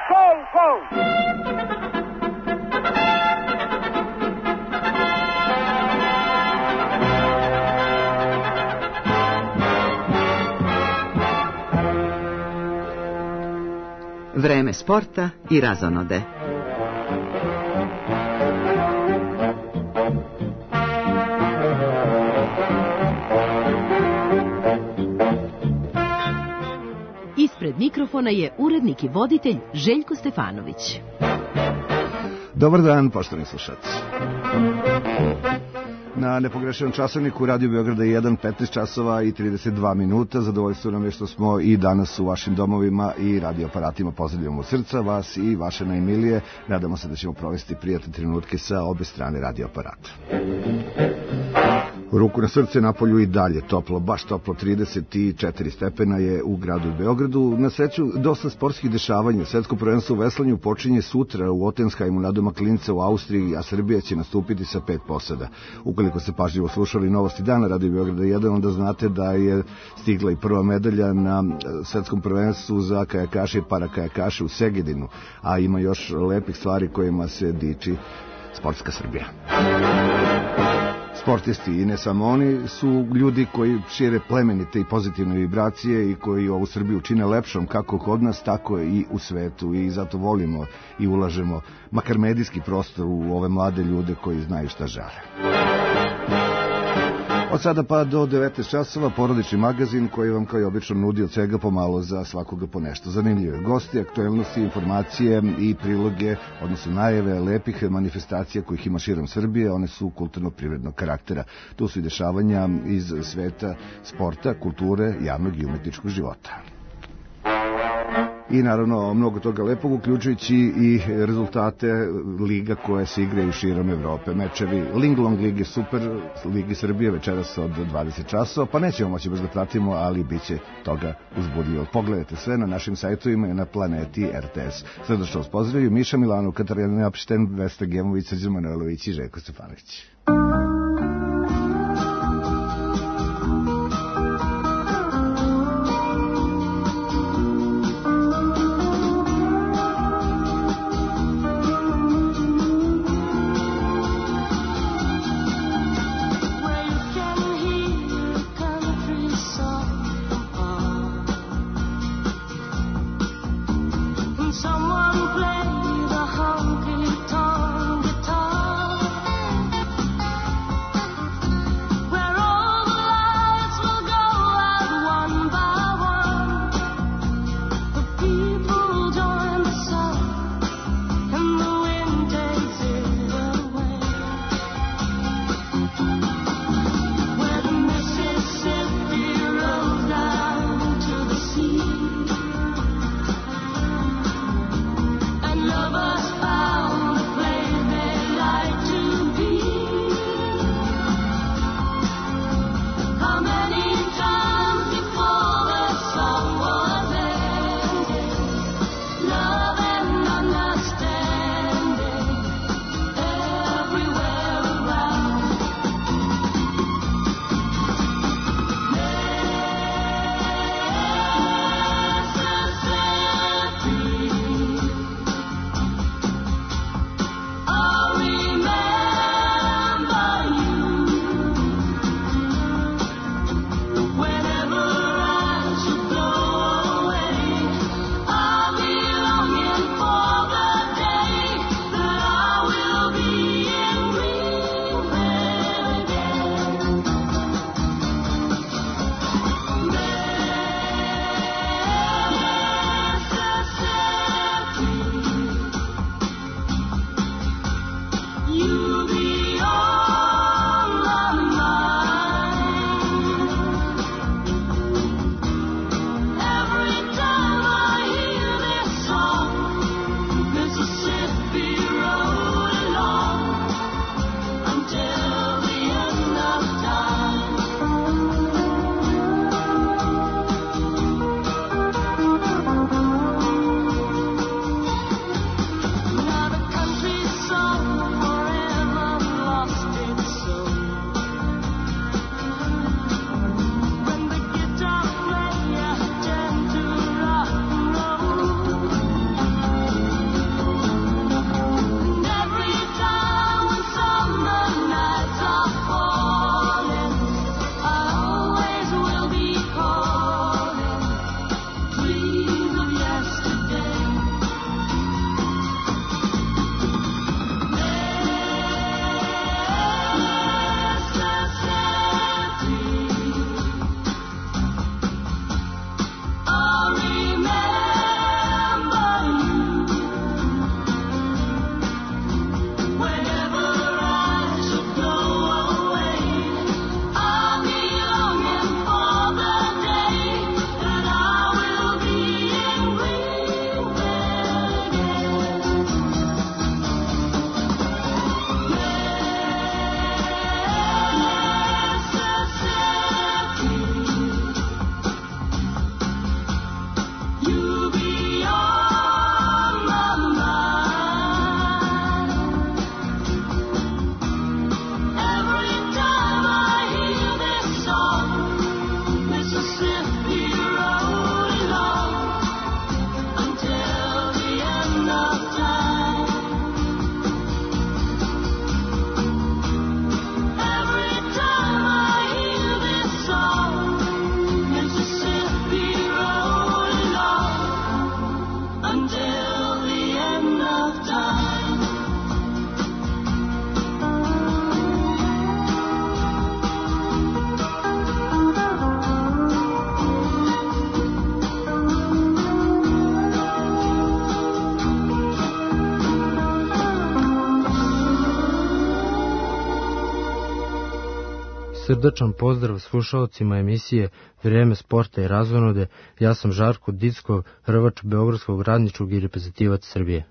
Vreme sporta i razonode. Ispred mikrofona je urednik i voditelj Željko Stefanović. Dobar dan, poštovani slušalci. Na nepogrešenom časovniku Radio Beograda 1, 15 časova i 32 minuta. Zadovoljstvo nam je što smo i danas u vašim domovima i radioaparatima. Pozdravljamo od srca vas i vaše najmilije. Nadamo se da ćemo provesti prijatne trenutke sa obe strane radioaparata. Ruku na srce, napolju i dalje toplo, baš toplo, 34 stepena je u gradu Beogradu. Na sreću, dosta sportskih dešavanja. Svetsko prvenstvo u veslanju počinje sutra u Otensheimu nadomak Linca u Austriji, a Srbija će nastupiti sa 5 posada. Ukoliko ste pažljivo slušali novosti dana Radio Beograda 1, onda znate da je stigla i prva medalja na svetskom prvenstvu za kajakaše i parakajakaše u Segedinu, a ima još lepih stvari kojima se diči sportska Srbija. Sportisti, i ne samo oni, su ljudi koji šire plemenite i pozitivne vibracije i koji ovu Srbiju čine lepšom kako kod nas, tako i u svetu, i zato volimo i ulažemo makar medijski prostor u ove mlade ljude koji znaju šta žele. Od sada pa do 19 časova porodični magazin koji vam kao i obično nudi od svega pomalo za svakoga po nešto. Zanimljive gosti, aktuelnosti, informacije i priloge, odnosno najave lepih manifestacija kojih ima širom Srbije. One su kulturno-privrednog karaktera. Tu su i dešavanja iz sveta sporta, kulture, javnog i umetničkog života. I naravno mnogo toga lepog, uključujući i rezultate liga koje se igraju širom Evrope. Mečevi Linglong Lige, Super Ligi Srbije večeras od 20 časova, pa nećemo moći baš da pratimo, ali bit će toga uzbudljivo. Pogledajte sve na našim sajtovima i na planeti RTS. Srdačno vas pozdravljaju Miša Milanov, Katarina Apšten, Vesna Gemović, Srđan Manojlović i Željko Stefanović. Someone play the honky tonk guitar. srdačan pozdrav slušalcima emisije Vreme sporta i razonode. Ja sam Žarko Dickov, hrvač Beogradskog radničkog i reprezentativac Srbije.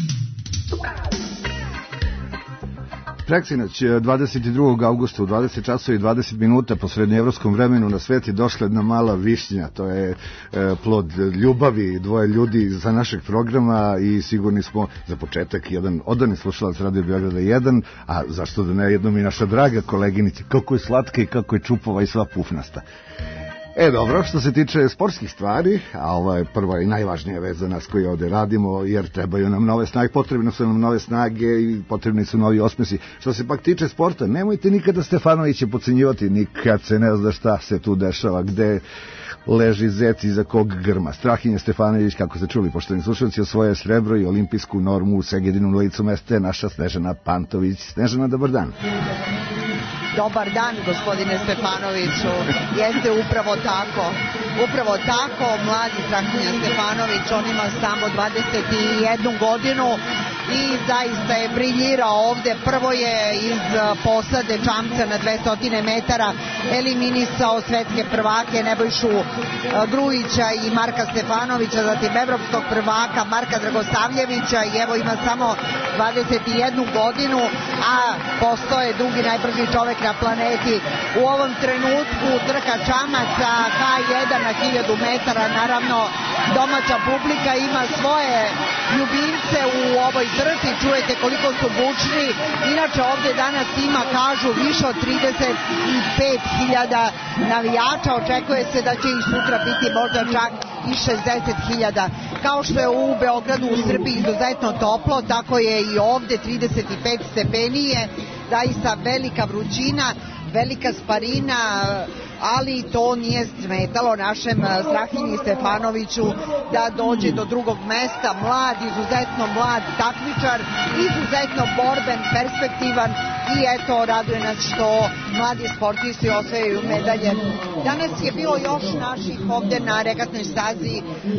Preksinoć 22. augusta u 20 časova i 20 minuta po srednjeevropskom vremenu na svet je došla jedna mala višnja. To je plod ljubavi dvoje ljudi za našeg programa i sigurni smo za početak jedan odani slušalac Radio Beograda 1, a zašto da ne jednom i naša draga koleginica, kako je slatka i kako je čupova i sva pufnasta. Dobro, što se tiče sportskih stvari, a ovo je prva i najvažnija vez za nas koji ovde radimo, jer trebaju nam nove snage, potrebne su nam nove snage i potrebni su novi osmesi. Što se pak tiče sporta, nemojte nikada Stefanovića podcenjivati, nikad se ne zna šta se tu dešava, gde leži zec iza kog grma. Strahinja Stefanović, kako ste čuli, poštovani slušalci, osvoje srebro i olimpijsku normu u Segedinu, licu mesta je naša Snežana Pantović. Snežana, dobar dan. Dobar dan, gospodine Stefanoviću. Jeste upravo tako. Upravo tako, mladi Strahinja Stefanović, on ima samo 21 godinu i zaista je briljirao ovde. Prvo je iz posade čamca na 200 metara eliminisao svetske prvake Nebojšu Grujića i Marka Stefanovića, zatim evropskog prvaka Marka Dragosavljevića i evo ima samo 21 godinu, a postao je drugi najbrži čovek na planeti. U ovom trenutku trka čamaca K1 na 1000 metara, naravno domaća publika ima svoje ljubimce u ovoj trci, čujete koliko su bučni. Inače ovde danas ima, kažu, više od 35.000 navijača, očekuje se da će i sutra biti možda čak i 60.000. Kao što je u Beogradu u Srbiji izuzetno toplo, tako je i ovde 35 stepenije, zaista velika vrućina, velika sparina, ali to nije smetalo našem Strahinji Stefanoviću da dođe do drugog mesta. Mlad, izuzetno mlad takmičar, izuzetno borben, perspektivan i eto, raduje nas što mladi sportisti osvajaju medalje. Danas je bilo još naših ovde na regatnoj stazi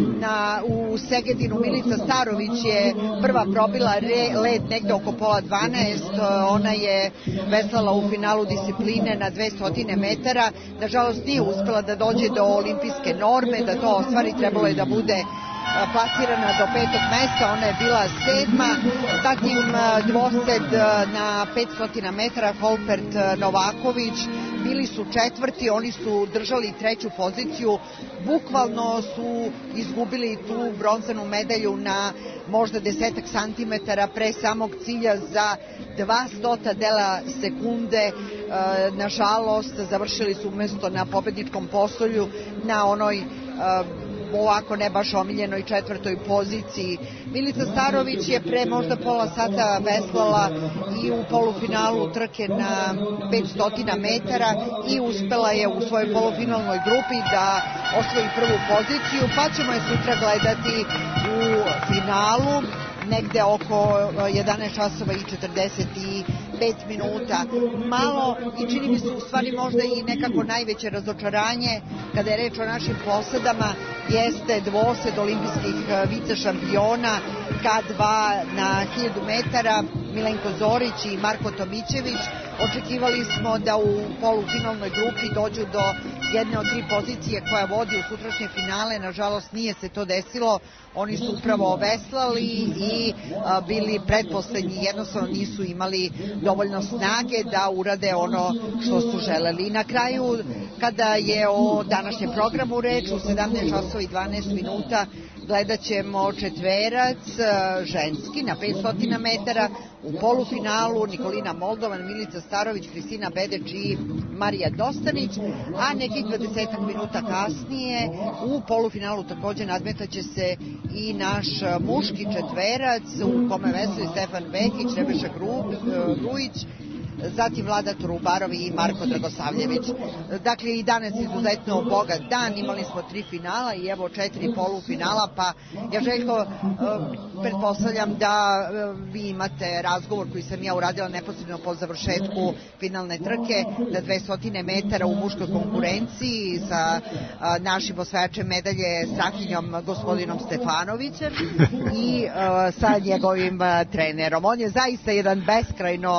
u Segedinu. Milica Starović je prva probila led negde oko pola 12. Ona je veslala u finalu discipline na 200 metara. Nažalost nije uspela da dođe do olimpijske norme, da to ostvari, trebalo je da bude plasirana do 5. mesta, ona je bila 7. Zatim dvosed na 500 metara Holpert Novaković, bili su 4. Oni su držali 3. poziciju, bukvalno su izgubili tu bronzanu medalju na možda 10 santimetara pre samog cilja za 200 dela sekunde. Nažalost, završili su umesto na pobedničkom postolju na onoj ovako ne baš omiljenoj 4. poziciji. Milica Starović je pre možda pola sata veslala i u polufinalu trke na 500 metara i uspela je u svojoj polufinalnoj grupi da osvoji prvu poziciju, pa ćemo je sutra gledati u finalu negde oko 11 časova i 45 minuta. Malo i čini mi se u stvari možda i nekako najveće razočaranje kada je reč o našim posadama jeste dvosed olimpijskih vice šampiona K2 na 1000 metara Milenko Zorić i Marko Tomićević. Očekivali smo da u polufinalnoj grupi dođu do jedne od 3 pozicije koja vodi u sutrašnje finale. Nažalost nije se to desilo. Oni su upravo veslali i bili pretposlednji, jednostavno nisu imali dovoljno snage da urade ono što su želeli. I na kraju, kada je o današnjem programu reč, u 17 časova i 12 minuta gledat ćemo četverac ženski na 500 metara u polufinalu Nikolina Moldovan, Milica Starović, Kristina Bedeč i Marija Dostanić, a nekih 20 minuta kasnije u polufinalu takođe nadmetaće se i naš muški četverac u kome veslaju Stefan Vekić, Nebojša Grujić, zatim Vlada Turubarovi i Marko Dragosavljević. Dakle, i danas je izuzetno bogat dan, imali smo 3 finala i evo 4 polufinala, pa ja Željko pretpostavljam da vi imate razgovor koji sam ja uradila neposredno po završetku finalne trke na 200 metara u muškoj konkurenciji sa našim osvajačem medalje Strahinjom gospodinom Stefanovićem i sa njegovim trenerom. On je zaista jedan beskrajno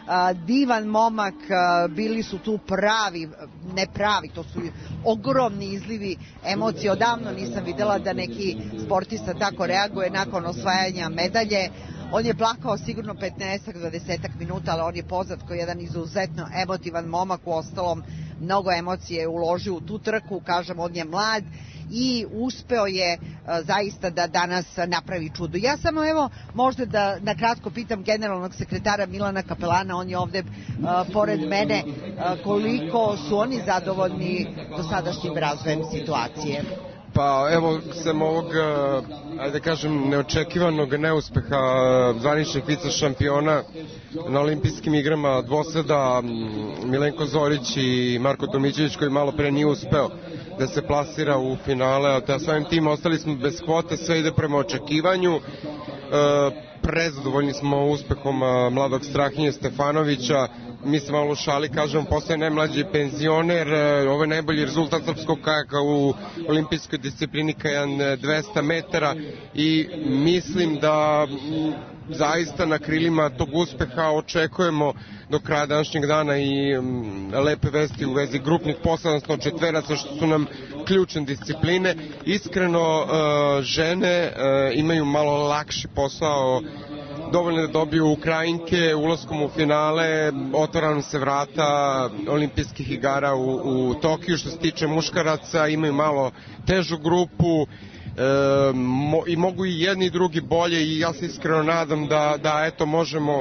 divan momak, bili su tu ne pravi, to su ogromni izlivi emocije. Odavno nisam videla da neki sportista tako reaguje nakon osvajanja medalje. On je plakao sigurno 15-20 minuta, ali on je poznat kao jedan izuzetno emotivan momak. U ostalom, mnogo emocije je uložio u tu trku, kažem, on je mlad i uspeo je zaista da danas napravi čudo. Ja samo možda da na kratko pitam generalnog sekretara Milana Kapelana, on je ovde pored mene, koliko su oni zadovoljni dosadašnjim razvojem situacije? Pa evo, sem ovog, ajde kažem, neočekivanog neuspeha zvaničnih vice šampiona na olimpijskim igrama dvoseda, Milenko Zorić i Marko Tomićević, koji malo pre nije uspeo da se plasira u finale, a svojim tim ostali smo bez kvote, sve ide prema očekivanju. Prezadovoljni smo uspehom mladog Strahinje Stefanovića. Mi se malo u šali kažemo, postaje najmlađi penzioner. Ovo je najbolji rezultat srpskog kajaka u olimpijskoj disciplini kajan 200 metara i mislim da zaista na krilima tog uspeha očekujemo do kraja današnjeg dana i lepe vesti u vezi grupnih posla, četveraca, što su nam ključne discipline. Iskreno, žene imaju malo lakši posao, dovoljno da dobiju Ukrajinke ulaskom u finale, otvara nam se vrata olimpijskih igara u Tokiju. Što se tiče muškaraca, imaju malo težu grupu, i mogu i jedni i drugi bolje i ja se iskreno nadam da eto možemo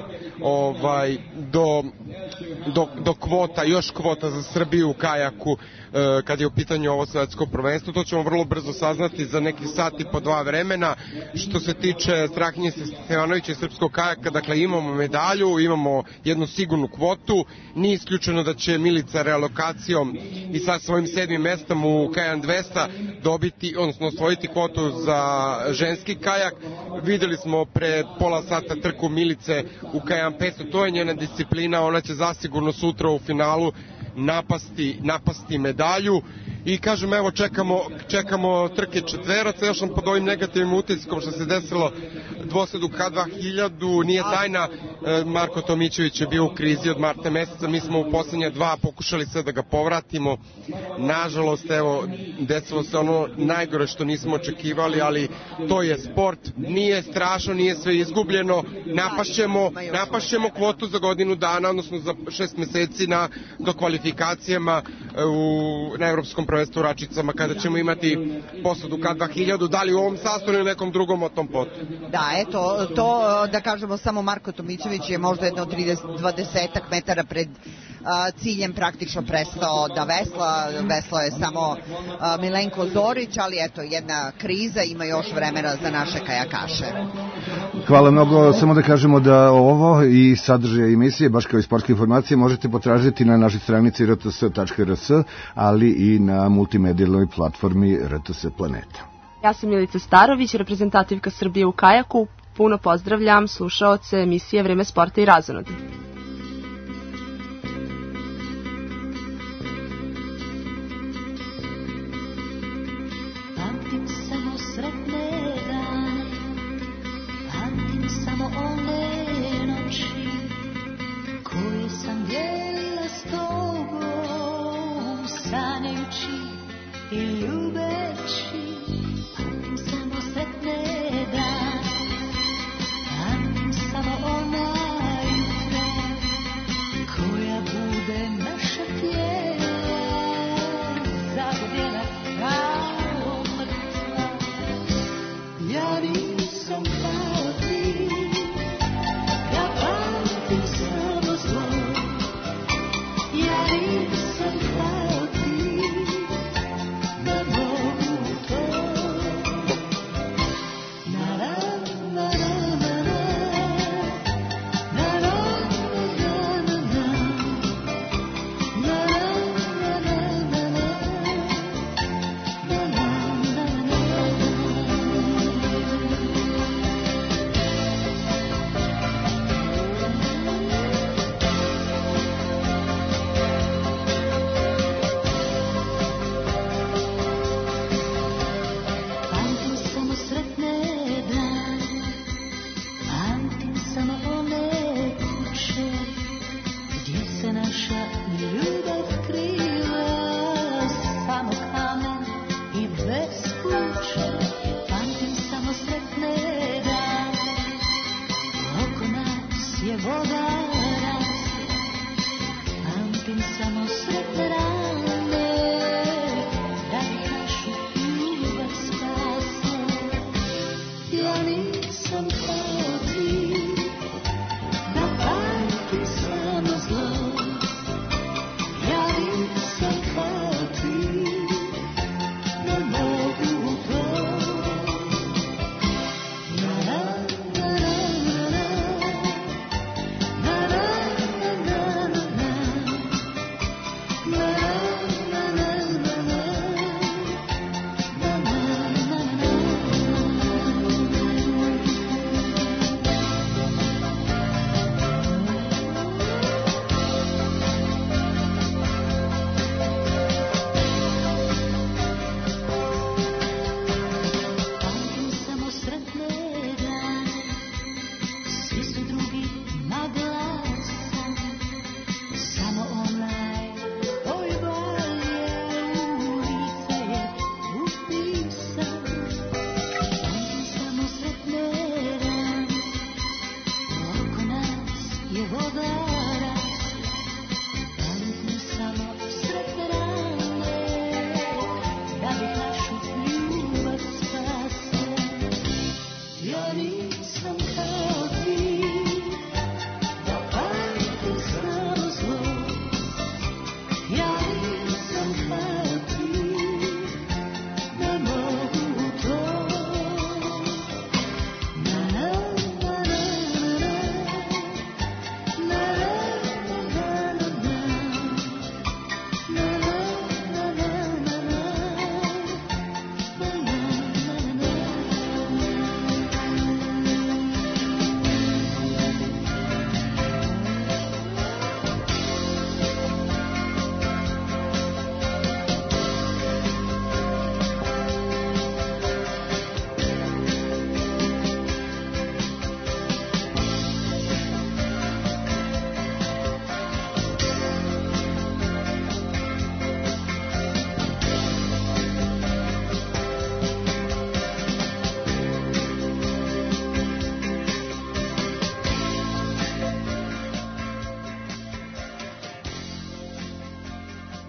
do kvota, još kvota za Srbiju u kajaku kad je u pitanju ovo svetsko prvenstvo. To ćemo vrlo brzo saznati za neki sat i po 2 vremena. Što se tiče Strahinje Stefanovića i srpskog kajaka, dakle imamo medalju, imamo jednu sigurnu kvotu. Nije isključeno da će Milica realokacijom i sa svojim 7. mestom u kajan 200 dobiti, odnosno osvojiti kvotu za ženski kajak. Videli smo pre pola sata trku Milice u kajan 500, to je njena disciplina, ona će zasigurno sutra u finalu napasti medalju i kažem, evo čekamo trke četveraca. Još sam pod ovim negativnim utiskom što se desilo dvosedu K2000, nije tajna, Marko Tomićević je bio u krizi od marta meseca, mi smo u poslednja 2 pokušali sve da ga povratimo, nažalost evo desilo se ono najgore što nismo očekivali, ali to je sport, nije strašno, nije sve izgubljeno, napašćemo kvotu za godinu dana, odnosno za 6 meseci do kvalifikacijama na Evropskom prvenstvu u Račicama, kada ćemo imati posudu K2000, da li u ovom sastavu ili nekom drugom o tom potu. Da, eto, to da kažemo, samo Marko Tomićević je možda jedno 20 metara pred ciljem praktično prestao da vesla je samo Milenko Zorić, ali eto, jedna kriza, ima još vremena za naše kajakaše. Hvala mnogo, samo da kažemo da ovo i sadržaje emisije, baš kao i sportske informacije, možete potražiti na našoj stranici rts.rs, ali i na multimedijalnoj platformi RTS Planeta. Ja sam Milica Starović, reprezentativka Srbije u kajaku. Puno pozdravljam slušaoce emisije Vreme sporta i razonode. Pamtim samo sretne dane, pamtim samo one noći koje sam dijelila s tobom, sanjajući i ljubeći. Pamtim samo sretne dane, pamtim samo ona jutra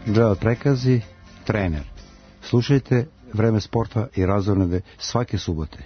Gledat prekazi, trener. Slušajte Vreme sporta i razonode svake subote.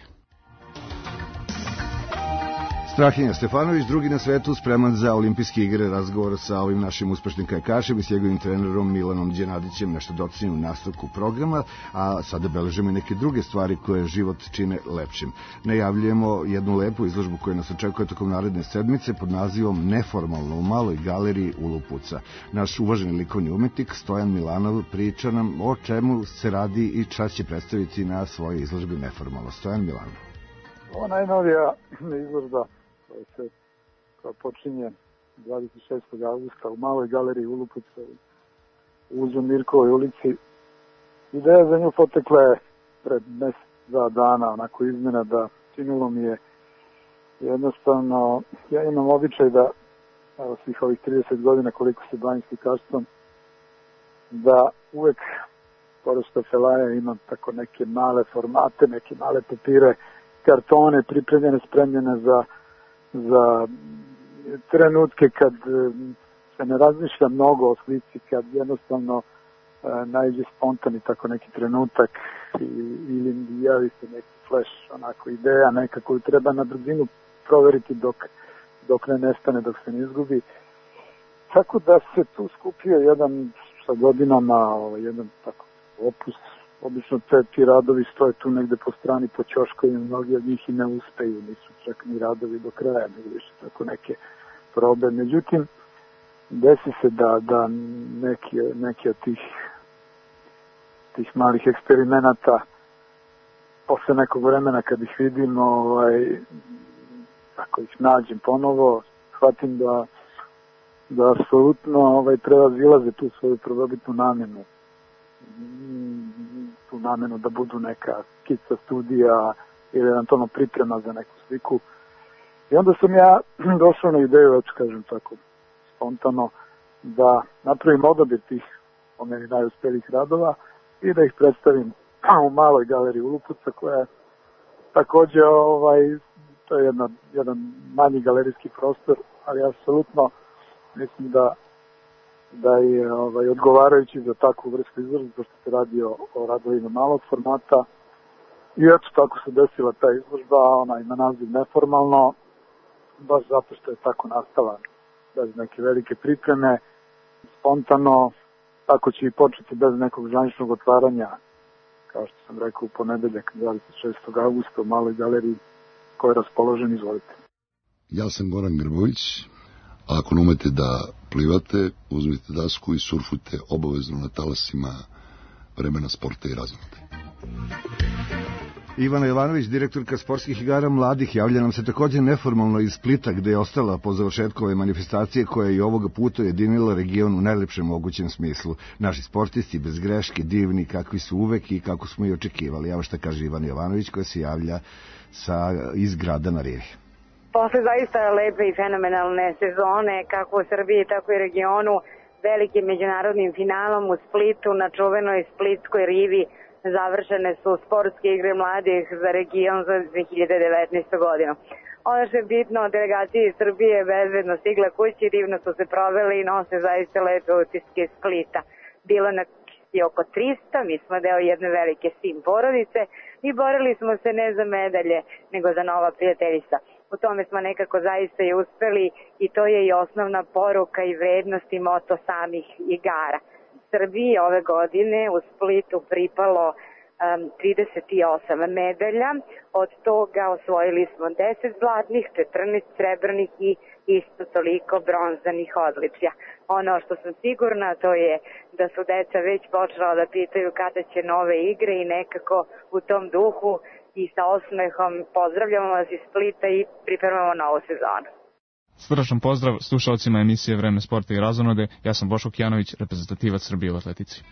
Strahinja Stefanović, drugi na svetu, spreman za olimpijske igre, razgovor sa ovim našim uspešnim kajakašem i s njegovim trenerom Milanom Đenadićem, nešto docenju u nastavku programa, a sada beležimo i neke druge stvari koje život čine lepšim. Najavljujemo jednu lepu izložbu koja nas očekuje tokom naredne sedmice pod nazivom Neformalno u maloj galeriji Ulupuca. Naš uvaženi likovni umetnik Stojan Milanov priča nam o čemu se radi i čas će predstaviti na svojoj izložbi Neformalno. Stojan Milanov. Ova najnovija izložba koja počinje 26. augusta u maloj galeriji Ulupuca u Uzomirkovoj ulici. Ideja za nju potekla je pred mesec, 2 dana, onako izmena da činilo mi je jednostavno, ja imam običaj da svih ovih 30 godina koliko se bavim slikaštvom, da uvek pored štafelaja imam tako neke male formate, neke male papire, kartone pripremljene, spremljene za trenutke kad se ne razmišlja mnogo o slici, kad jednostavno naiđe spontani tako neki trenutak ili javi se neki flash, onako ideja neka koju treba na brzinu proveriti dok ne nestane, dok se ne izgubi. Tako da se tu skupio jedan sa godinama, jedan tako opus. Obično ti radovi stoje tu negde po strani, po ćoškovima, mnogi od njih i ne uspeju, nisu čak ni radovi do kraja, nego više tako neke probe. Međutim, desi se da neki od tih malih eksperimenata, posle nekog vremena kad ih vidim, ako ih nađem ponovo, shvatim da apsolutno prevazilaze tu svoju prvobitnu namenu. Tu namenu da budu neka skica, studija ili eventualno priprema za neku sliku. I onda sam ja došao na ideju, ja ću kažem tako spontano, da napravim odabir tih po meni najuspelijih radova i da ih predstavim u maloj galeriji Ulupuca, koja je takođe, to je jedan manji galerijski prostor, ali apsolutno mislim da je odgovarajući za takvu vrstu izložbe, pošto se radi o radovima malog formata. I eto, tako se desila ta izložba, ona ima naziv Neformalno, baš zato što je tako nastala, bez neke velike pripreme, spontano, tako će i početi bez nekog zvaničnog otvaranja, kao što sam rekao, u ponedeljak 26. augusta u maloj galeriji koja je raspoložen, izvolite. Ja sam Goran Grbović. Ako ne umete da plivate, uzmite dasku i surfujte obavezno na talasima Vremena sporta i razonode. Ivana Jovanović, direktorka sportskih igara mladih, javlja nam se također neformalno iz Splita, gde je ostala po završetku ove manifestacije koja je i ovoga puta ujedinila region u najlepšem mogućem smislu. Naši sportisti bez greške, divni, kakvi su uvek i kako smo i očekivali. Evo šta kaže Ivana Jovanović, koja se javlja iz grada na Rivi. Posle zaista lepe i fenomenalne sezone, kako u Srbiji, tako i regionu, velikim međunarodnim finalom u Splitu, na čuvenoj splitskoj rivi, završene su sportske igre mladih za region za 2019. godinu. Ono što je bitno, delegacije iz Srbije bezbedno stigle kući, divno su se proveli i nose zaista lepe utiske iz Splita. Bilo nas je oko 300, mi smo deo jedne velike sim porodice i borili smo se ne za medalje, nego za nova prijateljstva. U tome smo nekako zaista i uspeli i to je i osnovna poruka i vrednost i moto samih igara. Srbiji ove godine u Splitu pripalo 38 medalja, od toga osvojili smo 10 zlatnih, 14 srebrnih i isto toliko bronzanih odličja. Ono što sam sigurna to je da su deca već počela da pitaju kada će nove igre i nekako u tom duhu i sa osmehom pozdravljamo vas iz Splita i pripremamo novu sezonu. Srdačan pozdrav slušalcima emisije Vreme sporta i razonode. Ja sam Boško Kijanović, reprezentativac Srbije u atletici.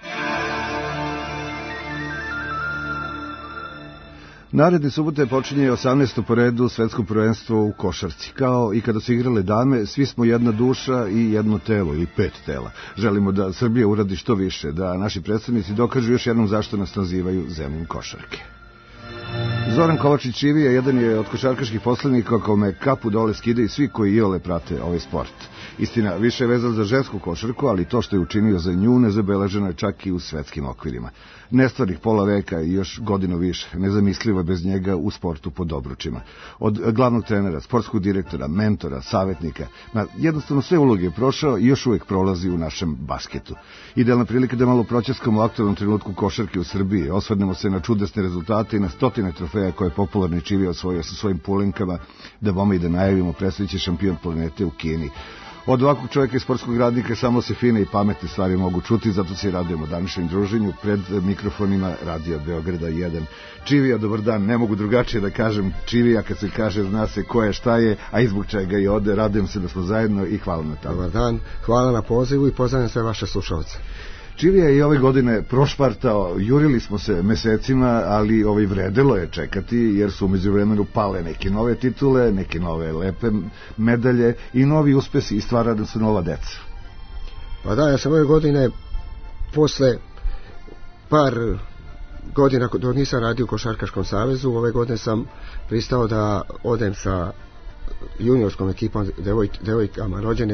Naredne subote počinje 18. po redu svetsko prvenstvo u košarci. Kao i kada su igrale dame, svi smo jedna duša i jedno telo ili 5 tela. Želimo da Srbija uradi što više, da naši predstavnici dokažu još jednom zašto nas nazivaju zemljom košarke. Zoran Kovačić-Ivija jedan je od košarkaških poslanika kome kapu dole skide i svi koji iole prate ovaj sport. Istina, više je vezan za žensku košarku, ali to što je učinio za nju nezabeleženo je čak i u svetskim okvirima. Nestvarnih pola veka i još godinu više, nezamislivo je bez njega u sportu pod obručima. Od glavnog trenera, sportskog direktora, mentora, savjetnika, jednostavno sve uloge je prošao i još uvijek prolazi u našem basketu. Idealna prilika da malo pročeskamo u aktualnom trenutku košarke u Srbiji, osvrnemo se na čudesne rezultate i na stotine trofeja koje je popularni Čivija osvojio sa svojim pulenkama, da bome i da najavimo predstojeći šampion planete u Kini. Od ovakvog čovjeka i sportskog radnika samo se fine i pametne stvari mogu čuti, zato se i radujemo današnjem druženju pred mikrofonima Radio Beograda 1. Čivija, dobar dan, ne mogu drugačije da kažem Čivija, kad se kaže zna se ko je, šta je, a i zbog čega i ode. Radujem se da smo zajedno i hvala na tamo. Dobar dan, hvala na pozivu i pozdravljam sve vaše slušalce. Čivija je i ove godine prošpartao, jurili smo se mesecima, ali vredelo je čekati, jer su umeđu vremenu pale neke nove titule, neke nove lepe medalje i novi uspesi i stvarali su nova deca. Pa da, ja sam ove godine, posle par godina dok nisam radio u Košarkaškom savezu, ove godine sam pristao da odem sa juniorskom ekipom devojkama rođene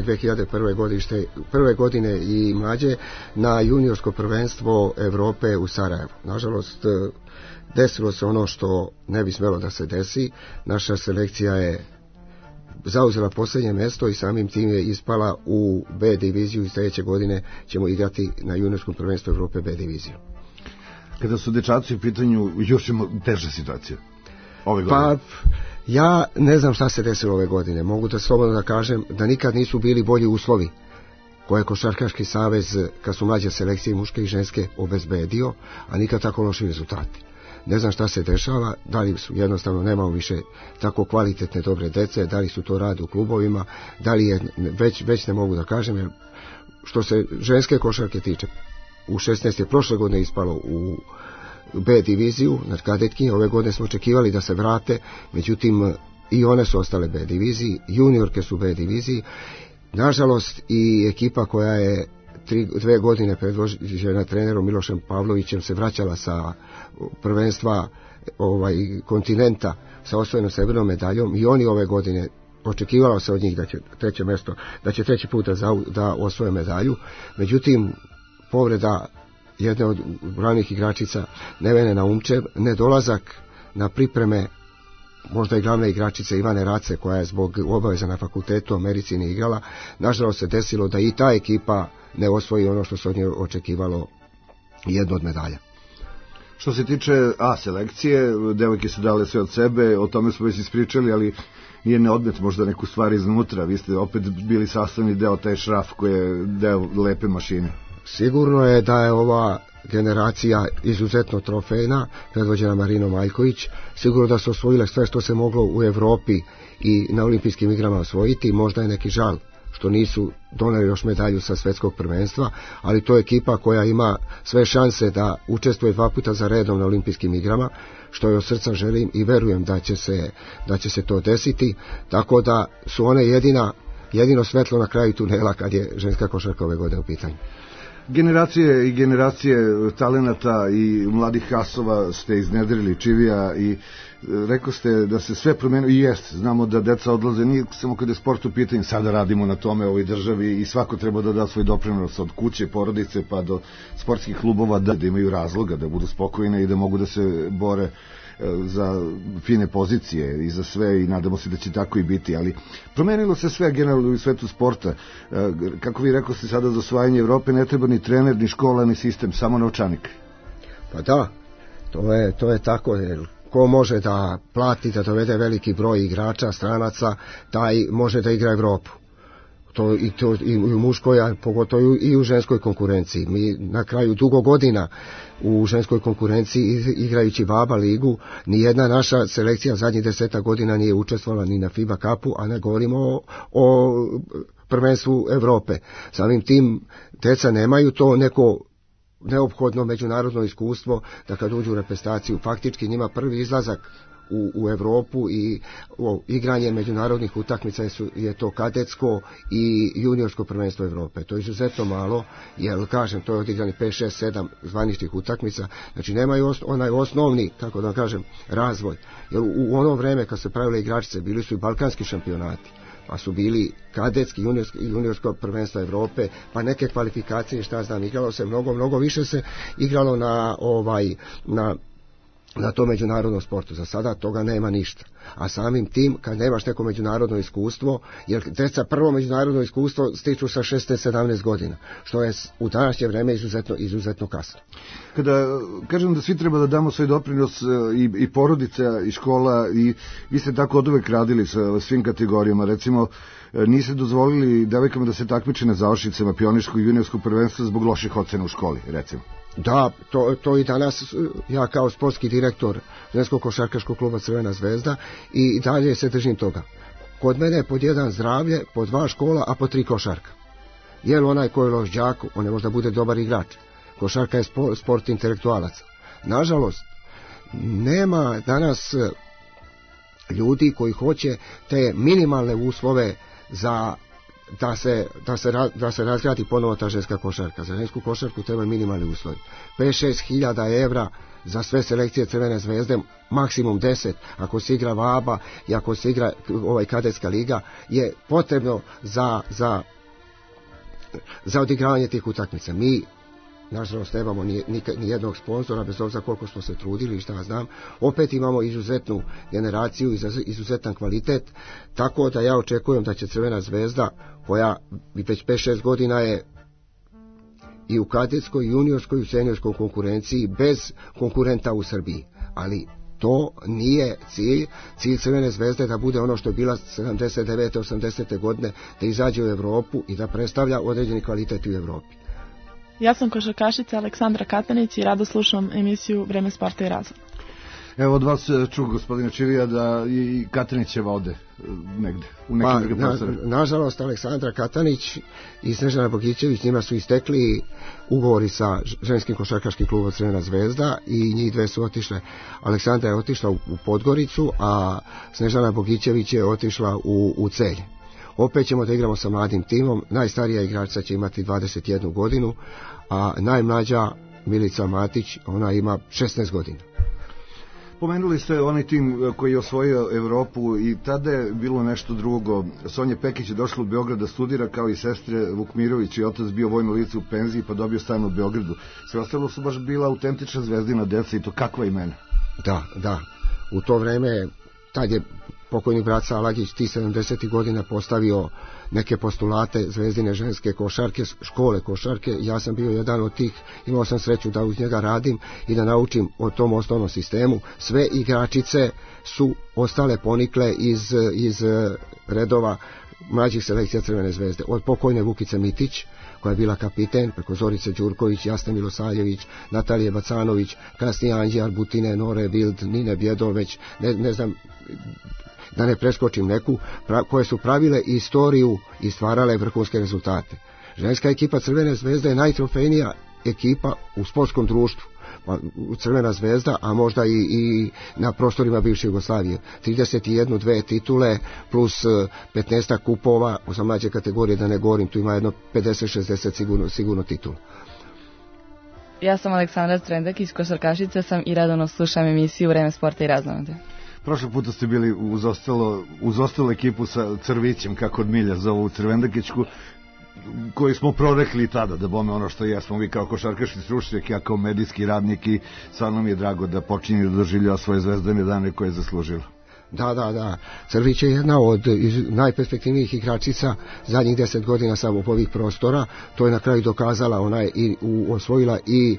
2001. godine i mlađe na juniorsko prvenstvo Evrope u Sarajevu. Nažalost, desilo se ono što ne bi smelo da se desi. Naša selekcija je zauzela posljednje mjesto i samim tim je ispala u B diviziju i sljedeće godine ćemo igrati na juniorskom prvenstvu Evrope B diviziju. Kada su dečaci u pitanju, još ima teža situacija ove godine. Pa, ja ne znam šta se desilo ove godine. Mogu da slobodno da kažem da nikad nisu bili bolji uslovi koje je Košarkaški savez, kad su mlađe selekcije muške i ženske, obezbedio, a nikad tako loši rezultati. Ne znam šta se dešava, da li su jednostavno nemamo više tako kvalitetne dobre dece, da li su to radi u klubovima, da li je, već ne mogu da kažem, jer što se ženske košarke tiče, u 16 je prošle godine ispalo u B diviziju nad kadetkinje. Ove godine smo očekivali da se vrate, međutim i one su ostale B diviziji, juniorke su B diviziji. Nažalost i ekipa koja je 2 godine predvođena trenerom Milošem Pavlovićem se vraćala sa prvenstva kontinenta sa osvojenom srebrnom medaljom i oni ove godine očekivalo se od njih da će treći put da osvoje medalju. Međutim, povreda jedne od ranih igračica Nevene Naumčev, nedolazak na pripreme možda i glavne igračice Ivane Race, koja je zbog obaveza na fakultetu u Americi ne igrala, nažalost se desilo da i ta ekipa ne osvoji ono što se od nje očekivalo, jednu od medalja. Što se tiče A selekcije, devojke su dale sve od sebe, o tome smo već ispričali, ali nije ne odmet možda neku stvar iznutra. Vi ste opet bili sastavni deo taj šraf koji je deo lepe mašine. Sigurno je da je ova generacija izuzetno trofejna, predvođena Marinom Maljković. Sigurno da su osvojile sve što se moglo u Evropi i na olimpijskim igrama osvojiti. Možda je neki žal što nisu doneli još medalju sa svetskog prvenstva, ali to je ekipa koja ima sve šanse da učestvuje 2 puta za redom na olimpijskim igrama, što je od srca želim i verujem da će se to desiti, tako da su one jedino svetlo na kraju tunela kad je ženska košarka ove godine u pitanju. Generacije i generacije talenata i mladih asova ste iznedrili Čivija i rekao ste da se sve promenilo i jest, znamo da deca odlaze, nije samo kada je sport u pitanju, sada radimo na tome u ovoj državi i svako treba da da svoj doprinos od kuće, porodice pa do sportskih klubova da imaju razloga, da budu spokojne i da mogu da se bore za fine pozicije i za sve i nadamo se da će tako i biti, ali promenilo se sve generalno u svetu sporta. Kako vi rekao ste sada za osvajanje Evrope ne treba ni trener, ni škola, ni sistem, samo novčanik. Pa da, to je tako, jer ko može da plati, da dovede veliki broj igrača, stranaca, taj može da igra Evropu. To i u muškoj, a pogotovo i u ženskoj konkurenciji. Mi na kraju dugo godina u ženskoj konkurenciji igrajući BABA ligu, nijedna naša selekcija zadnjih 10 godina nije učestvovala ni na FIBA Cupu, a ne govorimo o prvenstvu Evrope. Samim tim deca nemaju to neko neophodno međunarodno iskustvo da kad uđu u reprezentaciju, faktički njima prvi izlazak u Evropu i igranje međunarodnih utakmica je to kadetsko i juniorsko prvenstvo Evrope. To je izuzetno malo, jer kažem, to je odigrani 5, 6, 7 zvaničnih utakmica, znači nemaju onaj osnovni, kako da kažem, razvoj. Jer u ono vreme kad se pravile igračice, bili su i balkanski šampionati. pa su bili kadetski, juniorsko prvenstvo Evrope, pa neke kvalifikacije, šta znam, igralo se mnogo više se igralo na to međunarodnom sportu. Za sada toga nema ništa. A samim tim, kad nemaš neko međunarodno iskustvo, jer deca prvo međunarodno iskustvo stiču sa 16-17 godina, što je u današnje vreme izuzetno kasno. Kada kažem da svi treba da damo svoj doprinos, i porodica i škola, i vi ste tako oduvek radili sa svim kategorijama, recimo niste dozvolili devojkama da se takmiče na završnicama pionirskog i juniorskog prvenstva zbog loših ocena u školi, recimo. Da, to i danas ja kao sportski direktor ženskog košarkaškog kluba Crvena zvezda i dalje se držim toga. Kod mene je pod 1 zdravlje, pod 2 škola, a pod 3 košarka. Jer onaj ko je loš đak, on ne može da bude dobar igrač. Košarka je sport intelektualaca. Nažalost, nema danas ljudi koji hoće te minimalne uslove za da se razgradi ponovo ta ženska košarka. Za žensku košarku treba minimalni uslovi. 5-6 hiljada evra za sve selekcije Crvene zvezde, maksimum 10, ako se igra VABA i ako se igra kadetska liga, je potrebno za odigravanje tih utakmica. Mi nažalost nemamo ni jednog sponzora, bez obzira koliko smo se trudili i šta znam. Opet imamo izuzetnu generaciju i izuzetan kvalitet, tako da ja očekujem da će Crvena zvezda, koja već 5-6 godina je i u kadetskoj, juniorskoj i seniorskoj konkurenciji bez konkurenta u Srbiji, ali to nije cilj. Cilj Crvene zvezde da bude ono što je bila 79. 80. godine, da izađe u Evropu i da predstavlja određeni kvalitet u Evropi. Ja sam košarkašica Aleksandra Katanić i rado slušam emisiju Vreme sporta i razvoja. Evo od vas čuo, gospodine Čivija, da i Katanićeva ode negde u nekim drugim prostorima. Nažalost, Aleksandra Katanić i Snežana Bogićević, njima su istekli ugovori sa ženskim košarkaškim klubom Crvena zvezda i njih dve su otišle. Aleksandra je otišla u Podgoricu, a Snežana Bogićević je otišla u Celje. Opet ćemo da igramo sa mladim timom. Najstarija igračica će imati 21 godinu, a najmlađa Milica Matić, ona ima 16 godina. Pomenuli ste onaj tim koji je osvojio Evropu i tada je bilo nešto drugo. Sonja Pekić je došla u Beograd da studira, kao i sestre Vukmirović, i otac bio vojno lice u penziji pa dobio stan u Beogradu. Sve ostalo su baš bila autentična zvezdina deca, i to kakva imena. Da. U to vreme, tad je pokojni brat Salagić ti 70. godina postavio neke postulate zvezdine ženske košarke, škole košarke. Ja sam bio jedan od tih, imao sam sreću da uz njega radim i da naučim o tom osnovnom sistemu. Sve igračice su ostale ponikle iz redova mlađih selekcija Crvene zvezde. Od pokojne Vukice Mitić, koja je bila kapiten, preko Zorice Đurković, Jasne Milosavljević, Natalije Bacanović, kasnije Anđe Arbutine, Nore Bild, Nine Bjedoveć, ne znam da ne preskočim neku, koje su pravile istoriju i stvarale vrhunske rezultate. Ženska ekipa Crvene zvezde je najtrofejnija ekipa u sportskom društvu. Crvena zvezda, a možda i na prostorima bivše Jugoslavije. 31 titule plus 15 kupova, za mlađe kategorije da ne govorim, tu ima jedno 50-60 sigurno titula. Ja sam Aleksandra Strendakić, košarkašica sam i radovno slušam emisiju Vreme sporta i razonode. Prošlog puta ste bili uz ostalu ekipu sa Crvićem, kako od milja zovu Crvendakićku, koji smo prorekli tada, da bome ono što jesmo, vi kao košarkaški stručnjak, ja kao medijski radnik, i stvarno mi je drago da počinje da doživljava svoje zvezdane dane koje je zaslužila. Da. Crvić je jedna od najperspektivnijih igračica zadnjih 10 godina samo po ovih prostora. To je na kraju dokazala, ona je osvojila i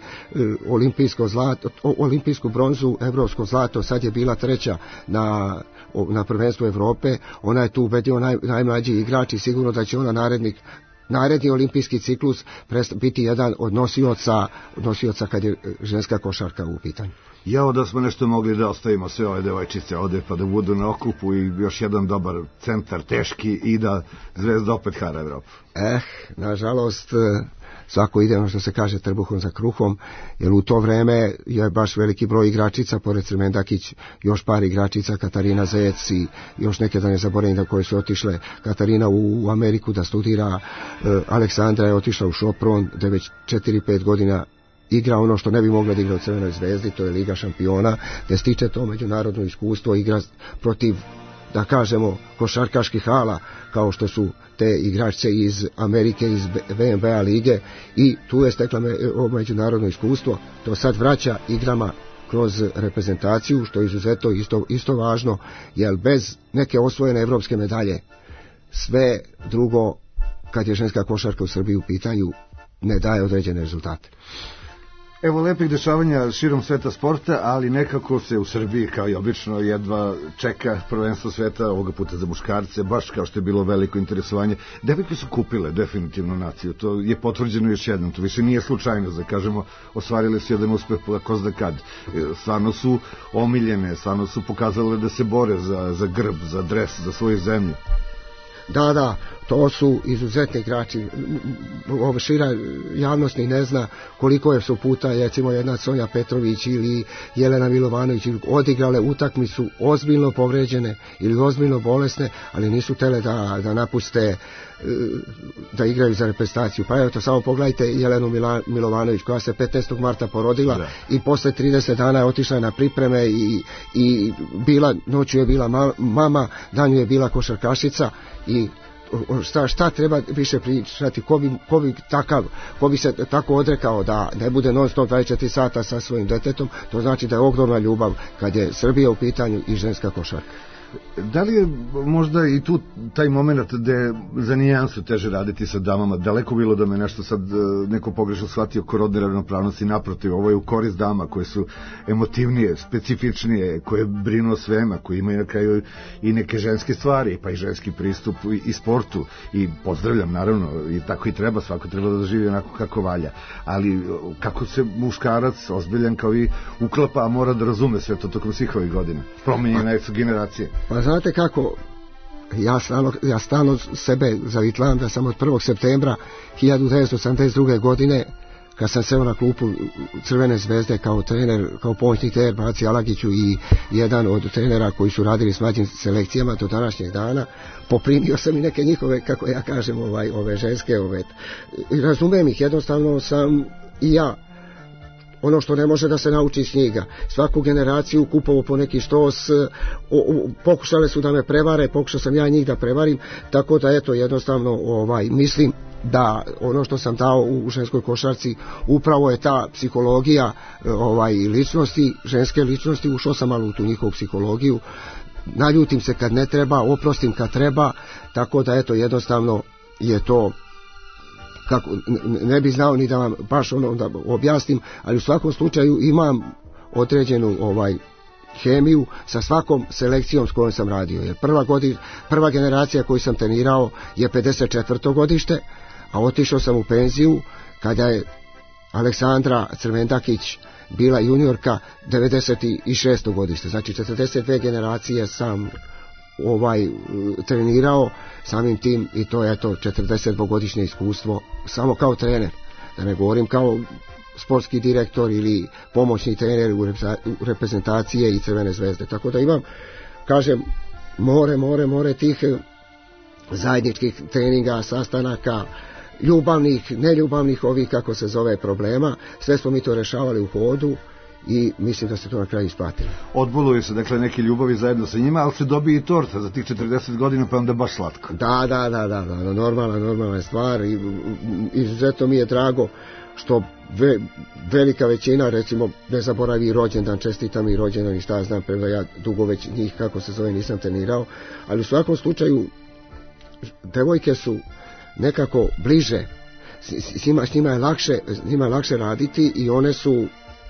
olimpijsku bronzu, evropsko zlato, sad je bila 3. na prvenstvu Evrope. Ona je tu ubedio najmlađi igrač i sigurno da će ona naredni olimpijski ciklus biti jedan od nosioca kad je ženska košarka u pitanju. Jao da smo nešto mogli da ostavimo sve ove devojčice ovde pa da budu na okupu i još jedan dobar centar, teški, i da Zvezda opet hara Evropu. Nažalost, svako ide ono što se kaže trbuhom za kruhom, jer u to vreme je baš veliki broj igračica, pored Crvendakić još par igračica, Katarina Zec i još neke, da ne zaboravim, da koje su otišle. Katarina u Ameriku da studira, Aleksandra je otišla u Šopron, da već 4-5 godina igra ono što ne bi mogla da igra u Crvenoj zvezdi, to je Liga šampiona, da stiče to međunarodno iskustvo, igra protiv da kažemo, košarkaških hala, kao što su te igračice iz Amerike, iz WNBA lige, i tu je stekla međunarodno iskustvo. To sad vraća igrama kroz reprezentaciju, što je izuzetno isto važno, jer bez neke osvojene evropske medalje sve drugo, kad je ženska košarka u Srbiji u pitanju, ne daje određene rezultate. Evo lepih dešavanja širom sveta sporta, ali nekako se u Srbiji, kao i obično, jedva čeka prvenstvo sveta, ovoga puta za muškarce, baš kao što je bilo veliko interesovanje. Devojke su kupile definitivno naciju, to je potvrđeno još jednom, to više nije slučajno, da kažemo, ostvarili su jedan uspeh ko zna kad. Stvarno su omiljene, stvarno su pokazale da se bore za grb, za dres, za svoju zemlju. Da, to su izuzetni igrači. Ova šira javnost ni ne zna koliko je su puta, recimo jedna Sonja Petrović ili Jelena Milovanović odigrale utakmicu ozbiljno povređene ili ozbiljno bolesne, ali nisu tele da napuste, da igraju za reprezentaciju. Pa evo to, samo pogledajte Jelenu Milovanović, koja se 15. marta porodila i posle 30 dana je otišla na pripreme i noću je bila mama, danju je bila košarkašica. I šta treba više pričati, ko bi se tako odrekao da ne bude non stop 24 sata sa svojim detetom. To znači da je ogromna ljubav kad je Srbija u pitanju i ženska košarka. Da li je možda i tu taj moment da je za nijansu teže raditi sa damama? Daleko bilo da me nešto sad neko pogrešno shvatio oko rodne ravnopravnosti, naprotiv, ovo je u korist dama koje su emotivnije, specifičnije, koje brinu o svema, koje imaju na kraju i neke ženske stvari, pa i ženski pristup i sportu, i pozdravljam naravno, i tako i treba, svako treba da živi onako kako valja, ali kako se muškarac ozbiljan kao i uklapa, a mora da razume sve to tokom svih ovih godina, promenjene su generacije. Pa znate kako, ja stalno sebe zavitlam da sam od 1. septembra 1972. godine, kad sam seo na klupu Crvene zvezde kao trener, kao pomoćnik trener Baci Alagiću i jedan od trenera koji su radili s mlađim selekcijama do današnjeg dana, poprimio sam i neke njihove, kako ja kažem, ove ženske, i razumem ih, jednostavno sam i ja. Ono što ne može da se nauči iz knjiga. Svaku generaciju kupovo po neki štos, pokušale su da me prevare, pokušao sam ja njih da prevarim, tako da eto, jednostavno mislim da ono što sam dao u ženskoj košarci upravo je ta psihologija ličnosti, ženske ličnosti. Ušao sam malo u tu njihovu psihologiju, naljutim se kad ne treba, oprostim kad treba, tako da eto, jednostavno je to, kako, ne bi znao ni da vam baš da objasnim, ali u svakom slučaju imam određenu hemiju sa svakom selekcijom s kojom sam radio, jer prva generacija koju sam trenirao je 54. godište, a otišao sam u penziju kada je Aleksandra Crvendakić bila juniorka 96. godište, znači 42 generacije sam trenirao, samim tim, i to je eto 42-godišnje iskustvo samo kao trener, da ne govorim kao sportski direktor ili pomoćni trener u reprezentacije i Crvene zvezde, tako da imam, kažem, more tih zajedničkih treninga, sastanaka, ljubavnih, neljubavnih, ovih kako se zove problema, sve smo mi to rešavali u hodu i mislim da se to na kraju isplatilo. Odboluju se, dakle, neke ljubavi zajedno sa njima, ali se dobije i torta za tih 40 godina, pa onda baš slatko. Da, normalna stvar, i izuzetno mi je drago što velika većina, recimo, ne zaboravi rođendan, čestitam i rođendan i šta znam, prema ja dugo već njih, kako se zove, nisam trenirao, ali u svakom slučaju devojke su nekako bliže, s njima je lakše raditi i one su,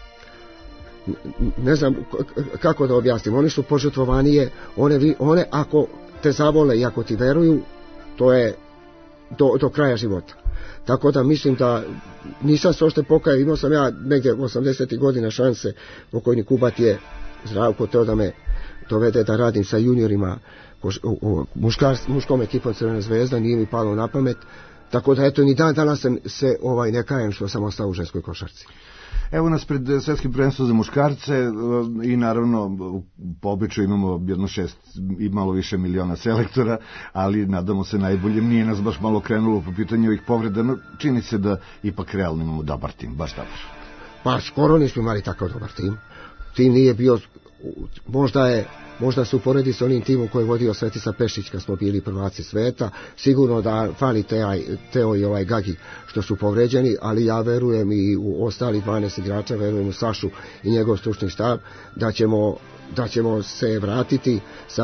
ne znam kako da objasnim, one su požrtvovanije, one ako te zavole i ako ti veruju, to je do kraja života. Tako da mislim da nisam se ošte pokajao, imao sam ja negdje 80. godina šanse, pokojni Kubat je Zdravko teo da me dovede da radim sa juniorima muškom ekipom Crvena zvezda, nije mi palo na pamet, tako da eto, ni dan danas se ne kajem što sam ostao u ženskoj košarci. Evo nas pred svetskim prvenstvom za muškarce i naravno po običaju imamo jedno 6 i malo više miliona selektora, ali nadamo se najboljem, nije nas baš malo krenulo po pitanju ovih povreda, no čini se da ipak realno imamo dobar tim, baš dobar. Pa skoro nismo imali takav dobar tim. tim nije bio, možda se uporedi s onim timom koji je vodio Svetislav Pešić kad smo bili prvaci sveta, sigurno da fali Teo i ovaj Gagi što su povređeni, ali ja verujem i u ostali 12 igrača, verujem u Sašu i njegov stručni štab da ćemo se vratiti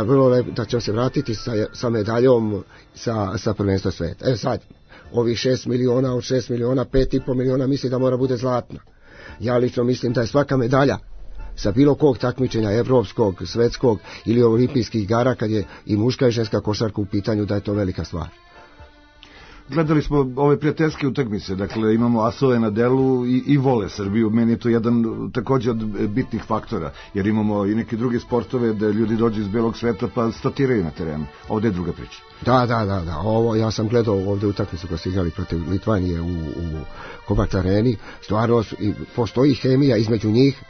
sa medaljom sa prvenstva sveta. Sad, ovih 6 miliona, od 6 miliona, 5,5 miliona misli da mora bude zlatna. Ja lično mislim da je svaka medalja sa bilo kog takmičenja, evropskog, svetskog ili olimpijskih igara, kad je i muška i ženska košarka u pitanju, da je to velika stvar. Gledali smo ove prijateljske utakmice, dakle imamo asove na delu i vole Srbiju. Meni je to jedan takođe od bitnih faktora, jer imamo i neke druge sportove da ljudi dođu iz belog sveta pa statiraju na terenu. Ovde je druga priča. Da. Ovo, ja sam gledao ovde utakmicu koja su igrali protiv Litvanije u Kovač areni. Stvarno postoji hemija između njih,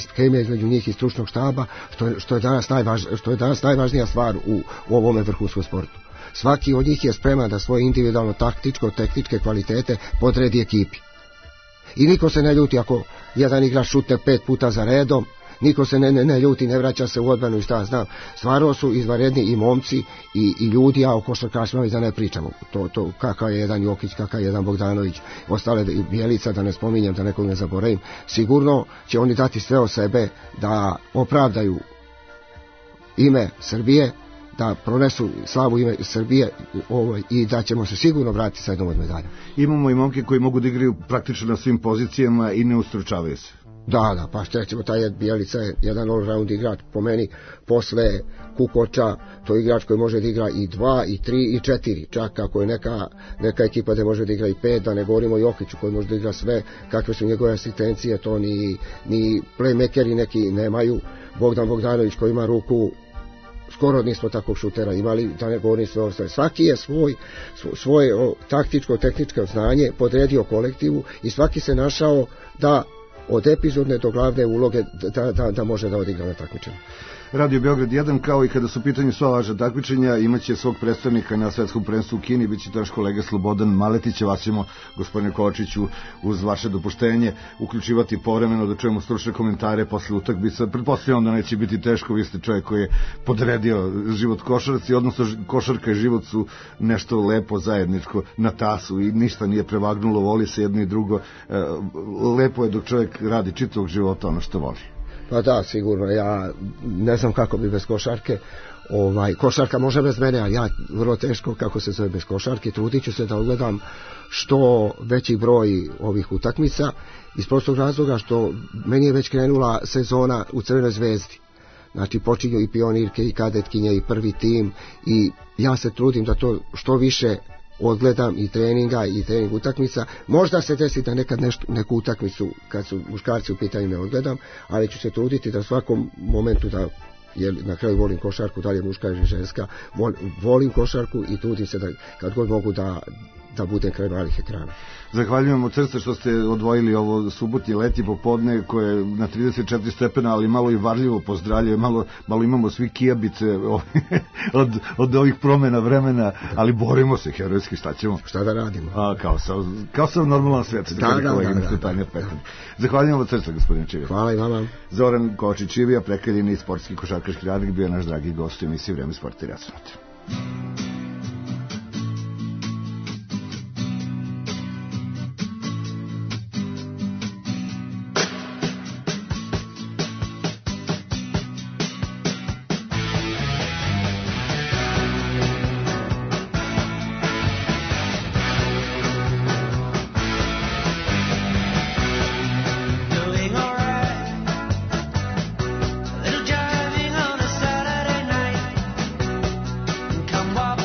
i stručnog štaba, što je danas najvažnija stvar u ovome vrhunskom sportu. Svaki od njih je spreman da svoje individualno taktičko-tehničke kvalitete podredi ekipi. I niko se ne ljuti ako jedan igrač šutne 5 puta za redom, niko se ne ljuti, ne vraća se u odbranu i šta znam. Stvarno su izvanredni i momci i ljudi, a o košarkašima da ne pričamo. To kakav je jedan Jokić, kakav je jedan Bogdanović, ostale Bjelica, da ne spominjem, da nekog ne zaboravim. Sigurno će oni dati sve od sebe da opravdaju ime Srbije, da pronesu slavu ime Srbije i da ćemo se sigurno vratiti sa jednom od medalja. Imamo i momke koji mogu da igraju praktično na svim pozicijama i ne ustručavaju se. Da, pa što ćemo, taj Bjelica je jedan all-round igrač po meni, posle Kukoča, to je igrač koji može da igra i 2, i 3, i 4, čak ako je neka ekipa da može da igra i 5, da ne govorimo o Jokiću koji može da igra sve, kakve su njegove asistencije, to ni playmakeri neki nemaju. Bogdan Bogdanović koji ima ruku, skoro nismo takvog šutera imali, da ne govorim sve ostale. Svaki je svoje taktičko-tehničko znanje podredio kolektivu i svaki se našao da od epizodne do glavne uloge da može da odigra na takmičenju. Radio Beograd 1, kao i kada su u pitanju sva važna takmičenja, imaće svog predstavnika na svetskom prvenstvu u Kini, bit će to naš kolega Slobodan Maletić. Vas ćemo, gospodine Kovačiću, uz vaše dopuštenje uključivati povremeno da čujemo stručne komentare posle utakmica. Pretpostavljam da neće biti teško, vi ste čovjek koji je podredio život košarci, odnosno košarka i život su nešto lepo zajedničko na tasu i ništa nije prevagnulo, voli se jedno i drugo. Lepo je dok čovjek radi čitavog života ono što voli. Pa da, sigurno, ja ne znam kako bi bez košarke, košarka može bez mene, ali ja vrlo teško kako se zove bez košarke, trudit ću se da odgledam što veći broj ovih utakmica, iz prostog razloga što meni je već krenula sezona u Crvenoj zvezdi, znači počinju i pionirke i kadetkinje i prvi tim i ja se trudim da to što više odgledam i treninga i trening utakmica. Možda se desi da nekad neku utakmicu kad su muškarci u pitanju ne odgledam, ali ću se truditi da svakom momentu da, jer na kraju volim košarku, da li je muška ili ženska, volim košarku i trudim se da kad god mogu da budem kraj malih ekrana. Zahvaljujem od srca što ste odvojili ovo subotnje leti popodne koje je na 34 stepena, ali malo i varljivo pozdravljaju, malo imamo svi kijabice od ovih promena vremena, ali borimo se herojski, šta ćemo? Šta da radimo? Kao sam normalan svijet. Zahvaljujem od srca, gospodine Čivija. Hvala i vama. Zoran Kovačić Čivija, prekaljeni sportski košarkaški radnik, bio je naš dragi gost u emisiji Vreme sporta i razonode. Come walk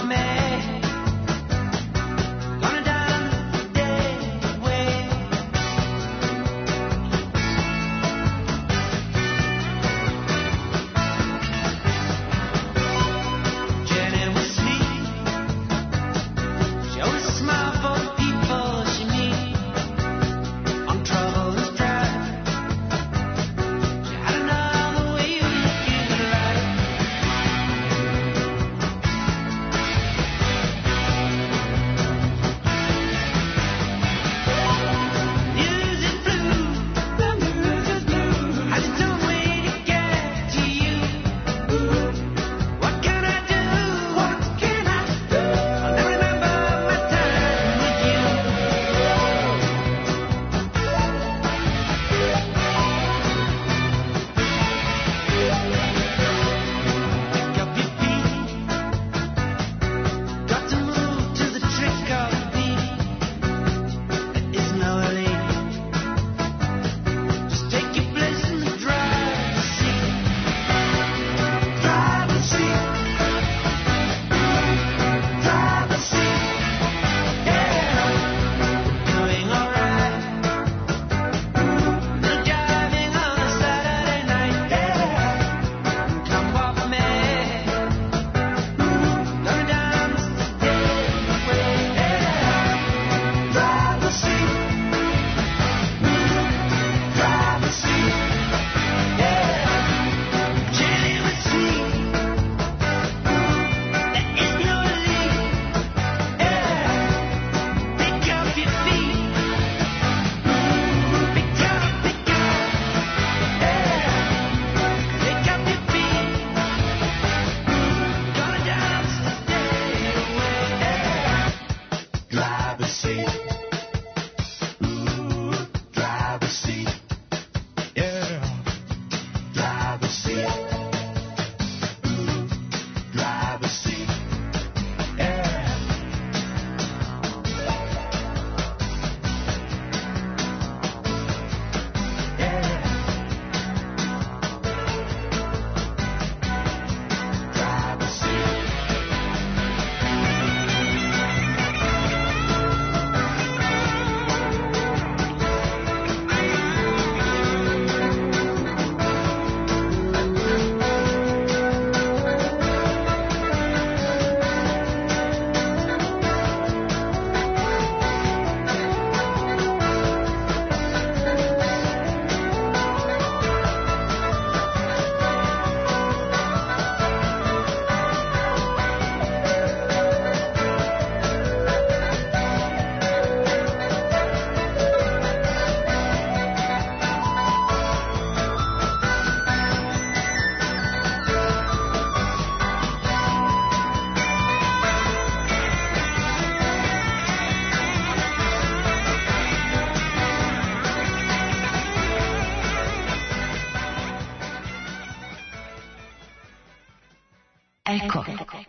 Eko.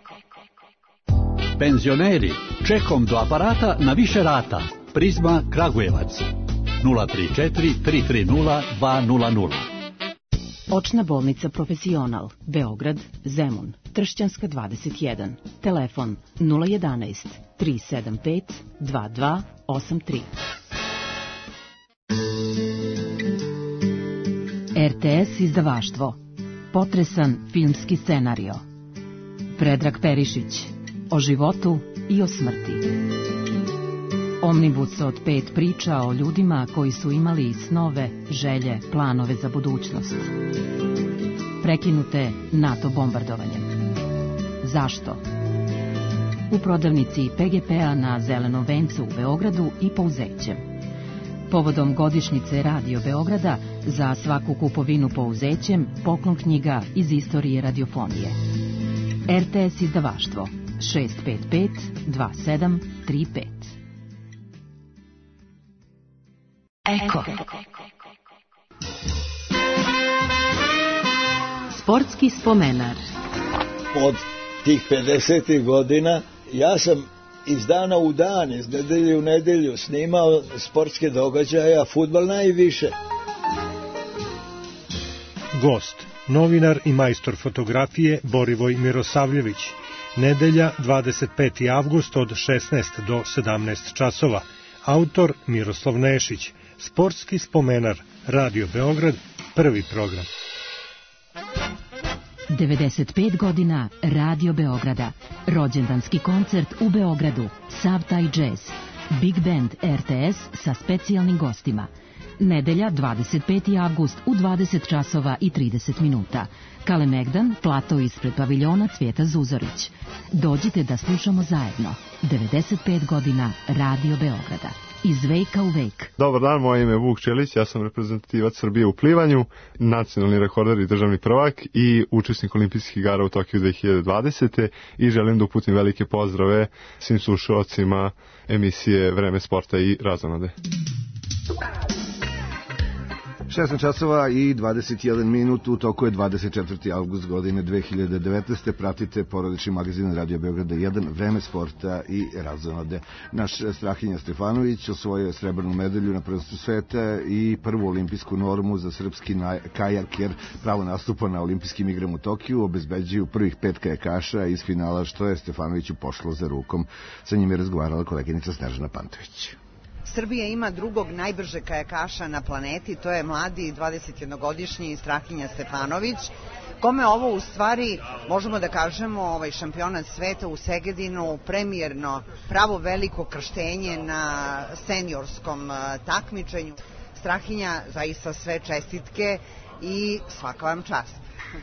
Penzioneri, čekom do aparata na više rata. Prizma Kragujevac 034 330 200. Očna bolnica Profesional, Beograd, Zemun, Tršćanska 21, telefon 011 375 2283. RTS izdavaštvo, potresan filmski scenario. Predrag Perišić, o životu i o smrti. Omnibus od 5 priča o ljudima koji su imali snove, želje, planove za budućnost. Prekinute NATO bombardovanjem. Zašto? U prodavnici PGP-a na Zelenom vencu u Beogradu i Pouzećem. Povodom godišnjice Radio Beograda za svaku kupovinu Pouzećem poklon knjiga iz istorije radiofonije. RTS izdavaštvo 655 2735. Eko. Sportski spomenar. Od tih 50. godina ja sam iz dana u dan, iz nedelje u nedelju snimao sportske događaje, a fudbal najviše. Gost, novinar i majstor fotografije Borivoj Mirosavljević. Nedelja 25. avgust od 16 do 17 časova. Autor Miroslav Nešić. Sportski spomenar, Radio Beograd, prvi program. 95 godina Radio Beograda. Rođendanski koncert u Beogradu. Sav taj džez. Big Band RTS sa specijalnim gostima. Nedelja 25. avgust u 20 časova i 30 minuta. Kalemegdan, plato ispred paviljona Cvijeta Zuzorić. Dođite da slušamo zajedno. 95 godina Radio Beograda. Iz veka u vek. Dobar dan, moje ime je Vuk Čelić, ja sam reprezentativac Srbije u plivanju, nacionalni rekorder i državni prvak i učesnik olimpijskih igara u Tokiju 2020. I želim da uputim velike pozdrave svim slušalcima emisije Vreme sporta i razonode. 16 časova i 21 minut, u toku je 24. avgust godine 2019. Pratite porodični magazin Radio Beograda 1, Vreme sporta i razonode. Naš Strahinja Stefanović osvojio je srebrnu medalju na prvenstvu sveta i prvu olimpijsku normu za srpski kajak, jer pravo nastupa na olimpijskim igrama u Tokiju obezbeđuju prvih 5 kajakaša iz finala, što je Stefanoviću pošlo za rukom. Sa njim je razgovarala koleginica Snežana Pantović. Srbija ima drugog najbržeg kajakaša na planeti, to je mladi 21-godišnji Strahinja Stefanović, kome ovo u stvari, možemo da kažemo, šampionat sveta u Segedinu, premijerno, pravo veliko krštenje na seniorskom takmičenju. Strahinja, zaista sve čestitke i svaka vam čast.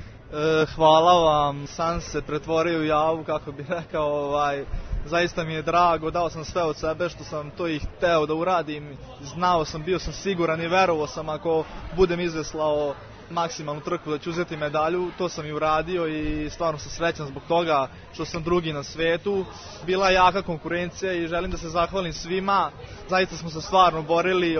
Hvala vam, san se pretvorio u javu, kako bih rekao, zaista mi je drago, dao sam sve od sebe što sam to i hteo da uradim, znao sam, bio sam siguran i verovao sam ako budem izveslao maksimalnu trku da ću uzeti medalju, to sam i uradio i stvarno sam srećan zbog toga što sam drugi na svetu. Bila je jaka konkurencija i želim da se zahvalim svima, zaista smo se stvarno borili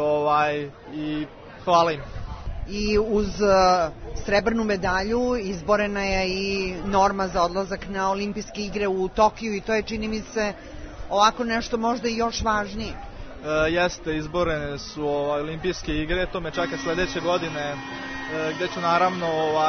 i hvala im. I uz srebrnu medalju izborena je i norma za odlazak na olimpijske igre u Tokiju i to je, čini mi se, ovako nešto možda i još važnije. Jeste, izborene su olimpijske igre, to me čeka sledeće godine, gde ću naravno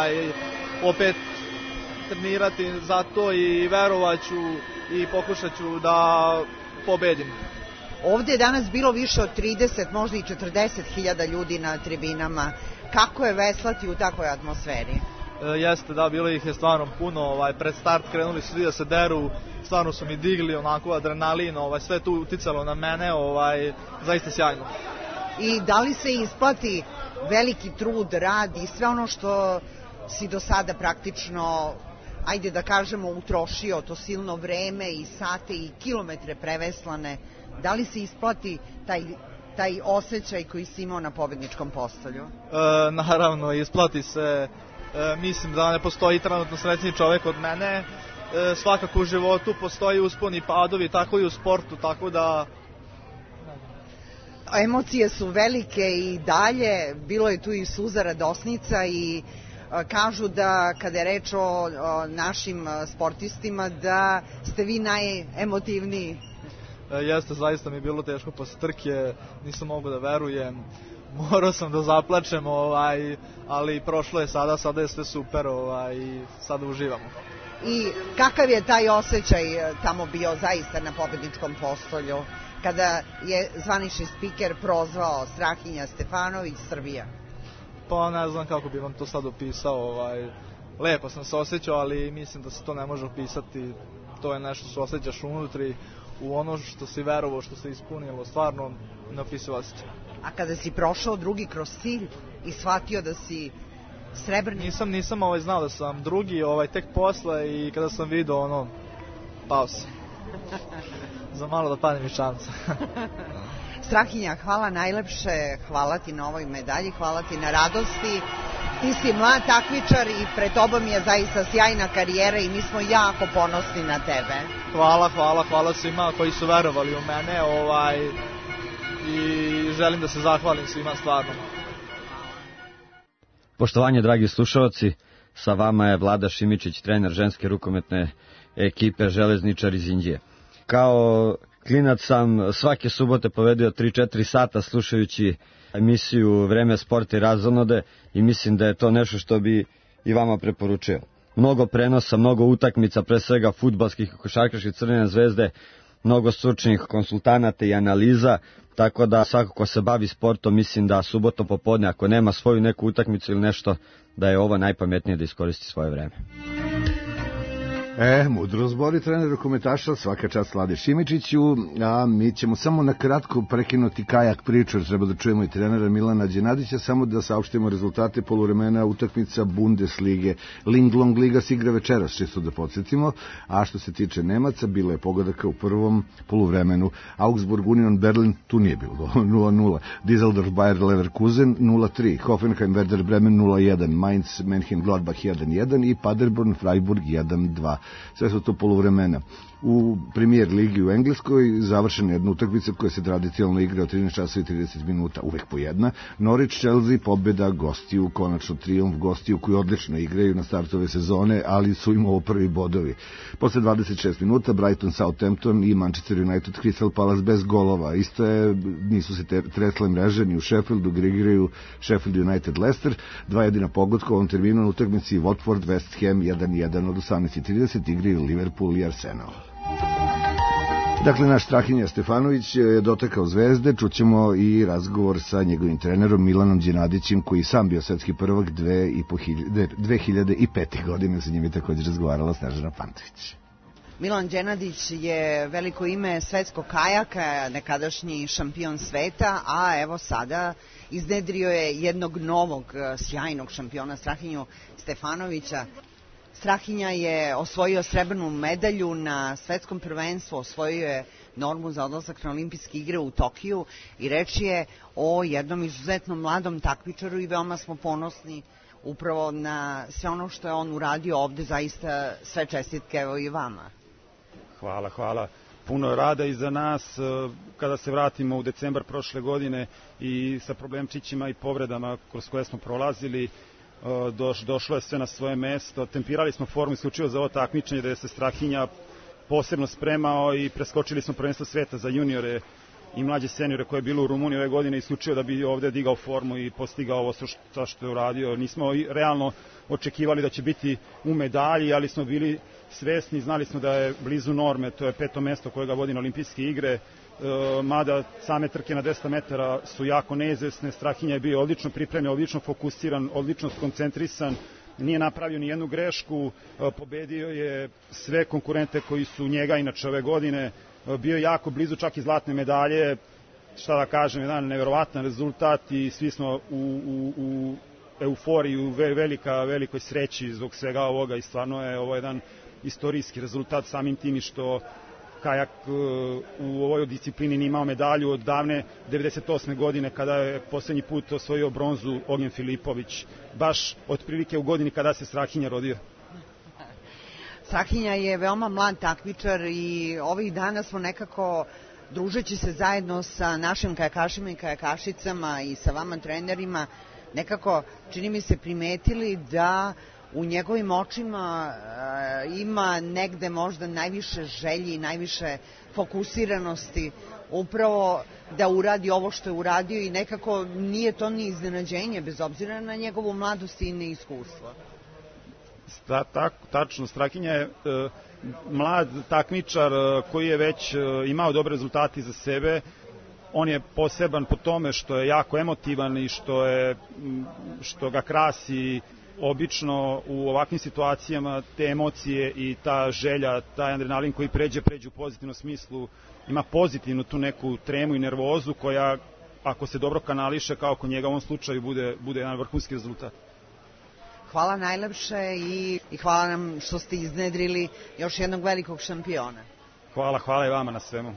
opet trenirati za to i verovaću i pokušat ću da pobedim. Ovde je danas bilo više od 30, možda i 40.000 ljudi na tribinama. Kako je veslati u takvoj atmosferi? Jeste, da, bilo ih je stvarno puno, pred start krenuli su svi da se deru, stvarno su mi digli onako adrenalin, sve tu uticalo na mene, zaista sjajno. I da li se isplati veliki trud, rad i sve ono što si do sada praktično, ajde da kažemo, utrošio, to silno vreme i sate i kilometre preveslane, da li se isplati taj osjećaj koji si imao na pobedničkom postolju? Naravno, isplati se. Mislim da ne postoji trenutno srećniji čovek od mene. Svakako u životu postoji usponi i padovi, tako i u sportu, tako da... Emocije su velike i dalje, bilo je tu i suza radosnica i kažu da kada je reč o našim sportistima da ste vi najemotivniji. Jeste, zaista mi je bilo teško posle trke, nisam mogu da verujem, morao sam da zaplačem, ali prošlo je sada je sve super, i sada uživamo. I kakav je taj osjećaj tamo bio zaista na pobedničkom postolju, kada je zvanični spiker prozvao Strahinja Stefanović Srbija? Pa ne znam kako bi vam to sad opisao, lepo sam se osjećao, ali mislim da se to ne može opisati, to je nešto što osjećaš unutri, u ono što si verovao, što se ispunilo, stvarno neopisivo osjećaj. A kada si prošao drugi kroz cilj i shvatio da si srebrni? Nisam znao da sam drugi, tek posle, i kada sam vidio pao sam. Za malo da padnem iz čamca. Strahinja, hvala najlepše, hvala ti na ovoj medalji, hvala ti na radosti. Ti si mlad takmičar i pred tobom je zaista sjajna karijera i mi smo jako ponosni na tebe. Hvala svima koji su verovali u mene, i želim da se zahvalim svima stvarno. Poštovanje, dragi slušalci, sa vama je Vlada Šimičić, trener ženske rukometne ekipe Železničar iz Inđije. Kao klinac sam svake subote povedio 3-4 sata slušajući emisiju Vreme sporta i razonode i mislim da je to nešto što bi i vama preporučio. Mnogo prenosa, mnogo utakmica, pre svega fudbalskih, košarkaških, Crvene zvezde, mnogo stručnih konsultanata i analiza, tako da svako ko se bavi sportom, mislim da subotom popodne, ako nema svoju neku utakmicu ili nešto, da je ovo najpametnije da iskoristi svoje vreme. Mudro zbori trener rukometaša, svaka čast Vlade Šimičiću, a mi ćemo samo na kratko prekinuti kajak priču, jer treba da čujemo i trenera Milana Đenadića, samo da saopštimo rezultate poluvremena utakmica Bundeslige. Linglong Liga se igra večeras, čisto da podsjetimo, a što se tiče Nemaca, bilo je pogodaka u prvom poluvremenu. Augsburg Union Berlin, tu nije bilo, 0-0. Düsseldorf Bayer Leverkusen 0-3, Hoffenheim Werder Bremen 0-1, Mainz Mönchengladbach 1-1 i Paderborn Freiburg 1-2. Sve su to poluvremena. U Premier ligi u Engleskoj završena jedna utakmica koja se tradicionalno igra od 13 časa i 30 minuta, uvek po jedna. Norwich Chelsea, pobjeda gostiju, konačno trijumf gostiju koji odlično igraju na startu ove sezone, ali su im ovo prvi bodovi. Posle 26 minuta Brighton Southampton i Manchester United Crystal Palace bez golova. Isto je, nisu se tresle mreže ni u Sheffieldu, gdje igraju Sheffield United Leicester. Dva jedina pogotka u ovom terminu na utakmici Watford West Ham 1-1 od 18:30 igraju Liverpool i Arsenal. Dakle, naš Strahinja Stefanović je dotakao Zvezde, čućemo i razgovor sa njegovim trenerom Milanom Đenadićem, koji sam bio svetski prvak 2005. godine, sa njim je također razgovarala Snežana Pantović. Milan Đenadić je veliko ime svetskog kajaka, nekadašnji šampion sveta, a evo sada iznedrio je jednog novog sjajnog šampiona, Strahinju Stefanovića. Strahinja je osvojio srebrnu medalju na svetskom prvenstvu, osvojio je normu za odlazak na olimpijske igre u Tokiju i reč je o jednom izuzetno mladom takmičaru i veoma smo ponosni upravo na sve ono što je on uradio ovde, zaista sve čestitke, evo i vama. Hvala. Puno rada iza nas. Kada se vratimo u decembar prošle godine i sa problemčićima i povredama kroz koje smo prolazili, došlo je sve na svoje mesto. Tempirali smo formu isključivo za ovo takmičenje, da je se Strahinja posebno spremao i preskočili smo prvenstvo sveta za juniore i mlađe seniore koje je bilo u Rumuniji ove godine isključivo da bi ovde digao formu i postigao ovo što je uradio. Nismo realno očekivali da će biti u medalji, ali smo bili svesni, znali smo da je blizu norme, to je 5. mesto koje ga vodi na olimpijske igre, mada same trke na 200 metara su jako neizvesne. Strahinja je bio odlično pripremljen, odlično fokusiran, odlično skoncentrisan, nije napravio ni jednu grešku, pobedio je sve konkurente koji su njega inače ove godine, bio je jako blizu čak i zlatne medalje, šta da kažem, jedan neverovatan rezultat i svi smo u euforiji, u velikoj sreći zbog svega ovoga i stvarno je ovo jedan istorijski rezultat samim tim i što kajak u ovoj disciplini nije imao medalju od davne 98. godine kada je posljednji put osvojio bronzu Ognjen Filipović, baš otprilike u godini kada se Strahinja rodio. Strahinja je veoma mlad takmičar i ovih dana smo nekako, družeći se zajedno sa našim kajakašima i kajakašicama i sa vama trenerima, nekako, čini mi se, primetili da u njegovim očima ima negde možda najviše želji i najviše fokusiranosti upravo da uradi ovo što je uradio i nekako nije to ni iznenađenje bez obzira na njegovu mladost i neiskustvo. Tačno, Strahinja je mlad takmičar koji je već imao dobre rezultate za sebe. On je poseban po tome što je jako emotivan i što ga krasi obično u ovakvim situacijama te emocije i ta želja, taj adrenalin koji pređe u pozitivnom smislu, ima pozitivnu tu neku tremu i nervozu koja, ako se dobro kanališe, kao kod njega u ovom slučaju, bude jedan vrhunski rezultat. Hvala najlepše i hvala nam što ste iznedrili još jednog velikog šampiona. Hvala i vama na svemu.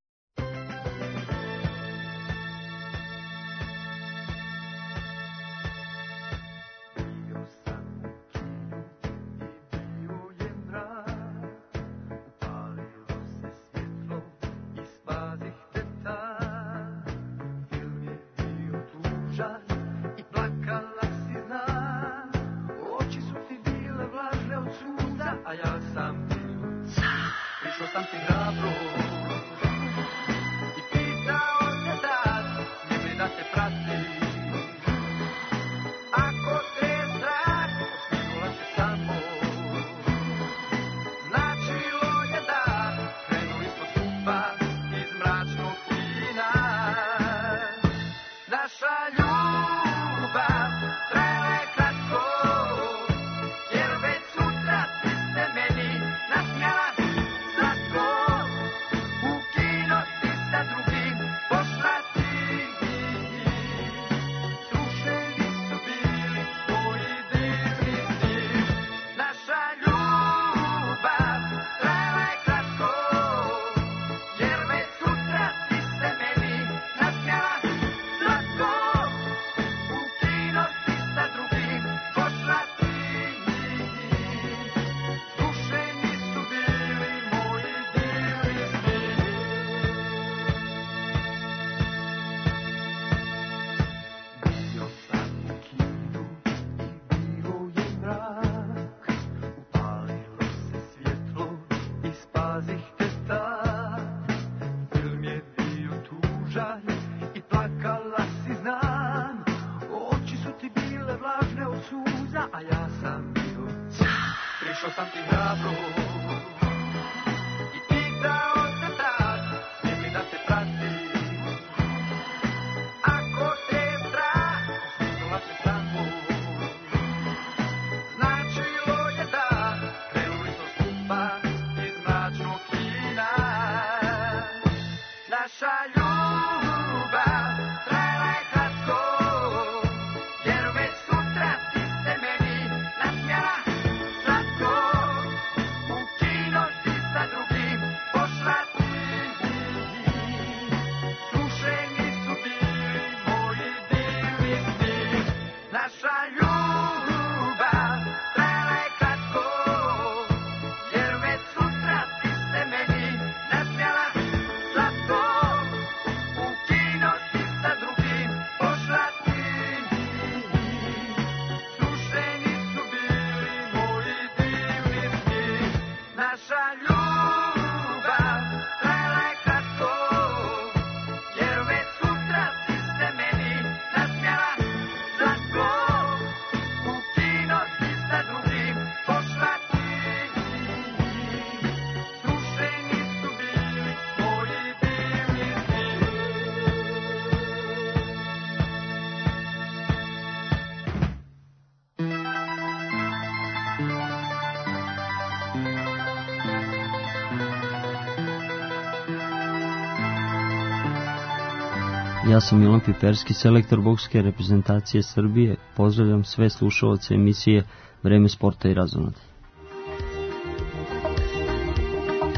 Ja sam Milan Piperski, selektor bokserske reprezentacije Srbije. Pozdravljam sve slušaoce emisije Vreme sporta i razonode.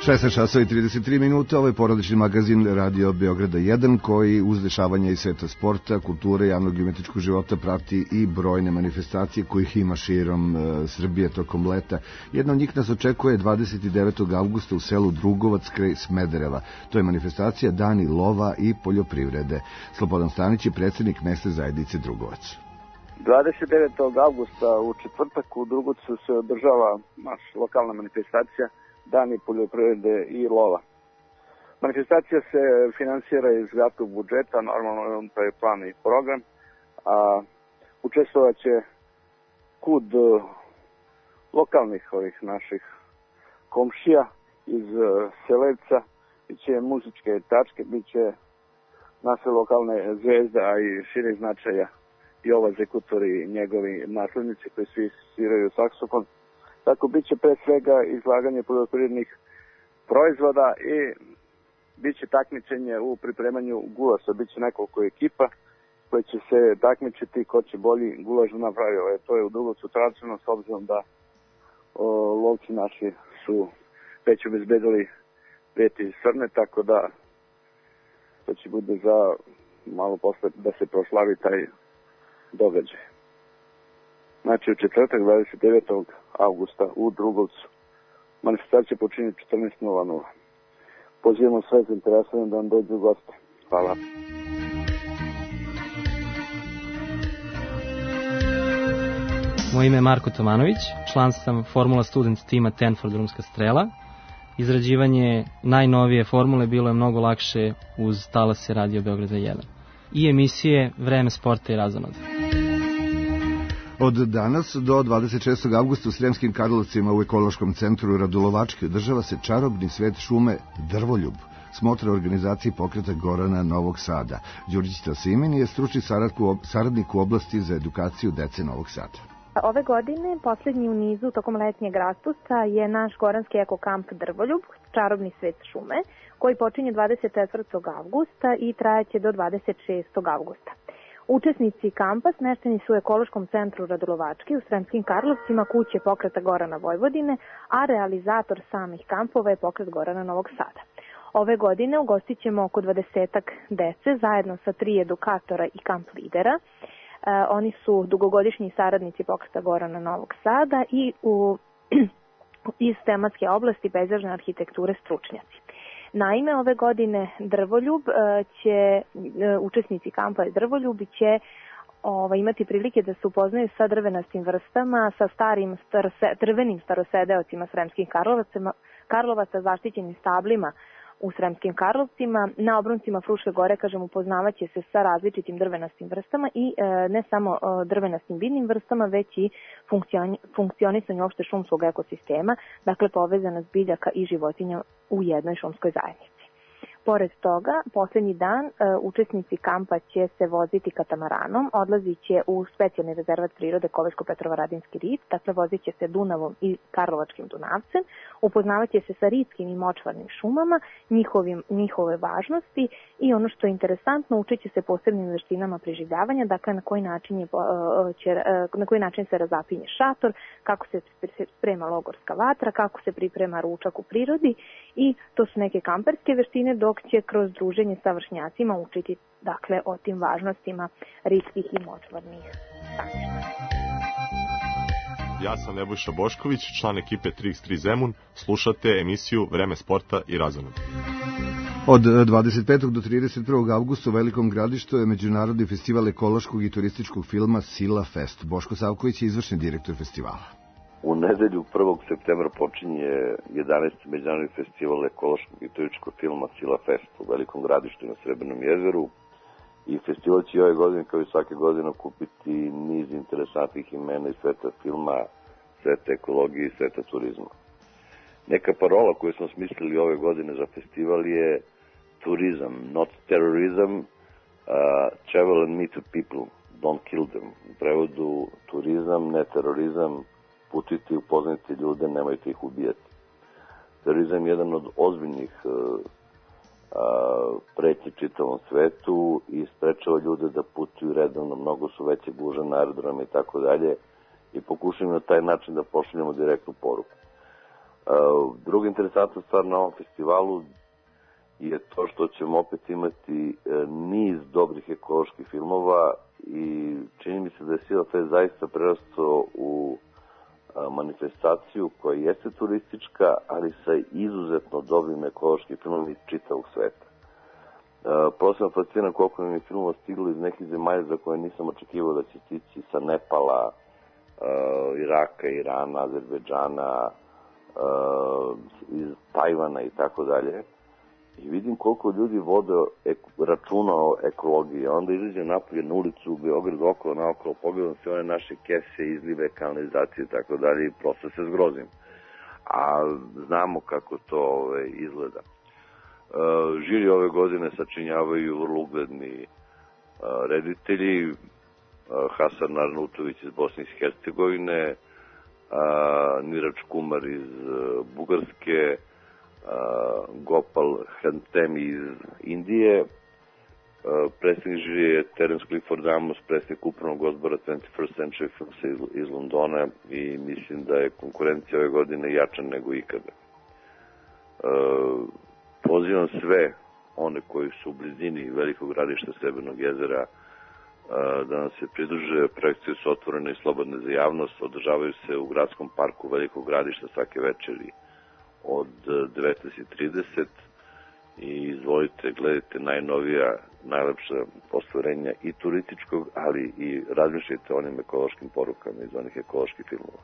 16 časova i 33 minuta, ovo je porodični magazin Radio Beograda 1 koji uz dešavanja iz sveta sporta, kulture, javnog i umetničkog života prati i brojne manifestacije kojih ima širom Srbije tokom leta. Jedna od njih nas očekuje 29. avgusta u selu Drugovac kraj Smedereva. To je manifestacija Dani lova i poljoprivrede. Slobodan Stanić je predsjednik mesne zajednice Drugovac. 29. avgusta u četvrtak u Drugovcu se održava naša lokalna manifestacija Dani poljoprivrede i lova. Manifestacija se finansira iz gradskog budžeta, normalno to je plan i program, a učestvovat će kud lokalnih ovih naših komšija iz Selevca, bit će muzičke tačke, bit će naše lokalne zvezde, a i širih značaja Jova Zekutor i njegovi naslednici koji svi sviraju saksofon. Tako bit će pre svega izlaganje poljoprivrednih proizvoda i bit će takmičenje u pripremanju gulaša. Bit će nekoliko ekipa koje će se takmičiti ko će bolji gulaš napravio. To je u Drugovcu tradicionalno, s obzirom da lovci naši su već obezbedili 5 srne, tako da to će bude za malo posle da se proslavi taj događaj. Znači u četvrtak 29. avgusta u Drugovcu. Manifestacija počinje 14:00. Pozivamo sve zainteresovane da nam dođu goste. Hvala. Moje ime je Marko Tomanović, član sam Formula Student tima Tenford Drumska strela. Izrađivanje najnovije formule bilo je mnogo lakše uz talase Radio Beograda 1. I emisije Vreme sporta i razonoda. Od danas do 26. avgusta u Sremskim Karlovcima u ekološkom centru Radulovački održava se čarobni svet šume Drvoljub, smotra organizaciji pokreta Gorana Novog Sada. Đurđić Tasimin je stručni saradnik u oblasti za edukaciju dece Novog Sada. Ove godine, poslednji u nizu tokom letnjeg raspusta, je naš goranski ekokamp Drvoljub, čarobni svet šume, koji počinje 24. avgusta i trajaće do 26. avgusta. Učesnici kampa smešteni su u ekološkom centru Radulovački u Sremskim Karlovcima, kuće pokreta Gorana Vojvodine, a realizator samih kampova je pokret Gorana Novog Sada. Ove godine ugostit ćemo oko 20 dece zajedno sa 3 edukatora i kamp lidera. Oni su dugogodišnji saradnici pokreta Gorana Novog Sada i iz tematske oblasti pejzažne arhitekture stručnjaci. Naime, ove godine Drvoljub će, učesnici kampa Drvoljubi će imati prilike da se upoznaju sa drvenastim vrstama, sa starim drvenim starosedeocima Sremskih Karlovaca, zaštićenim stablima u Sremskim Karlovcima. Na obroncima Fruške gore, upoznavaće se sa različitim drvenastim vrstama i ne samo drvenastim biljnim vrstama, već i funkcionisanje opšte šumskog ekosistema, dakle povezanost biljaka i životinja u jednoj šumskoj zajednici. Pored toga, poslednji dan učesnici kampa će se voziti katamaranom, odlazit će u specijalni rezervat prirode Kovačko-Petrovaradinski rit, dakle vozit će se Dunavom i Karlovačkim Dunavcem, upoznavat će se sa ritskim i močvarnim šumama, njihove važnosti i ono što je interesantno, učit će se posebnim veštinama preživljavanja, dakle na koji način se razapinje šator, kako se sprema logorska vatra, kako se priprema ručak u prirodi i to su neke kamperske veštine, dok će kroz druženje sa vršnjacima učiti o tim važnostima ritskih i močvarnih staništa. Ja sam Nebojša Bošković, član ekipe 3x3 Zemun. Slušate emisiju Vreme sporta i razonoda. Od 25. do 31. avgusta u Velikom Gradištu je Međunarodni festival ekološkog i turističkog filma Sila Fest. Boško Savković je izvršni direktor festivala. U nedelju 1. septembra počinje 11. Međunarodni festival ekološkog i turističkog filma Sila Fest u Velikom Gradištu na Srebrnom jezeru. I festival će ove godine, kao i svake godine, okupiti niz interesantnih imena iz sveta filma, sveta ekologije i sveta turizma. Neka parola koju smo smislili ove godine za festival je turizam, not terrorism, travel and meet the people, don't kill them. U prevodu turizam, ne terorizam, putujte i upoznajte ljude, nemojte ih ubijati. Terorizam je jedan od ozbiljnih pretnji čitavom svetu i sprečava ljude da putuju redovno, mnogo su veće gužve na aerodrome i tako dalje i pokušamo na taj način da pošaljemo direktnu poruku. Druga interesantna stvar na ovom festivalu je to što ćemo opet imati niz dobrih ekoloških filmova i čini mi se da je Sila Fest zaista prerastao u manifestaciju koja jeste turistička, ali sa izuzetno dobrim ekološkim filmom iz čitavog sveta. Prosto sam fascinan koliko mi je filmova stiglo iz nekih zemalja za koje nisam očekivao da će stići, sa Nepala, Iraka, Irana, Azerbejdžana, iz Tajvana i tako dalje. I vidim koliko ljudi vode računa o ekologiji. Onda izađem napolje na ulicu u Beogradu, okolo naokolo, pogledam sve one naše kese, izlive, kanalizacije i tako dalje i prosto se zgrozim. A znamo kako to izgleda. Žiri ove godine sačinjavaju vrlo ugledni reditelji, Hasan Arnautović iz Bosne i Hercegovine, Niraj Kumar iz Bugarske, Gopal Hantemi iz Indije, predsjednik žirije je Terence Clifford Amos, predsjednik upravnog odbora 21st Century Films iz Londona i mislim da je konkurencija ove godine jača nego ikada. Pozivam sve one koji su u blizini velikog gradišta Srebrnog jezera da nam se pridruže. Projekcije su otvorene i slobodne za javnost, održavaju se u gradskom parku velikog gradišta svake večeri od 19:30 i izvolite, gledajte najnovija, najlepša ostvarenja i turističkog, ali i razmišljajte o onim ekološkim porukama iz onih ekoloških filmova.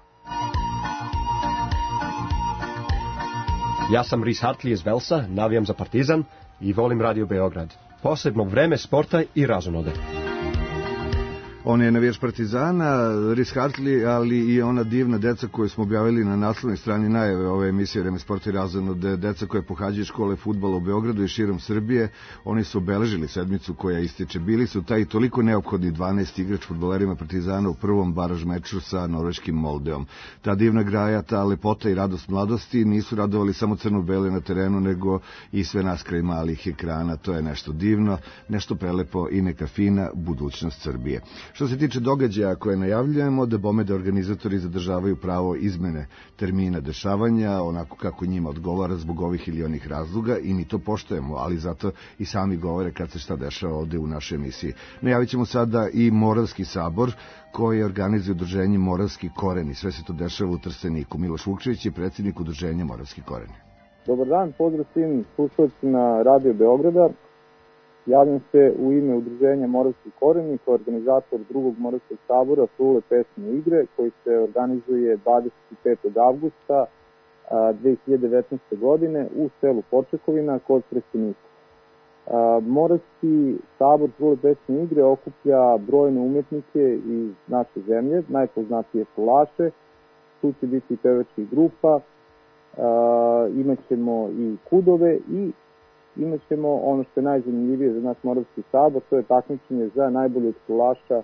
Ja sam Rhys Hartley iz Velsa, navijam za Partizan i volim Radio Beograd. Posebno vreme sporta i razonode. On je navijač Partizana, Rhys Hartley, ali i ona divna deca koju smo objavili na naslovnoj strani najave ove emisije Vreme sporta i razonode, deca koje pohađaju škole fudbala u Beogradu i širom Srbije. Oni su obeležili sedmicu koja ističe. Bili su taj toliko neophodni 12 igrač fudbalerima Partizana u prvom baraž meču sa norveškim Moldeom. Ta divna graja, ta lepota i radost mladosti nisu radovali samo crno-bele na terenu, nego i sve nas kraj malih ekrana. To je nešto divno, nešto prelepo i neka fina budućnost Srbije. Što se tiče događaja koje najavljujemo, da bome da organizatori zadržavaju pravo izmene termina dešavanja, onako kako njima odgovara zbog ovih ili onih razloga i mi to poštujemo, ali zato i sami govore kad se šta dešava ovde u našoj emisiji. Najavit ćemo sada i Moravski sabor koji organizuje udruženje Moravski koreni. Sve se to dešava u Trsteniku. Miloš Vukčević je predsjednik udruženja Moravski koreni. Dobar dan, pozdrav svim slušalcima Radio Beograda. Javljam se u ime udruženja Moravski koreni kao organizator drugog Moravskog sabora Frule pesme igre koji se organizuje 25. avgusta 2019. godine u selu Počekovina kod Trstenika. Moravski sabor Frule pesme igre okuplja brojne umetnike iz naše zemlje, najpoznatije fulaše, tu će biti pevačkih grupa, imat ćemo i kudove i imat ćemo ono što je najzanimljivije za naš Moravski sabor, to je takmičenje za najboljeg fulaša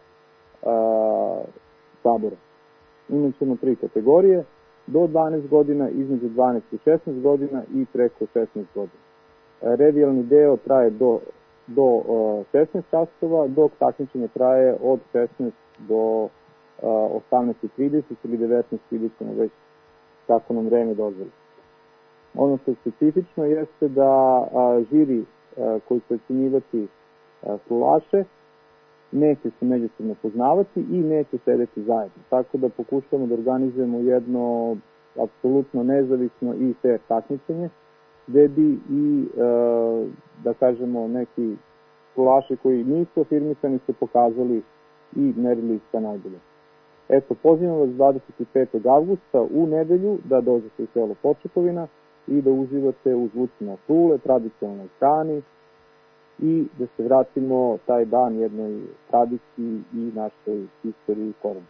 sabora. Imat ćemo 3 kategorije, do 12 godina, između 12 i 16 godina i preko 16 godina. Revijalni deo traje do 16 časova, dok takmičenje traje od 16 do 18:30 ili 19:30, već kako nam vreme dozvoli. Ono što je specifično jeste da žiri koji će ocenjivati fulaše neće se međusobno poznavati i neće sedeti zajedno. Tako da pokušamo da organizujemo jedno apsolutno nezavisno i fair takmičenje, gde bi i, da kažemo, neki fulaši koji nisu afirmisani se pokazali i merili sa najbolje. Eto, pozivam vas 25. avgusta u nedelju da dođete u selo Počekovina i da uživate u zvucima frule, tradicionalnoj hrani i da se vratimo taj dan jednoj tradiciji i našoj istoriji i korenu.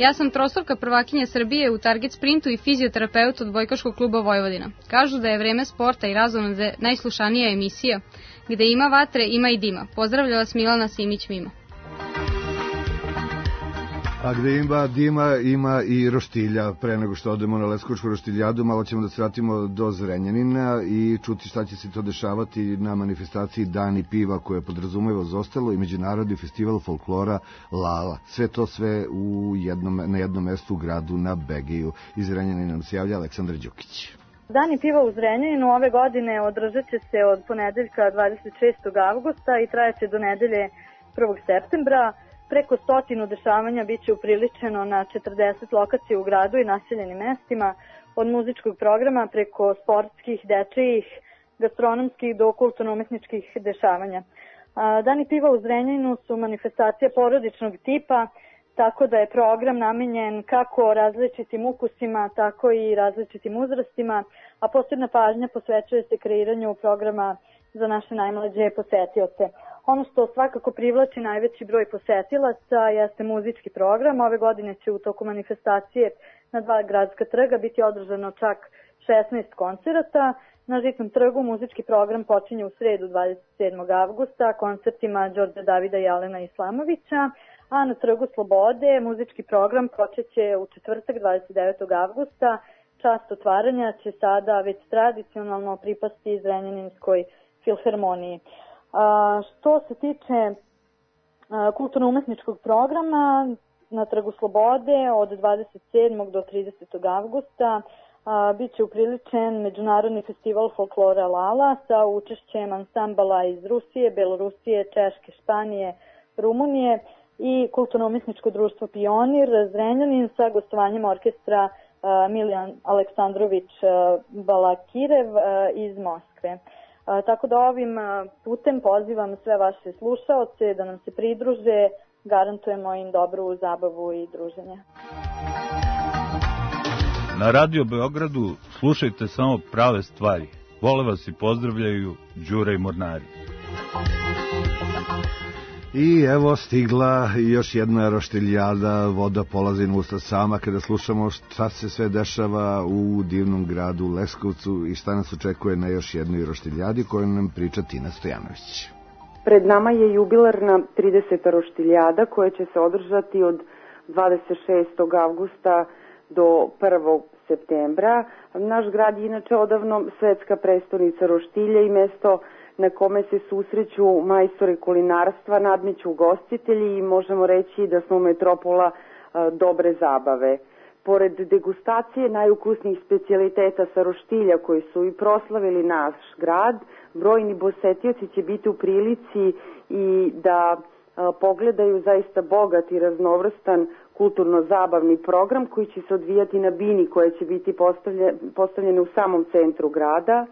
Ja sam trostruka prvakinja Srbije u target sprintu i fizioterapeut odbojkaškog kluba Vojvodina. Kažu da je vreme sporta i razonode najslušanija emisija, gde ima vatre, ima i dima. Pozdravlja vas Milana Simić-Mimo. A gde ima dima, ima i roštilja. Pre nego što odemo na Leskovačku roštiljadu, malo ćemo da se vratimo do Zrenjanina i čuti šta će se to dešavati na manifestaciji Dani piva, koja podrazumeva uz ostalo i Međunarodni festival folklora Lala. Sve to na jednom mestu u gradu na Begeju. Iz Zrenjanina nam se javlja Aleksandar Đukić. Dani piva u Zrenjaninu ove godine održat će se od ponedeljka 26. avgusta i trajaće do nedelje 1. septembra. Preko 100 dešavanja biće upriličeno na 40 lokacija u gradu i naseljenim mestima, od muzičkog programa preko sportskih, dečijih, gastronomskih do kulturno-umetničkih dešavanja. Dani piva u Zrenjaninu su manifestacija porodičnog tipa, tako da je program namenjen kako različitim ukusima, tako i različitim uzrastima, a posebna pažnja posvećuje se kreiranju programa za naše najmlađe posetioce. Ono što svakako privlači najveći broj posetilaca jeste muzički program. Ove godine će u toku manifestacije na 2 gradska trga biti održano čak 16 koncerata. Na Žitnom trgu muzički program počinje u sredu 27. avgusta koncertima Đorđa Davida i Alena Islamovića, a na Trgu Slobode muzički program počeće u četvrtak 29. avgusta. Čast otvaranja će sada već tradicionalno pripasti Zrenjaninskoj filharmoniji. Što se tiče kulturno-umetničkog programa, na Trgu Slobode od 27. do 30. avgusta bit će upriličen Međunarodni festival folklora Lala sa učešćem ansambala iz Rusije, Belorusije, Češke, Španije, Rumunije i kulturno-umetničko društvo Pionir Zrenjanin sa gostovanjem orkestra Milijan Aleksandrović Balakirev iz Moskve. Tako da ovim putem pozivam sve vaše slušaoce da nam se pridruže, garantujemo im dobru zabavu i druženje. Na Radio Beogradu slušajte samo prave stvari. Vole vas i pozdravljaju Đura i Mornari. I evo stigla još jedna roštiljada, voda polazi na usta sama kada slušamo šta se sve dešava u divnom gradu Leskovcu i šta nas očekuje na još jednoj roštiljadi koju nam priča Tina Stojanović. Pred nama je jubilarna 30. roštiljada koja će se održati od 26. avgusta do 1. septembra. Naš grad je inače odavno svetska prestonica roštilja i mesto na kome se susreću majstori kulinarstva, nadmeću ugostitelji i možemo reći da smo metropola dobre zabave. Pored degustacije najukusnijih specijaliteta sa roštilja koji su i proslavili naš grad, brojni posetioci će biti u prilici i da pogledaju zaista bogat i raznovrstan kulturno-zabavni program koji će se odvijati na bini koja će biti postavljena u samom centru grada.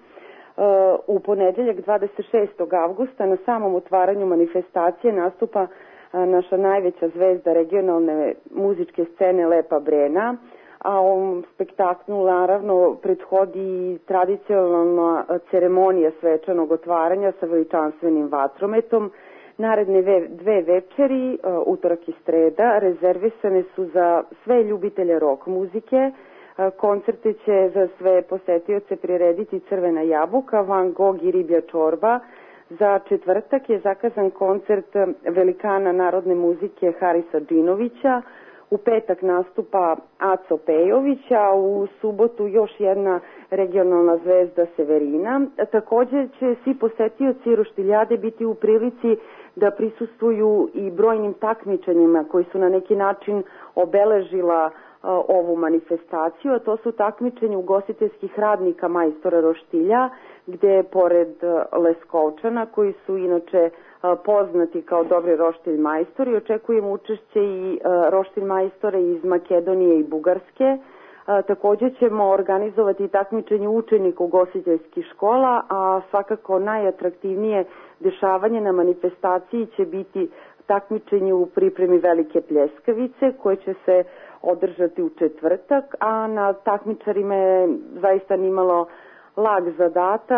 U ponedeljak 26. avgusta na samom otvaranju manifestacije nastupa naša najveća zvezda regionalne muzičke scene Lepa Brena, a ovom spektaklu naravno prethodi tradicionalna ceremonija svečanog otvaranja sa veličanstvenim vatrometom. Naredne 2 večeri, utorak i sreda, rezervisane su za sve ljubitelje rock muzike. Koncerte će za sve posetioce prirediti Crvena jabuka, Van Gogh i Riblja čorba. Za četvrtak je zakazan koncert velikana narodne muzike Harisa Džinovića. U petak nastupa Aco Pejović, a u subotu još jedna regionalna zvezda Severina. Također će svi posetioci roštiljade biti u prilici da prisustvuju i brojnim takmičenjima koji su na neki način obeležila ovu manifestaciju, a to su takmičenja ugostiteljskih radnika majstora roštilja, gde pored Leskovčana, koji su inače poznati kao dobri roštilj majstori, očekujemo učešće i roštilj majstora iz Makedonije i Bugarske. Također ćemo organizovati takmičenje učenika ugostiteljskih škola, a svakako najatraktivnije dešavanje na manifestaciji će biti takmičenje u pripremi velike pljeskavice koje će se održati u četvrtak, a na takmičarima je zaista nimalo lag zadatak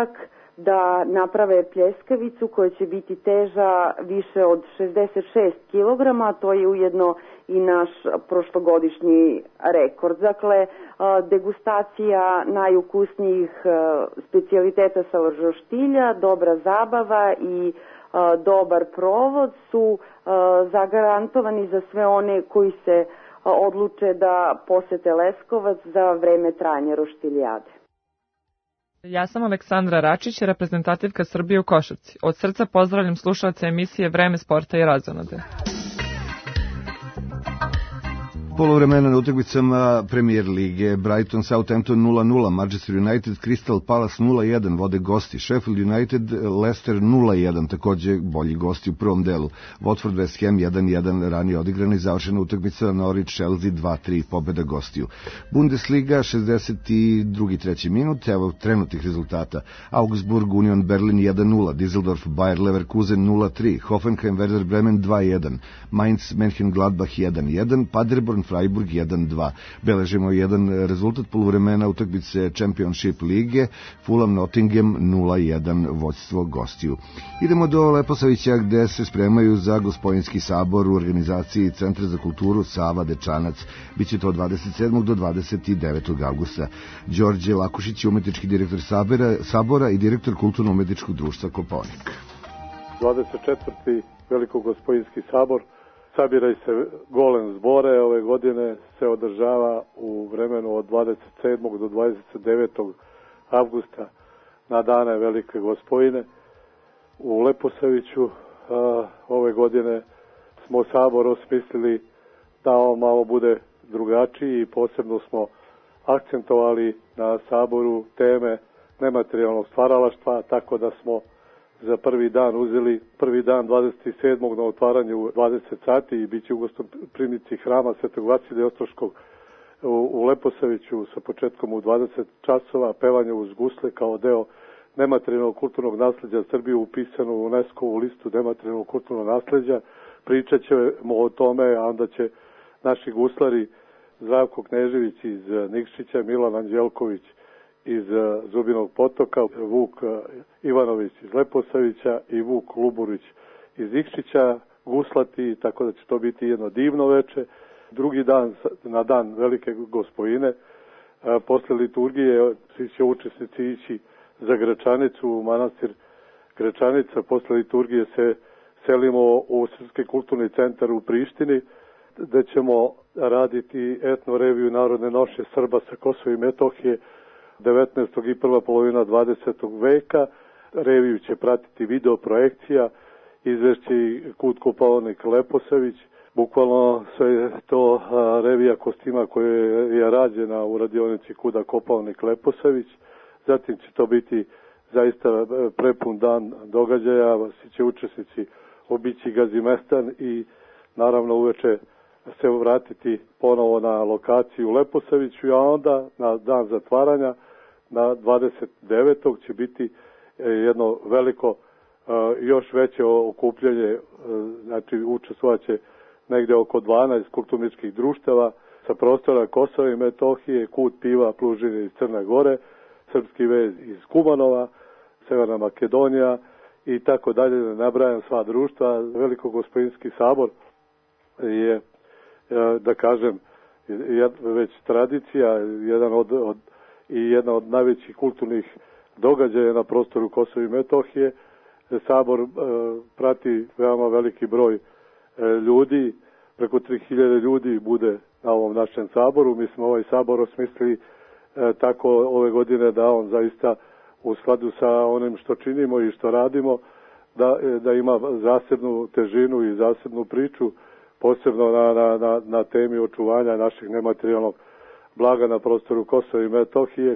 da naprave pljeskavicu koja će biti teža više od 66 kg, to je ujedno i naš prošlogodišnji rekord. Dakle, degustacija najukusnijih specijaliteta sa roštilja, dobra zabava i dobar provod su zagarantovani za sve one koji se odluče da posete Leskovac za vreme trajanja roštiljade. Ja sam Aleksandra Račić, reprezentativka Srbije u košarci. Od srca pozdravljam slušalce emisije Vreme sporta i razonode. Poluvremena na utakmicama Premier lige: Brighton Southampton 0-0, Manchester United Crystal Palace 0-1, vode gosti. Sheffield United Leicester 0-1, takođe bolji gosti u prvom delu. Watford West Ham 1-1, ranije odigrana i završena utakmica Norwich Chelsea 2-3, pobeda gostiju. Bundesliga 62. 3. minut, evo trenutnih rezultata: Augsburg Union Berlin 1-0, Düsseldorf Bayer Leverkusen 0-3, Hoffenheim Werder Bremen 2-1, Mainz Mönchengladbach 1-1, Paderborn Freiburg 1-2. Beležimo jedan rezultat poluvremena utakmice Championship lige, Fulham Nottingham 0-1, vođstvo gostiju. Idemo do Leposavića gde se spremaju za Gospodinski sabor u organizaciji Centra za kulturu Sava Dečanac. Biće to od 27. do 29. avgusta. Đorđe Lakušić je umetnički direktor sabora i direktor Kulturno-umetničkog društva Kopaonik. 24. Veliko Gospodinski sabor sabiraj se golem zbore, ove godine se održava u vremenu od 27. do 29. avgusta na dane Velike Gospojine. U Leposaviću ove godine smo sabor osmislili da on malo bude drugačiji i posebno smo akcentovali na saboru teme nematerijalnog stvaralaštva, tako da smo za prvi dan uzeli prvi dan 27. na otvaranju 20 sati i bit će u gostoprimnici hrama Svetog Vasilija Ostroškog u Leposaviću sa početkom u 20 časova, pevanje uz gusle kao deo nematerijalnog kulturnog nasleđa Srbije upisano u UNESCO-vu listu nematerijalnog kulturnog nasleđa. Pričat ćemo o tome, a onda će naši guslari Zdravko Knežević iz Nikšića, Milan Anđelković iz Zubinog potoka, Vuk Ivanović iz Leposavića i Vuk Luburić iz Nikšića guslati, tako da će to biti jedno divno veče. Drugi dan, na dan Velike Gospojine, posle liturgije svi će učesnici ići za Gračanicu, u manastir Gračanica. Posle liturgije se selimo u Srpski kulturni centar u Prištini, gde ćemo raditi etno reviju narodne noše Srba sa Kosova i Metohije 19. i prva polovina 20. veka. Reviju će pratiti video projekcija, izvešće i Kud Kopaonik Leposavić. Bukvalno sve to revija kostima koja je rađena u radionici Kuda Kopaonik Leposavić. Zatim će to biti zaista prepun dan događaja, svi će učesnici obići Gazimestan i naravno uveče se vratiti ponovo na lokaciju u Leposaviću, a onda na dan zatvaranja na 29. će biti jedno veliko, još veće okupljanje, znači učestvovaće negde oko 12 kulturničkih društava sa prostora Kosova i Metohije, Kut piva Plužine iz Crne Gore, Srpski vez iz Kumanova, Severna Makedonija i tako dalje, ne nabrajam sva društva. Veliko Gospodinski sabor je, da kažem, već tradicija, jedna od najvećih kulturnih događaja na prostoru Kosova i Metohije. Sabor prati veoma veliki broj ljudi, preko 3000 ljudi bude na ovom našem saboru. Mi smo ovaj sabor osmislili tako ove godine da on zaista u skladu sa onim što činimo i što radimo, da ima zasebnu težinu i zasebnu priču, posebno na temi očuvanja našeg nematerijalnog blaga na prostoru Kosova i Metohije.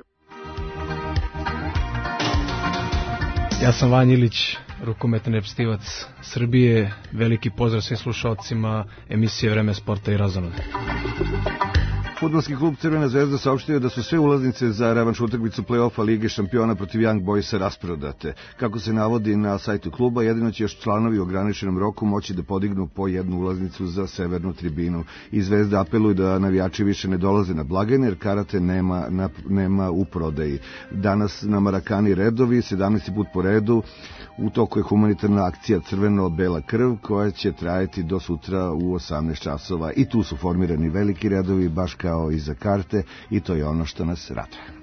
Ja sam Vanja Ilić, rukometni reprezentativac Srbije. Veliki pozdrav svim slušalcima emisije Vreme sporta i razonode. Fudbalski klub Crvena zvezda saopštio da su sve ulaznice za revanš utakmicu play-offa Lige šampiona protiv Young Boysa rasprodate. Kako se navodi na sajtu kluba, jedino će još članovi u ograničenom roku moći da podignu po jednu ulaznicu za severnu tribinu. I Zvezda apeluju da navijači više ne dolaze na blagajne jer karate nema u prodaji. Danas na Marakani redovi, 17. put po redu, u toku je humanitarna akcija Crveno-bela krv koja će trajati do sutra u 18 časova. I tu su formirani veliki redovi, baš kao i za karte, i to je ono što nas raduje.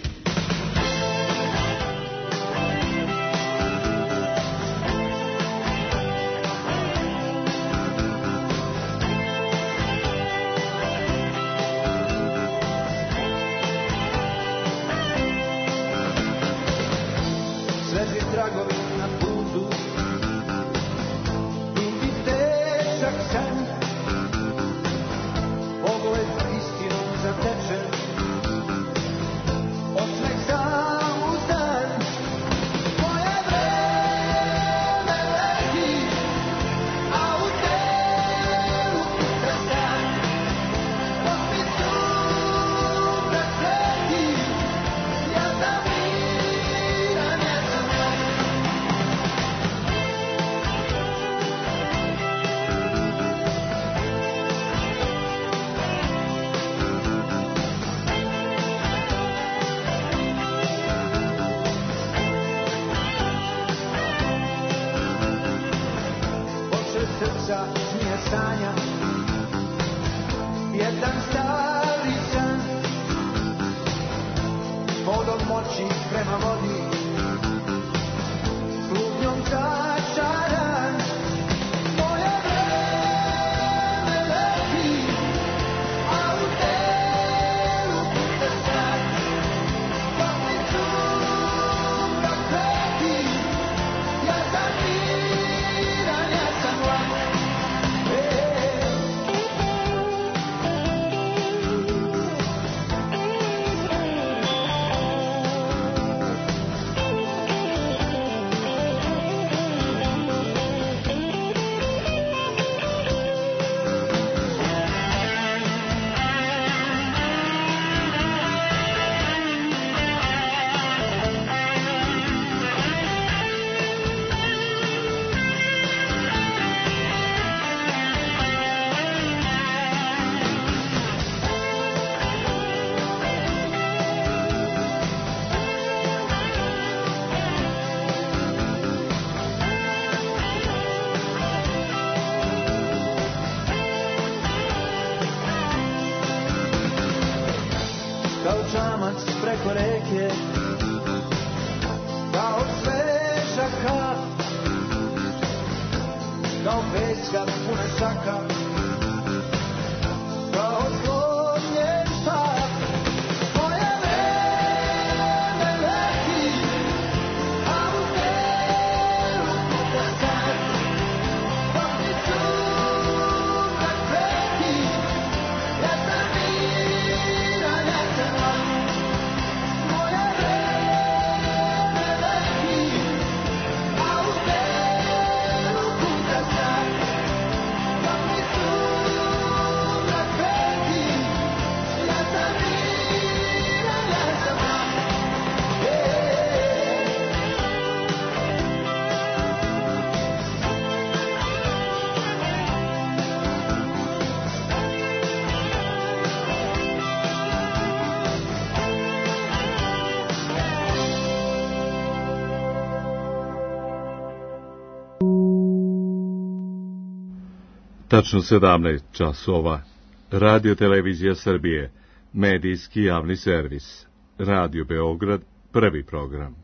Tačno 17 časova. Radio Televizija Srbije, medijski javni servis. Radio Beograd, prvi program.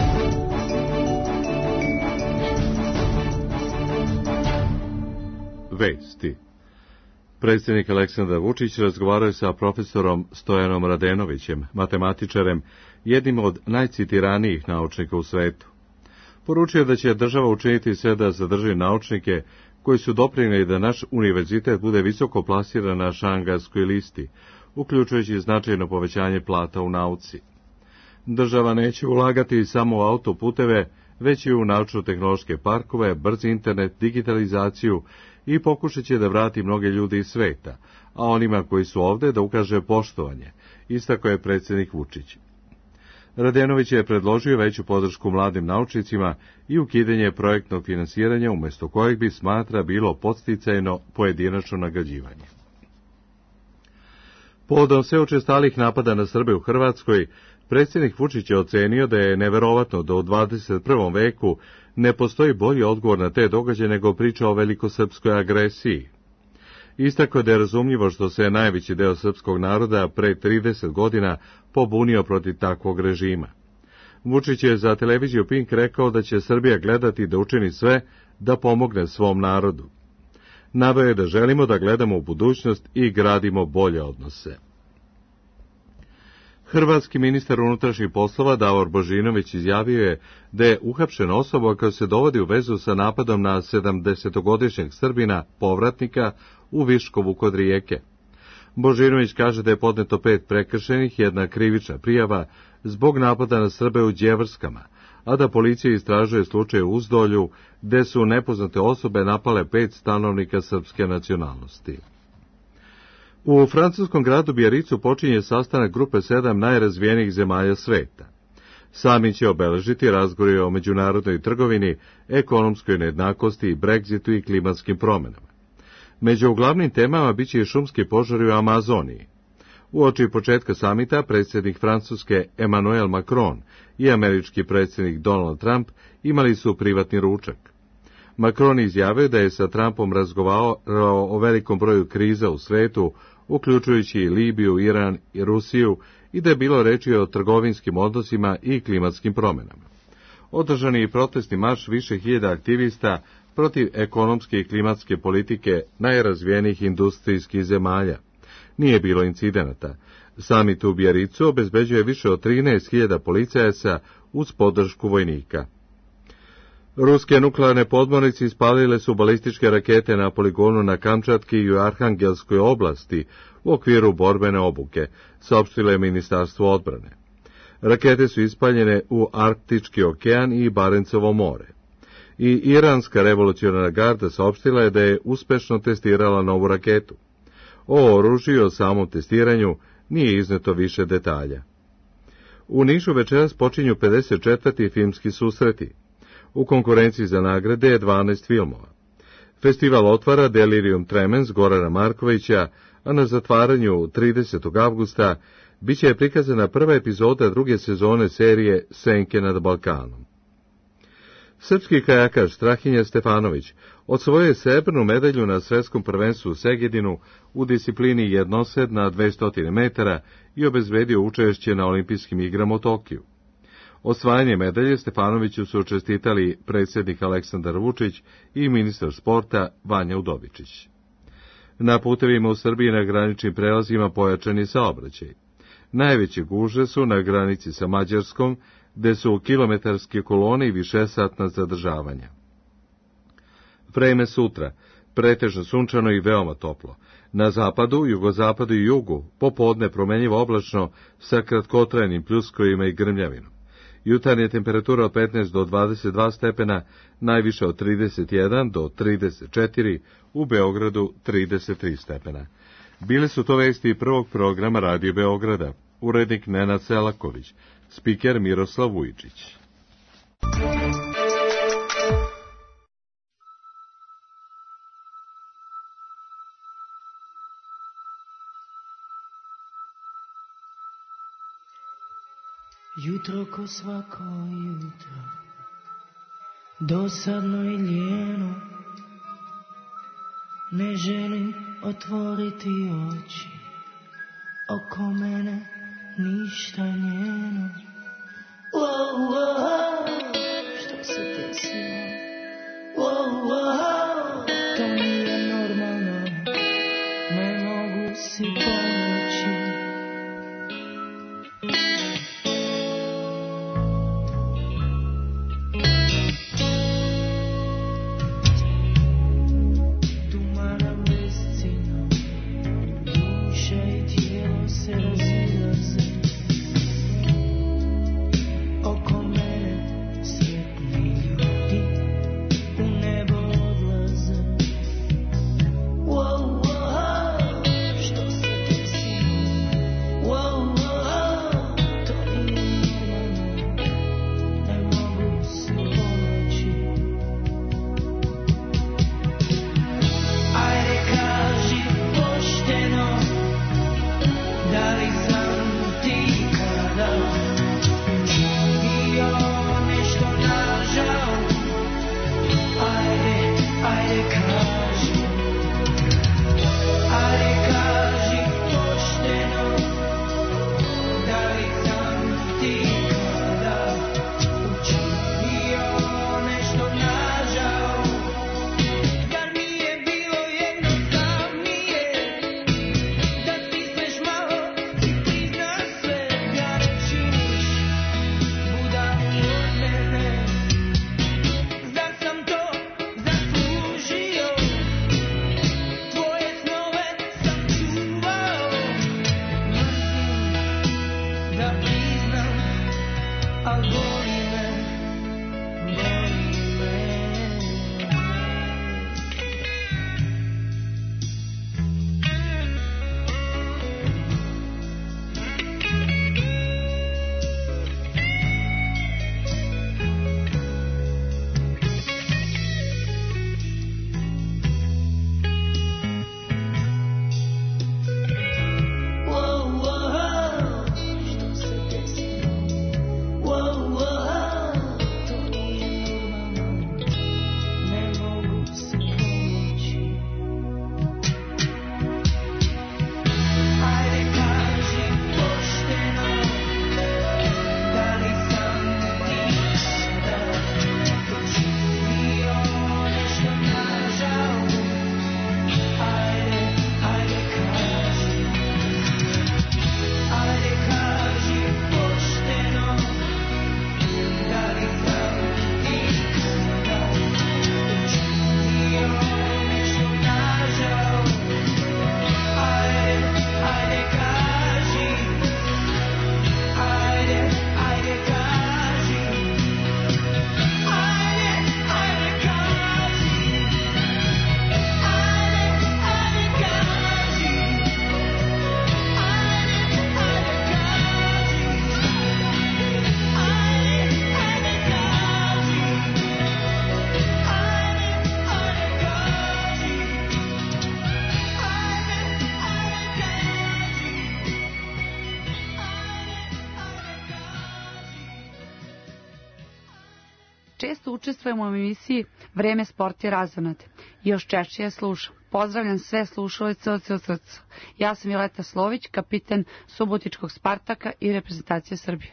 Vesti. Predsjednik Aleksandar Vučić razgovarao je sa profesorom Stojanom Radenovićem, matematičarem, jednim od najcitiranijih naučnika u svetu. Poručio je da će država učiniti sve da zadrži naučnike koji su doprinijeli da naš univerzitet bude visoko plasiran na Šangajskoj listi, uključujući značajno povećanje plata u nauci. Država neće ulagati samo u autoputeve, već i u naučno-tehnološke parkove, brzi internet, digitalizaciju i pokušat će da vrati mnoge ljude iz sveta, a onima koji su ovde da ukaže poštovanje, istakao je predsjednik Vučić. Radenović je predložio veću podršku mladim naučnicima i ukidanje projektnog finansiranja, umjesto kojeg bi smatra bilo podsticajno pojedinačno nagrađivanje. Povodom sve učestalih napada na Srbe u Hrvatskoj, predsjednik Vučić je ocenio da je neverovatno da u 21. veku ne postoji bolji odgovor na te događaje nego priča o velikosrpskoj agresiji. Istakao da je razumljivo što se najveći deo srpskog naroda pre 30 godina pobunio protiv takvog režima. Vučić je za televiziju Pink rekao da će Srbija gledati da učini sve da pomogne svom narodu. Naveo je da želimo da gledamo u budućnost i gradimo bolje odnose. Hrvatski ministar unutrašnjih poslova Davor Božinović izjavio je da je uhapšena osoba koja se dovodi u vezu sa napadom na 70-godišnjeg Srbina, povratnika, u Viškovu kod Rijeke. Božinović kaže da je podneto 5 prekršenih, 1 krivična prijava zbog napada na Srbe u Đevrskama, a da policija istražuje slučaj u Uzdolju, gde su nepoznate osobe napale 5 stanovnika srpske nacionalnosti. U francuskom gradu Bijaricu počinje sastanak grupe 7 najrazvijenijih zemalja sveta. Sami će obeležiti razgovore o međunarodnoj trgovini, ekonomskoj nejednakosti, Brexitu i klimatskim promjenama. Među glavnim temama biće i šumski požari u Amazoniji. Uoči početka samita predsjednik Francuske Emmanuel Macron i američki predsjednik Donald Trump imali su privatni ručak. Macron izjavio da je sa Trumpom razgovarao o velikom broju kriza u svetu, uključujući i Libiju, Iran i Rusiju, i da je bilo reči o trgovinskim odnosima i klimatskim promjenama. Održan je i protestni marš više hiljada aktivista protiv ekonomske i klimatske politike najrazvijenijih industrijskih zemalja. Nije bilo incidenata. Samit u Bijaricu obezbeđuje više od 13.000 policajaca uz podršku vojnika. Ruske nuklearne podmornice ispalile su balističke rakete na poligonu na Kamčatki i u Arhangelskoj oblasti u okviru borbene obuke, saopštilo je Ministarstvo odbrane. Rakete su ispaljene u Arktički okean i Barencovo more. I Iranska revolucionarna garda saopštila je da je uspešno testirala novu raketu. O oružju i o samom testiranju nije izneto više detalja. U Nišu večeras počinju 54. filmski susreti. U konkurenciji za nagrade je 12 filmova. Festival otvara Delirium Tremens Gorana Markovića, a na zatvaranju 30. avgusta biće je prikazana prva epizoda druge sezone serije Senke nad Balkanom. Srpski kajakaš Strahinja Stefanović osvojio je srebrnu medalju na svetskom prvenstvu u Segedinu u disciplini jednosed na 200 metara i obezbedio učešće na olimpijskim igrama u Tokiju. Osvajanje medalje Stefanoviću su čestitali predsjednik Aleksandar Vučić i ministar sporta Vanja Udovičić. Na putevima u Srbiji na graničnim prelazima pojačani saobraćaj. Najveće gužve su na granici sa Mađarskom, gde su kilometarske kolone i višesatna zadržavanja. Vreme sutra, pretežno sunčano i veoma toplo. Na zapadu, jugozapadu i jugu, popodne promenljivo oblačno sa kratkotrajnim pljuskovima i grmljavinom. Jutarnje temperatura od 15 do 22 stepena, najviše od 31 do 34, u Beogradu 33 stepena. Bile su to vesti prvog programa Radio Beograda, urednik Nenad Selaković, spiker Miroslav Vujčić. Jutro ko svako jutro, dosadno i lijeno, ne želim otvoriti oči, oko mene ništa njeno. Wow, wow, što se desilo? Wow, wow, to nije normalno, ne mogu si pomoći. Oko mene svijetli li sam ti kada učinio nešto nažao? Ajde, ajde kaži, ajde kaži pošteno, da li sam ti kada učinio nešto nažao? Zar nije bilo jednostavnije da stisneš malo i priznaš sve, da ne činiš budalu od mene? Zar sam to zaslužio? Tvoje snove sam čuvao. Mrzim da priznam, al boli me, boli me. Wow, wow, što se desilo? Wow, wow, to nije normalno, ne mogu se pomoći. Ajde kaži pošteno, da li sam ti kada učinio nešto nažao? Ajde, ajde kaži, ajde kaži pošteno, da li sam ti kada učinio nešto nažao? Ajde, ajde kaži, ajde, ajde kaži, ajde, ajde kaži, ajde, ajde kaži, Često učestvujemo u emisiji Vreme, sport i razonade. Još češće je slušam. Pozdravljam sve slušalice od srca. Ja sam Violeta Slović, kapiten Subotičkog Spartaka i reprezentacije Srbije.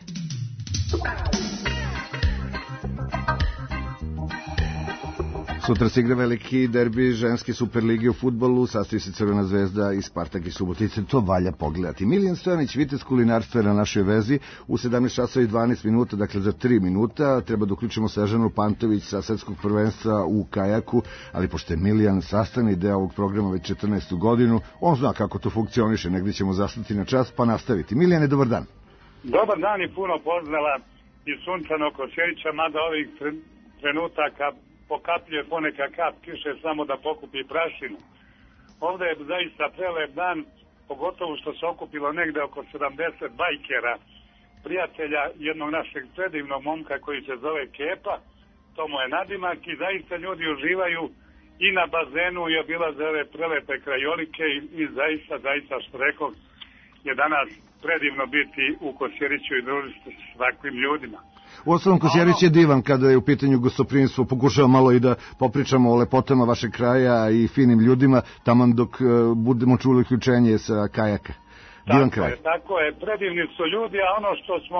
Sutra se igra veliki derbi ženske superlige u fudbalu, sastoji se Crvena zvezda i Spartak i Subotice, to valja pogledati. Miljan Stojanić, vitez kulinarstva je na našoj vezi u 17 časova i 12 minuta, dakle za 3 minuta, treba da uključimo Snežanu Pantović sa svetskog prvenstva u kajaku, ali pošto je Miljan sastavni deo ovog programa već 14. godinu, on zna kako to funkcioniše, negdje ćemo zastati na čas pa nastaviti. Miljane, dobar dan. Dobar dan i puno pozdrava iz sunčanog Kosjerića, mada ovih trenutaka pokapljuje poneka kap kiše samo da pokupi prašinu. Ovdje je zaista prelep dan, pogotovo što se okupilo negde oko 70 bajkera, prijatelja jednog našeg predivnog momka koji se zove Kepa, to mu je nadimak i zaista ljudi uživaju i na bazenu i obilaze ove prelepe krajolike i zaista što rekao je danas predivno biti u Kosjeriću i družiti s takvim ljudima. Uostalom, Kosjerić je divan kada je u pitanju gostoprimstvo, pokušava malo i da popričamo o lepotama vašeg kraja i finim ljudima, tamo dok budemo čuli uključenje sa kajaka. Divan kraj. Tako je, predivni su ljudi, a ono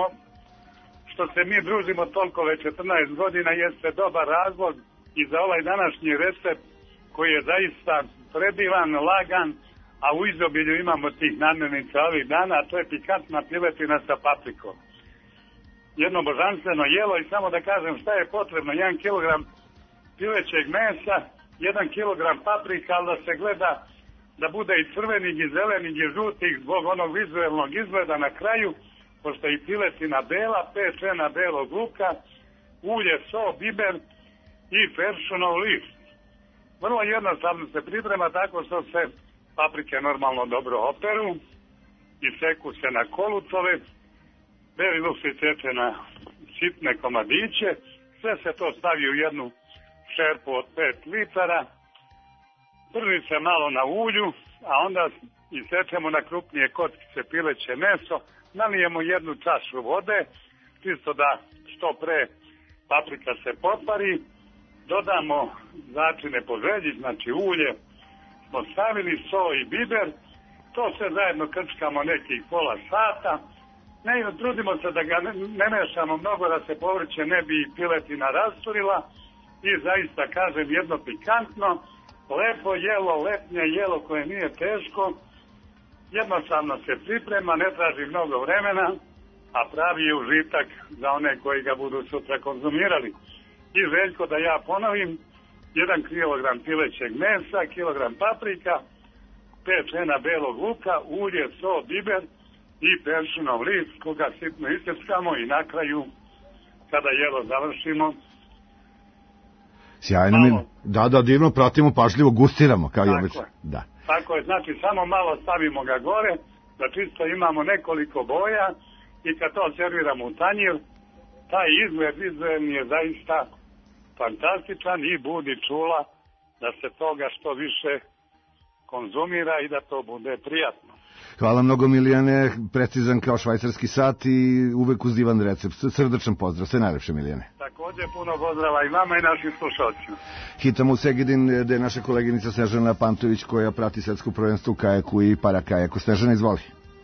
što se mi družimo toliko već 14 godina jeste dobar razlog i za ovaj današnji recept koji je zaista predivan, lagan, a u izobilju imamo tih namirnica ovih dana, a to je pikantna piletina sa paprikom. Jedno božanstveno jelo i samo da kažem šta je potrebno, 1 kilogram pilećeg mesa, 1 kilogram paprika, ali da se gleda da bude i crvenih i zelenih i žutih zbog onog vizuelnog izgleda na kraju, pošto je i piletina bela, pečena belog luka, ulje, so, biber i peršunov list. Vrlo jednostavno se priprema tako što se paprike normalno dobro operu i seku se na kolucove, beli luk se ceče na sitne komadiće, sve se to stavi u jednu šerpu od 5 litara, prži se malo na ulju, a onda isečemo na krupnije kockice pileće meso, nalijemo 1 čašu vode, čisto da što pre paprika se popari, dodamo začine po želji, znači ulje, smo stavili so i biber, to sve zajedno krčkamo nekih pola sata, trudimo se da ga ne mešamo mnogo, da se povrće ne bi piletina rasturila i zaista kažem jedno pikantno, lepo jelo, letnje jelo koje nije teško, jednostavno se priprema, ne traži mnogo vremena, a pravi je užitak za one koji ga budu sutra konzumirali. I Željko, da ja ponovim, 1 kilogram pilećeg mesa, kilogram paprika, 5 čena belog luka, ulje, so, biber i peršunov list koga sitno isečkamo i na kraju, kada jelo završimo, sjajno mi. Da, divno, pratimo, pažljivo, gustiramo, kao i obično. Da. Tako je, znači samo malo stavimo ga gore, da čisto imamo nekoliko boja i kad to serviramo u tanjir, taj izgled je zaista fantastičan i budi čula da se toga što više konzumira i da to bude prijatno. Hvala mnogo, Milijane, precizan kao švajcarski sat i uvek uz divan recept. Srdačan pozdrav, sve najlepše, Milijane. Takođe puno pozdrava i vama i našim slušalcima. Hitamo u Segedin, gde je naša koleginica Snežana Pantović koja prati svetsko prvenstvo u kajaku i parakajaku. Snežana, izvoli.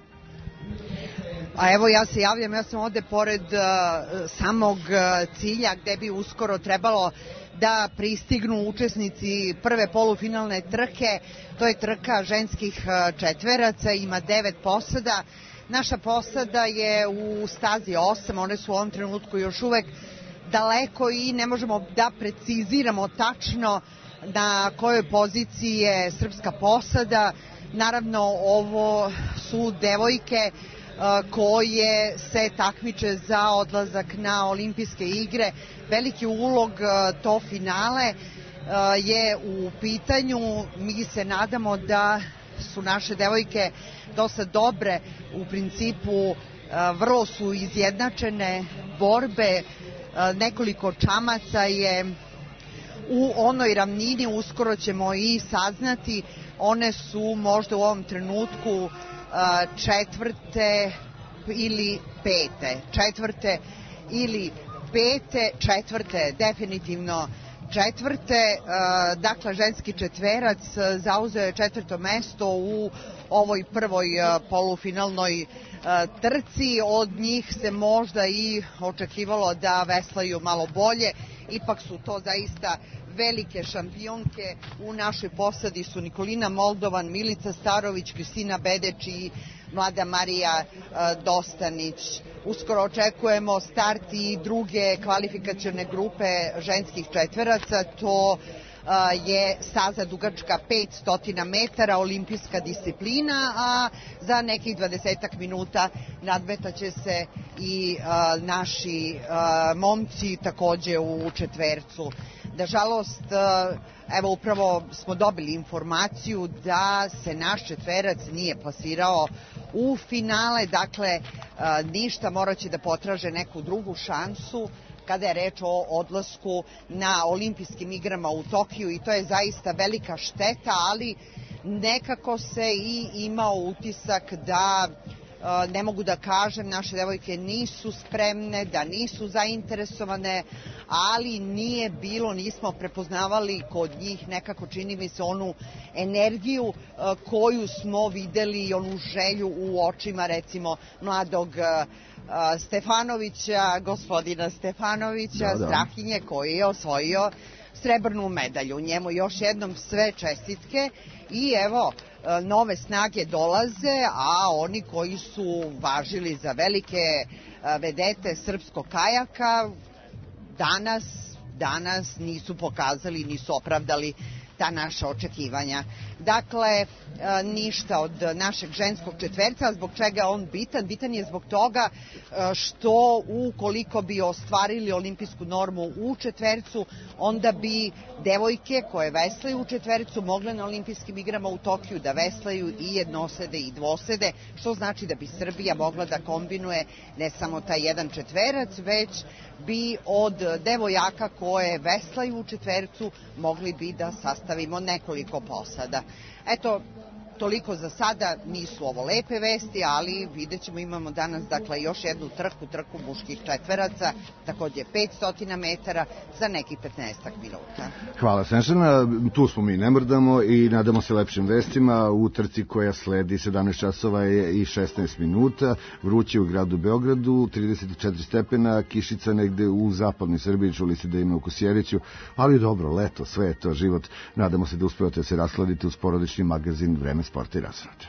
A evo ja se javljam, ja sam ovde pored samog cilja gde bi uskoro trebalo da pristignu učesnici prve polufinalne trke. To je trka ženskih četveraca, ima 9 posada. Naša posada je u stazi 8, one su u ovom trenutku još uvek daleko i ne možemo da preciziramo tačno na kojoj poziciji je srpska posada. Naravno, ovo su devojke koje se takmiče za odlazak na olimpijske igre. Veliki ulog to finale je u pitanju. Mi se nadamo da su naše devojke dosta dobre, u principu vrlo su izjednačene borbe, nekoliko čamaca je u onoj ravnini, uskoro ćemo i saznati. One su možda u ovom trenutku četvrte ili pete, četvrte, definitivno četvrte. Dakle, ženski četverac zauzeo je 4. mesto u ovoj prvoj polufinalnoj trci. Od njih se možda i očekivalo da veslaju malo bolje, ipak su to zaista velike šampionke. U našoj posadi su Nikolina Moldovan, Milica Starović, Kristina Bedeć i mlada Marija Dostanić. Uskoro očekujemo start i druge kvalifikacione grupe ženskih četveraca. To je staza dugačka 500 metara, olimpijska disciplina, a za nekih 20 minuta nadmetaće se i naši momci takođe u četvercu. Nažalost, evo upravo smo dobili informaciju da se naš četverac nije plasirao u finale, dakle ništa, morat će da potraže neku drugu šansu kada je reč o odlasku na olimpijskim igrama u Tokiju i to je zaista velika šteta, ali nekako se i imao utisak da ne mogu da kažem, naše devojke nisu spremne, da nisu zainteresovane, ali nije bilo, nismo prepoznavali kod njih nekako, čini mi se, onu energiju koju smo videli i onu želju u očima, recimo, mladog Stefanovića, gospodina Stefanovića, Strahinje, koji je osvojio srebrnu medalju. Njemu još jednom sve čestitke i evo, nove snage dolaze, a oni koji su važili za velike vedete srpskog kajaka danas nisu pokazali, nisu opravdali ta naša očekivanja. Dakle, ništa od našeg ženskog četverca. Zbog čega je on bitan? Bitan je zbog toga što ukoliko bi ostvarili olimpijsku normu u četvercu, onda bi devojke koje veslaju u četvercu mogle na olimpijskim igrama u Tokiju da veslaju i jednosede i dvosede, što znači da bi Srbija mogla da kombinuje ne samo taj jedan četverac, već bi od devojaka koje veslaju u četvercu mogli bi da sastavimo nekoliko posada. Eto, toliko za sada, nisu ovo lepe vesti, ali vidjet ćemo, imamo danas dakle još jednu trku muških četveraca, takođe 500 metara za nekih 15 minuta. Hvala Snežana, tu smo mi, ne mrdamo i nadamo se lepšim vestima u trci koja sledi 17 časova i 16 minuta, vruće u gradu Beogradu, 34 stepena, kišica negde u zapadnoj Srbiji, čuli se da ima u Kosjeriću, ali dobro, leto, sve je to život, nadamo se da uspevate se rasladiti uz porodični magazin Vreme sporta i razonate.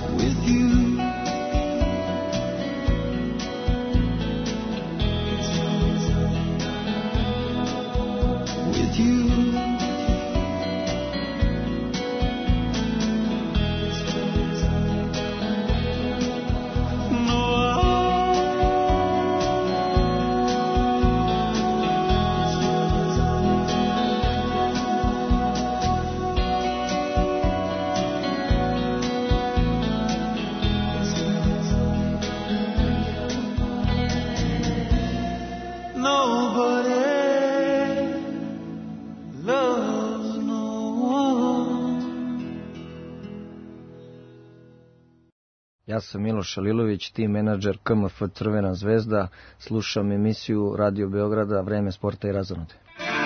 It's Ja sam Miloš Alilović, tim menadžer KMF Crvena zvezda. Slušam emisiju Radio Beograda Vreme sporta i razonode.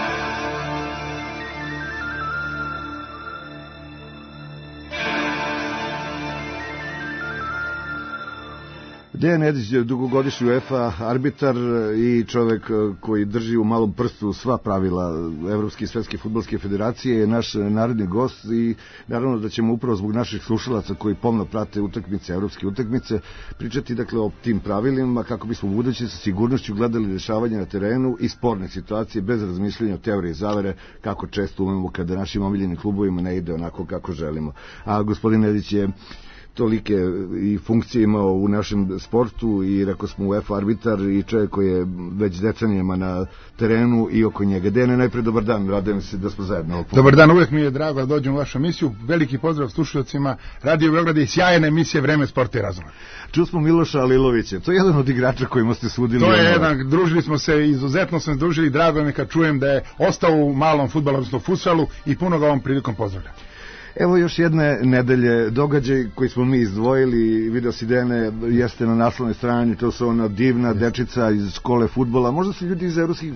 Dejan Edić je dugogodišnji UEFA arbitar i čovek koji drži u malom prstu sva pravila Evropske i Svetske fudbalske federacije, je naš narodni gost i naravno da ćemo upravo zbog naših slušalaca koji pomno prate utakmice, evropske utakmice, pričati dakle o tim pravilima kako bismo u buduće sa sigurnošću gledali dešavanja na terenu i sporne situacije bez razmišljanja o teorije zavere, kako često umemo kada našim omiljenim klubovima ne ide onako kako želimo. A gospodin Edić je tolike i funkcije imao u našem sportu i rekao smo UEFA arbitar i čovjek koji je već decenijama na terenu i oko njega. Dene, najprej dobar dan, radujem se da smo zajedno. Dobar dan, uvek mi je drago da dođem u vašu emisiju. Veliki pozdrav slušalcima Radio Beograda i sjajne emisije Vreme sporta i razonode. Čuo smo Miloša Alilovića, to je jedan od igrača kojima ste sudili. To je jedan, družili smo se, izuzetno smo se družili, drago mi kad čujem da je ostao u malom fudbalu, odnosno futsalu, i puno ga ovom prilikom pozdravljam. Evo još jedne nedelje događaj koji smo mi izdvojili, video si Dene, jeste na naslovnoj strani, to su ona divna dečica iz škole fudbala. Možda su ljudi iz evropskih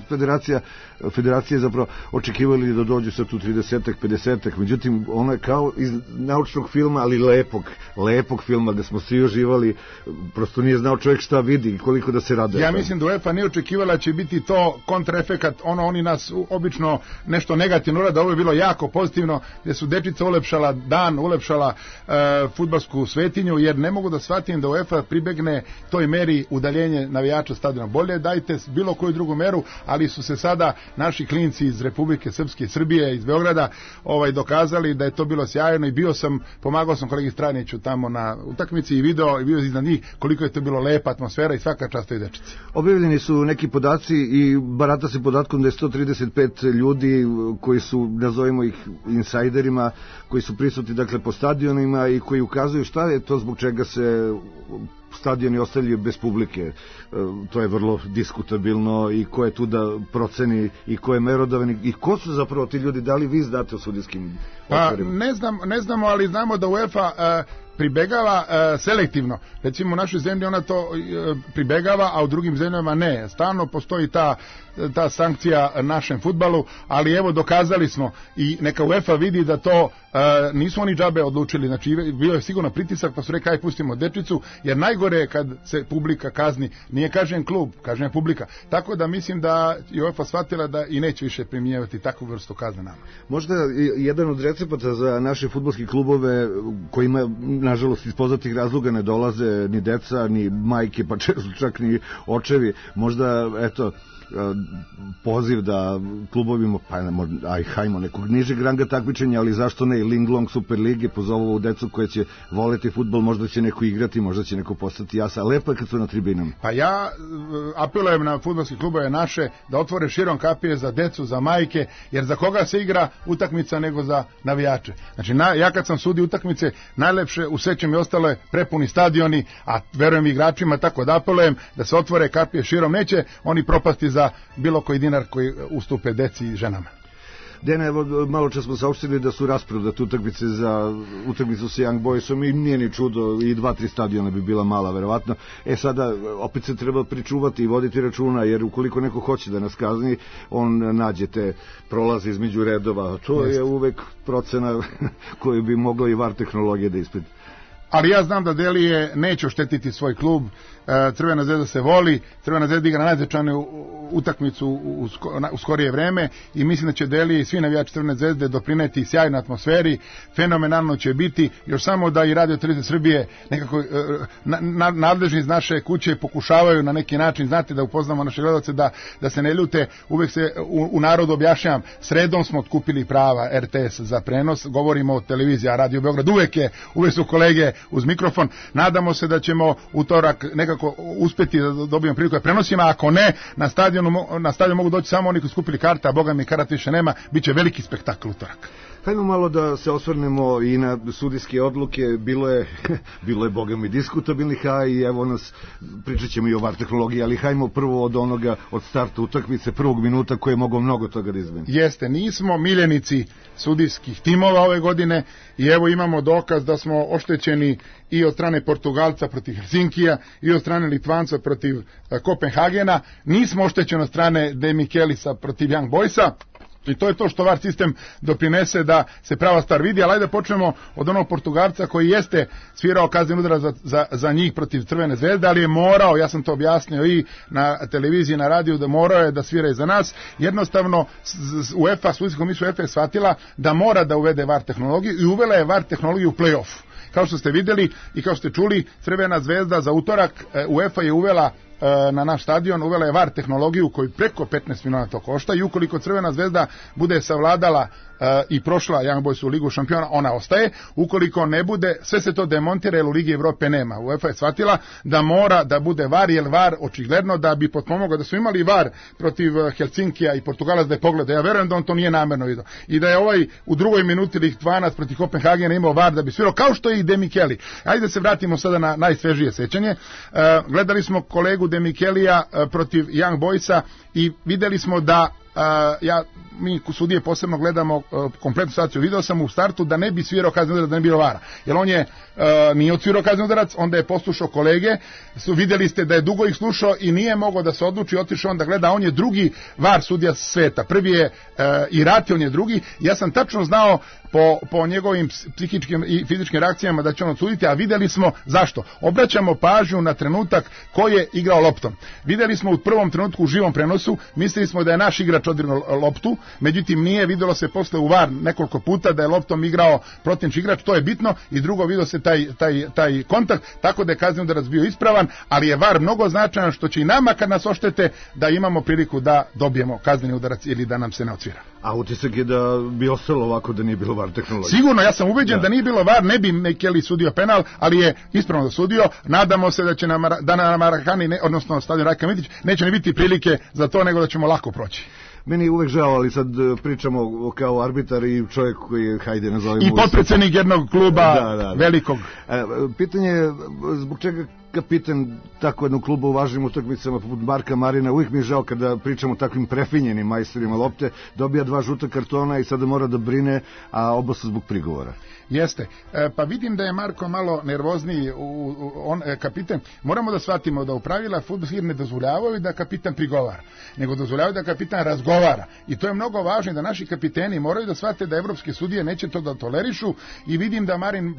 federacije zapravo očekivali da dođu sa tu 30-ak, 50-ak, međutim ono je kao iz naučnog filma, ali lepog filma gde smo svi uživali, prosto nije znao čovjek šta vidi i koliko da se raduje. Ja mislim da UEFA nije očekivala će biti to kontraefekat, oni nas obično nešto negativno urade, ovo je bilo jako pozitivno, gde su dečice ulepšala dan, ulepšala fudbalsku svetinju, jer ne mogu da shvatim da UEFA pribegne toj meri udaljenje navijača stadiona. Bolje dajte bilo koju drugu meru, ali su se sada naši klinci iz Republike Srpske, Srbije, iz Beograda dokazali da je to bilo sjajno i pomagao sam kolegi Straniću tamo na utakmici i video i bio iznad njih koliko je to bilo lepa atmosfera i svaka čast toj dečici. Objavljeni su neki podaci i barata se podatkom da je 135 ljudi koji su, nazovimo ih insajderima, koji su prisutni dakle po stadionima i koji ukazuju šta je to zbog čega se stadioni ostavljaju bez publike. To je vrlo diskutabilno i ko je tu da proceni i ko je merodavan i ko su zapravo ti ljudi, da li vi znate o sudijskim otvorima? Ne znamo, ali znamo da UEFA pribegava selektivno. Recimo u našoj zemlji ona to pribegava, a u drugim zemljama ne. Stalno postoji ta sankcija našem fudbalu, ali evo dokazali smo i neka UEFA vidi da to nisu oni džabe odlučili, znači bio je sigurno pritisak pa su rekli aj pustimo dečicu, jer najgore je kad se publika kazni, nije kažem klub, kažem publika. Tako da mislim da je UEFA shvatila da i neće više primjenjivati takvu vrstu kazne nama. Možda jedan od recepata za naše fudbalske klubove kojima nažalost iz poznatih razloga ne dolaze ni deca, ni majke, pa čak ni očevi, možda eto poziv da klubovima, pa hajmo nekog nižeg ranga takmičenja, ali zašto ne i Linglong Super Lige, pozovu ovu decu koja će voleti fudbal, možda će neko igrati, možda će neko postati jasa, lepo je kad su na tribinama. Pa ja apelujem na fudbalske klubove naše da otvore širom kapije za decu, za majke, jer za koga se igra utakmica nego za navijače. Znači ja kad sam sudio utakmice, najlepše u sećam i ostalo je prepuni stadioni, a verujem igračima, tako da apelujem da se otvore kapije širom, neće oni propasti za bilo koji dinar koji ustupe deci i ženama. Dene, evo, malo čas smo saopštili da su rasprodate utakmice za utakmicu sa Young Boysom i nije ni čudo, i 2-3 stadiona bi bila mala, verovatno. Sada opet se treba pričuvati i voditi računa, jer ukoliko neko hoće da nas kazni, on nađe te prolaze između redova. To je uvek procena koju bi mogla i VAR tehnologija da ispred. Ali ja znam da Delije neće oštetiti svoj klub, Crvena zvezda se voli, Crvena zvezda igra najznačajniju utakmicu u skorije vreme i mislim da će Delije i svi navijači Crvene zvezde doprineti sjajnoj atmosferi, fenomenalno će biti, još samo da i Radio Televizija Srbije nekako nadležni iz naše kuće pokušavaju na neki način, znate, da upoznamo naše gledalce, da se ne ljute, uvek se u narodu objašnjavam, sredom smo otkupili prava RTS za prenos, govorimo o televiziji, a Radio Beograd uvek su kolege uz mikrofon, nadamo se da ćemo utorak nekako uspeti da dobijemo priliku da prenosimo, ako ne, na stadion mogu doći samo oni koji skupili karta, a boga mi karat više nema, bit će veliki spektakl utorak. Hajmo malo da se osvrnemo i na sudijske odluke. Bilo je boga mi diskutabilnih, a i evo nas, pričat ćemo i o VAR tehnologiji, ali hajmo prvo od starta utakmice, prvog minuta koji je mogao mnogo toga da izmeni. Jeste, nismo miljenici sudijskih timova ove godine i evo imamo dokaz da smo oštećeni i od strane Portugalca protiv Helsinkija i od strane Litvanca protiv Kopenhagena. Nismo oštećeni od strane De Michelisa protiv Young Boysa. I to je to što VAR sistem doprinese da se prava stvar vidi, ali ajde počnemo od onog Portugalca koji jeste svirao kazneni udarac za njih protiv Crvene zvezde, ali je morao, ja sam to objasnio i na televiziji, na radiju, da morao je da svira i za nas. Jednostavno UEFA, sudijska komisija UEFA je shvatila da mora da uvede VAR tehnologiju i uvela je VAR tehnologiju u play-off. Kao što ste vidjeli i kao što ste čuli, Crvena zvezda za utorak UEFA je uvela na naš stadion, uvela je VAR tehnologiju koju preko 15 miliona to košta i ukoliko Crvena zvezda bude savladala i prošla Young Boys u Ligu šampiona, ona ostaje. Ukoliko ne bude, sve se to demontira jer u Ligi Evrope nema. UEFA je shvatila da mora da bude VAR, jer VAR očigledno da bi potpomogao, da su imali VAR protiv Helsinkija i Portugalac da je pogleda. Ja verujem da on to nije namerno vidio. I da je ovaj u drugoj minuti ili 12 protiv Kopenhagena imao VAR da bi svirao, kao što je i De Micheli. Ajde da se vratimo sada na najsvežije sećanje. Gledali smo kolegu De Michelija protiv Young Boysa i videli smo da mi sudije posebno gledamo kompletnu situaciju. Video sam u startu da ne bi svirao kazneni udarac, da ne bi bilo VAR-a. Jer on je nije odsvirao kazneni udarac, onda je poslušao kolege, vidjeli ste da je dugo ih slušao i nije mogao da se odluči, otišao on da gleda, on je drugi VAR sudija sveta. Prvi je Irati, on je drugi. Ja sam tačno znao po njegovim psihičkim i fizičkim reakcijama da će on odsuditi, a vidjeli smo zašto. Obraćamo pažnju na trenutak ko je igrao loptom. Vidjeli smo u prvom trenutku u živom prenosu, mislili smo da je naš igrač odigrao loptu, međutim nije, vidjelo se posle u VAR nekoliko puta da je loptom igrao protivnički igrač, to je bitno, i drugo, vidio se taj kontakt, tako da je kazneni udarac bio ispravan, ali je VAR mnogo značajan što će i nama kad nas oštete da imamo priliku da dobijemo kazneni udarac ili da nam se ne odsvira. A utisak je da bi ostalo ovako da nije bilo VAR tehnologije. Sigurno, ja sam ubeđen da nije bilo VAR, ne bi Mekeli sudio penal, ali je ispravno sudio. Nadamo se da će na Marakani, odnosno stadion Rajka Mitić, neće ne biti prilike za to, nego da ćemo lako proći. Meni je uvek žao, ali sad pričamo kao arbitar i čovjek koji je, hajde nazovimo... I potpredsjednik jednog kluba velikog. Pitanje je zbog čega kapitan tako jednog kluba u važnim utakmicama poput Marka Marina, uvijek mi je žao kada pričamo o takvim prefinjenim majstorima lopte, dobija 2 žuta kartona i sada mora da brine, a oba su zbog prigovora. Jeste. Pa vidim da je Marko malo nervozniji, kapitan. Moramo da shvatimo da u pravila fudbalski ne dozvoljavaju da kapitan prigovara, nego dozvoljavaju da kapitan razgovara. I to je mnogo važno, da naši kapiteni moraju da shvate da evropske sudije neće to da tolerišu, i vidim da Marin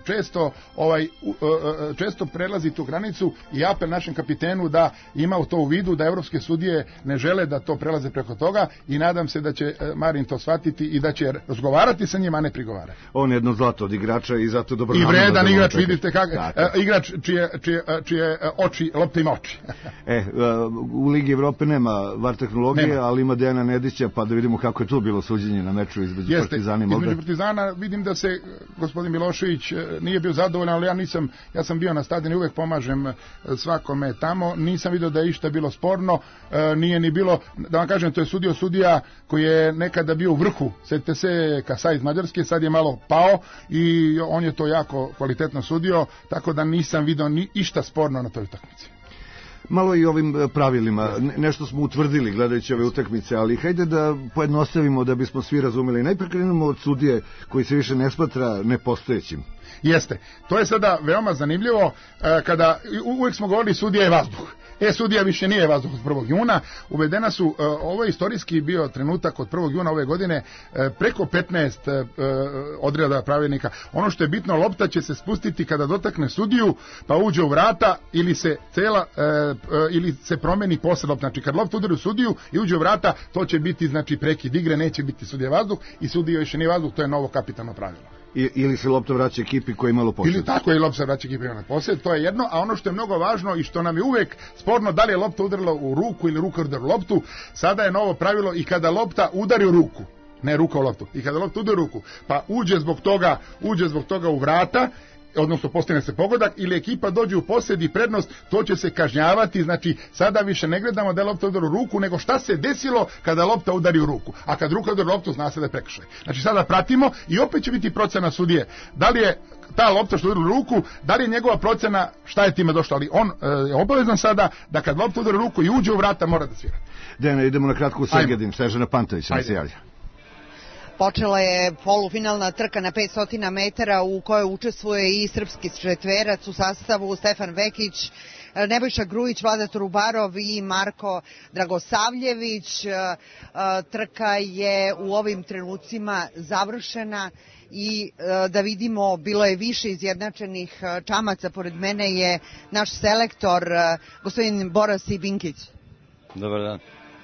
često prelazi tu granicu, i apel našem kapitenu da ima to u vidu, da evropske sudije ne žele da to prelaze preko toga, i nadam se da će Marin to shvatiti i da će razgovarati sa njima, a ne prigovarati. On je jedno zlato od igrača i zato dobro. I vredan igrač, vidite kako, igrač čije oči, lopta ima oči. U Ligi Evrope nema VAR tehnologije, ali ima Dejana Nedića, pa da vidimo kako je to bilo suđenje na meču između Partizana i Molde. Između Partizana vidim da se gospodin Milošević nije bio zadovoljan, ali ja sam bio na stadionu i uvek pomažem svakome tamo, nisam vidio da je išta bilo sporno, nije ni bilo, da vam kažem, to je sudio sudija koji je nekada bio u vrhu, sjetite se Kasaj iz Mađarske, sad je malo pao i on je to jako kvalitetno sudio, tako da nisam vidio ni išta sporno na toj utakmici. Malo i ovim pravilima, nešto smo utvrdili gledajući ove utakmice, ali hajde da pojednostavimo da bismo svi razumeli. Najprije krenemo od sudije koji se više ne smatra nepostojećim. Jeste, to je sada veoma zanimljivo, kada uvijek smo govorili sudija je vazduh. Sudija više nije vazduh od 1. juna, uvedena su, ovo je istorijski bio trenutak od 1. juna ove godine, preko 15 odreda pravilnika. Ono što je bitno, lopta će se spustiti kada dotakne sudiju, pa uđe u vrata ili se promeni posle lopta. Znači kad lopta udari u sudiju i uđe u vrata, to će biti znači prekid igre, neće biti sudija vazduh i sudija više nije vazduh, to je novo kapitalno pravilo. Ili se lopta vraća ekipi koja je imalo posjed. Ili tako je lopta se vraća ekipi koja je imalo posjed, to je jedno, a ono što je mnogo važno i što nam je uvek sporno, da li je lopta udarila u ruku ili ruka udarila u loptu, sada je novo pravilo i kada lopta udari u ruku, ne ruka u loptu, i kada lopta udari u ruku, pa uđe zbog toga u vrata, odnosno postigne se pogodak, ili ekipa dođe u posjed i prednost, to će se kažnjavati. Znači sada više ne gledamo da je lopta udari u ruku, nego šta se desilo kada lopta udari u ruku, a kad ruka udari u loptu zna se da je prekršaj. Znači sada pratimo i opet će biti procena sudije da li je ta lopta što udari u ruku, da li je njegova procena šta je time došlo, ali on je obavezan sada da kad lopta udari u ruku i uđe u vrata mora da svira. Dejane, idemo na kratko u Segedin. Snežana Pantović nam se javlja. Počela je polufinalna trka na 500 metara u kojoj učestvuje i srpski četverac u sastavu Stefan Vekić, Nebojša Grujić, Vladator Ubarov i Marko Dragosavljević. Trka je u ovim trenucima završena i da vidimo, bilo je više izjednačenih čamaca. Pored mene je naš selektor, gospodin Bora Sibinkić. Dobar dan.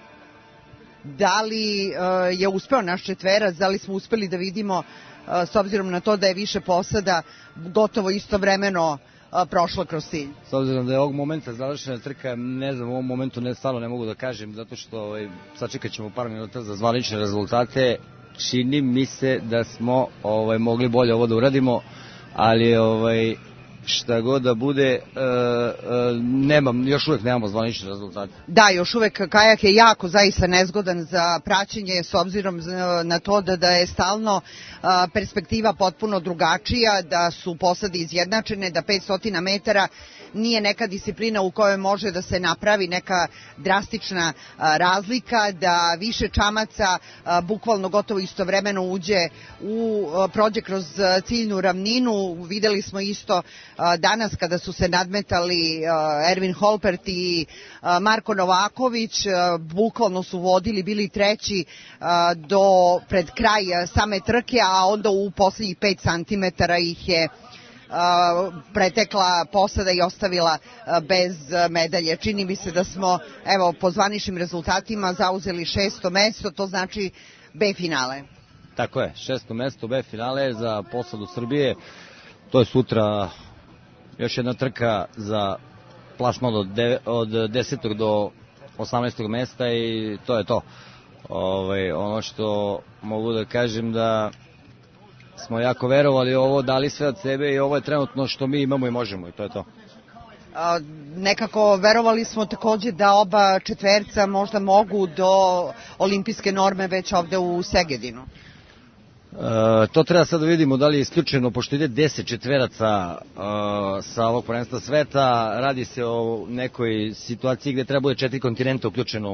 Da li je uspeo naš četverac, da li smo uspeli da vidimo, s obzirom na to da je više posada gotovo istovremeno prošlo kroz cilj? S obzirom da je ovog momenta završena trka, ne znam, u ovom momentu stvarno ne mogu da kažem, zato što sačekat ćemo par minuta za zvanične rezultate. Čini mi se da smo mogli bolje ovo da uradimo, ali šta god da bude, još uvek nemamo zvanične rezultate. Da, još uvek kajak je jako zaista nezgodan za praćenje, s obzirom na to da je stalno perspektiva potpuno drugačija, da su posade izjednačene, da 500 metara nije neka disciplina u kojoj može da se napravi neka drastična razlika, da više čamaca bukvalno gotovo istovremeno prođe kroz ciljnu ravninu. Videli smo isto danas kada su se nadmetali Ervin Holpert i Marko Novaković, bukvalno su vodili, bili treći do pred kraj same trke, a onda u poslednjih 5 centimetara ih je pretekla posada i ostavila bez medalje. Čini mi se da smo, evo, po zvaničnim rezultatima zauzeli 6. mesto, to znači B finale. Tako je, 6. mesto B finale za posadu Srbije. To je sutra još jedna trka za plasman od 10. do 18. mesta i to je to. Ono što mogu da kažem da smo jako verovali ovo, dali sve od sebe i ovo je trenutno što mi imamo i možemo i to je to. Nekako verovali smo takođe da oba četverca možda mogu do olimpijske norme već ovde u Segedinu. To treba sad da vidimo da li je isključeno, pošto ide 10 četveraca sa ovog prvenstva sveta, radi se o nekoj situaciji gde treba bude 4 kontinenta uključeno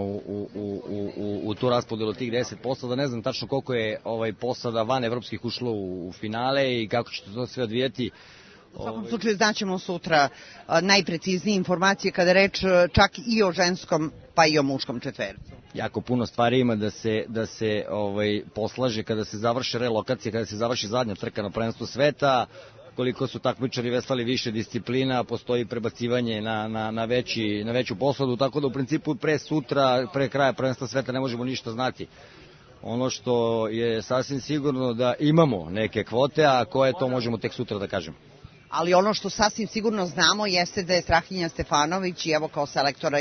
u tu raspodelu tih 10 posada. Ne znam tačno koliko je posada van evropskih ušlo u finale i kako će to sve odvijeti. U svakom slučaju znaćemo sutra najpreciznije informacije kada reč čak i o ženskom pa i o muškom četvercu. Jako puno stvari ima da se poslaže kada se završi relokacija, kada se završi zadnja trka na prvenstvu sveta, koliko su takmičari veslali više disciplina, postoji prebacivanje na veću posadu, tako da u principu pre kraja prvenstva sveta ne možemo ništa znati. Ono što je sasvim sigurno da imamo neke kvote, a koje to možemo tek sutra da kažemo. Ali ono što sasvim sigurno znamo jeste da je Strahinja Stefanović, i evo kao selektora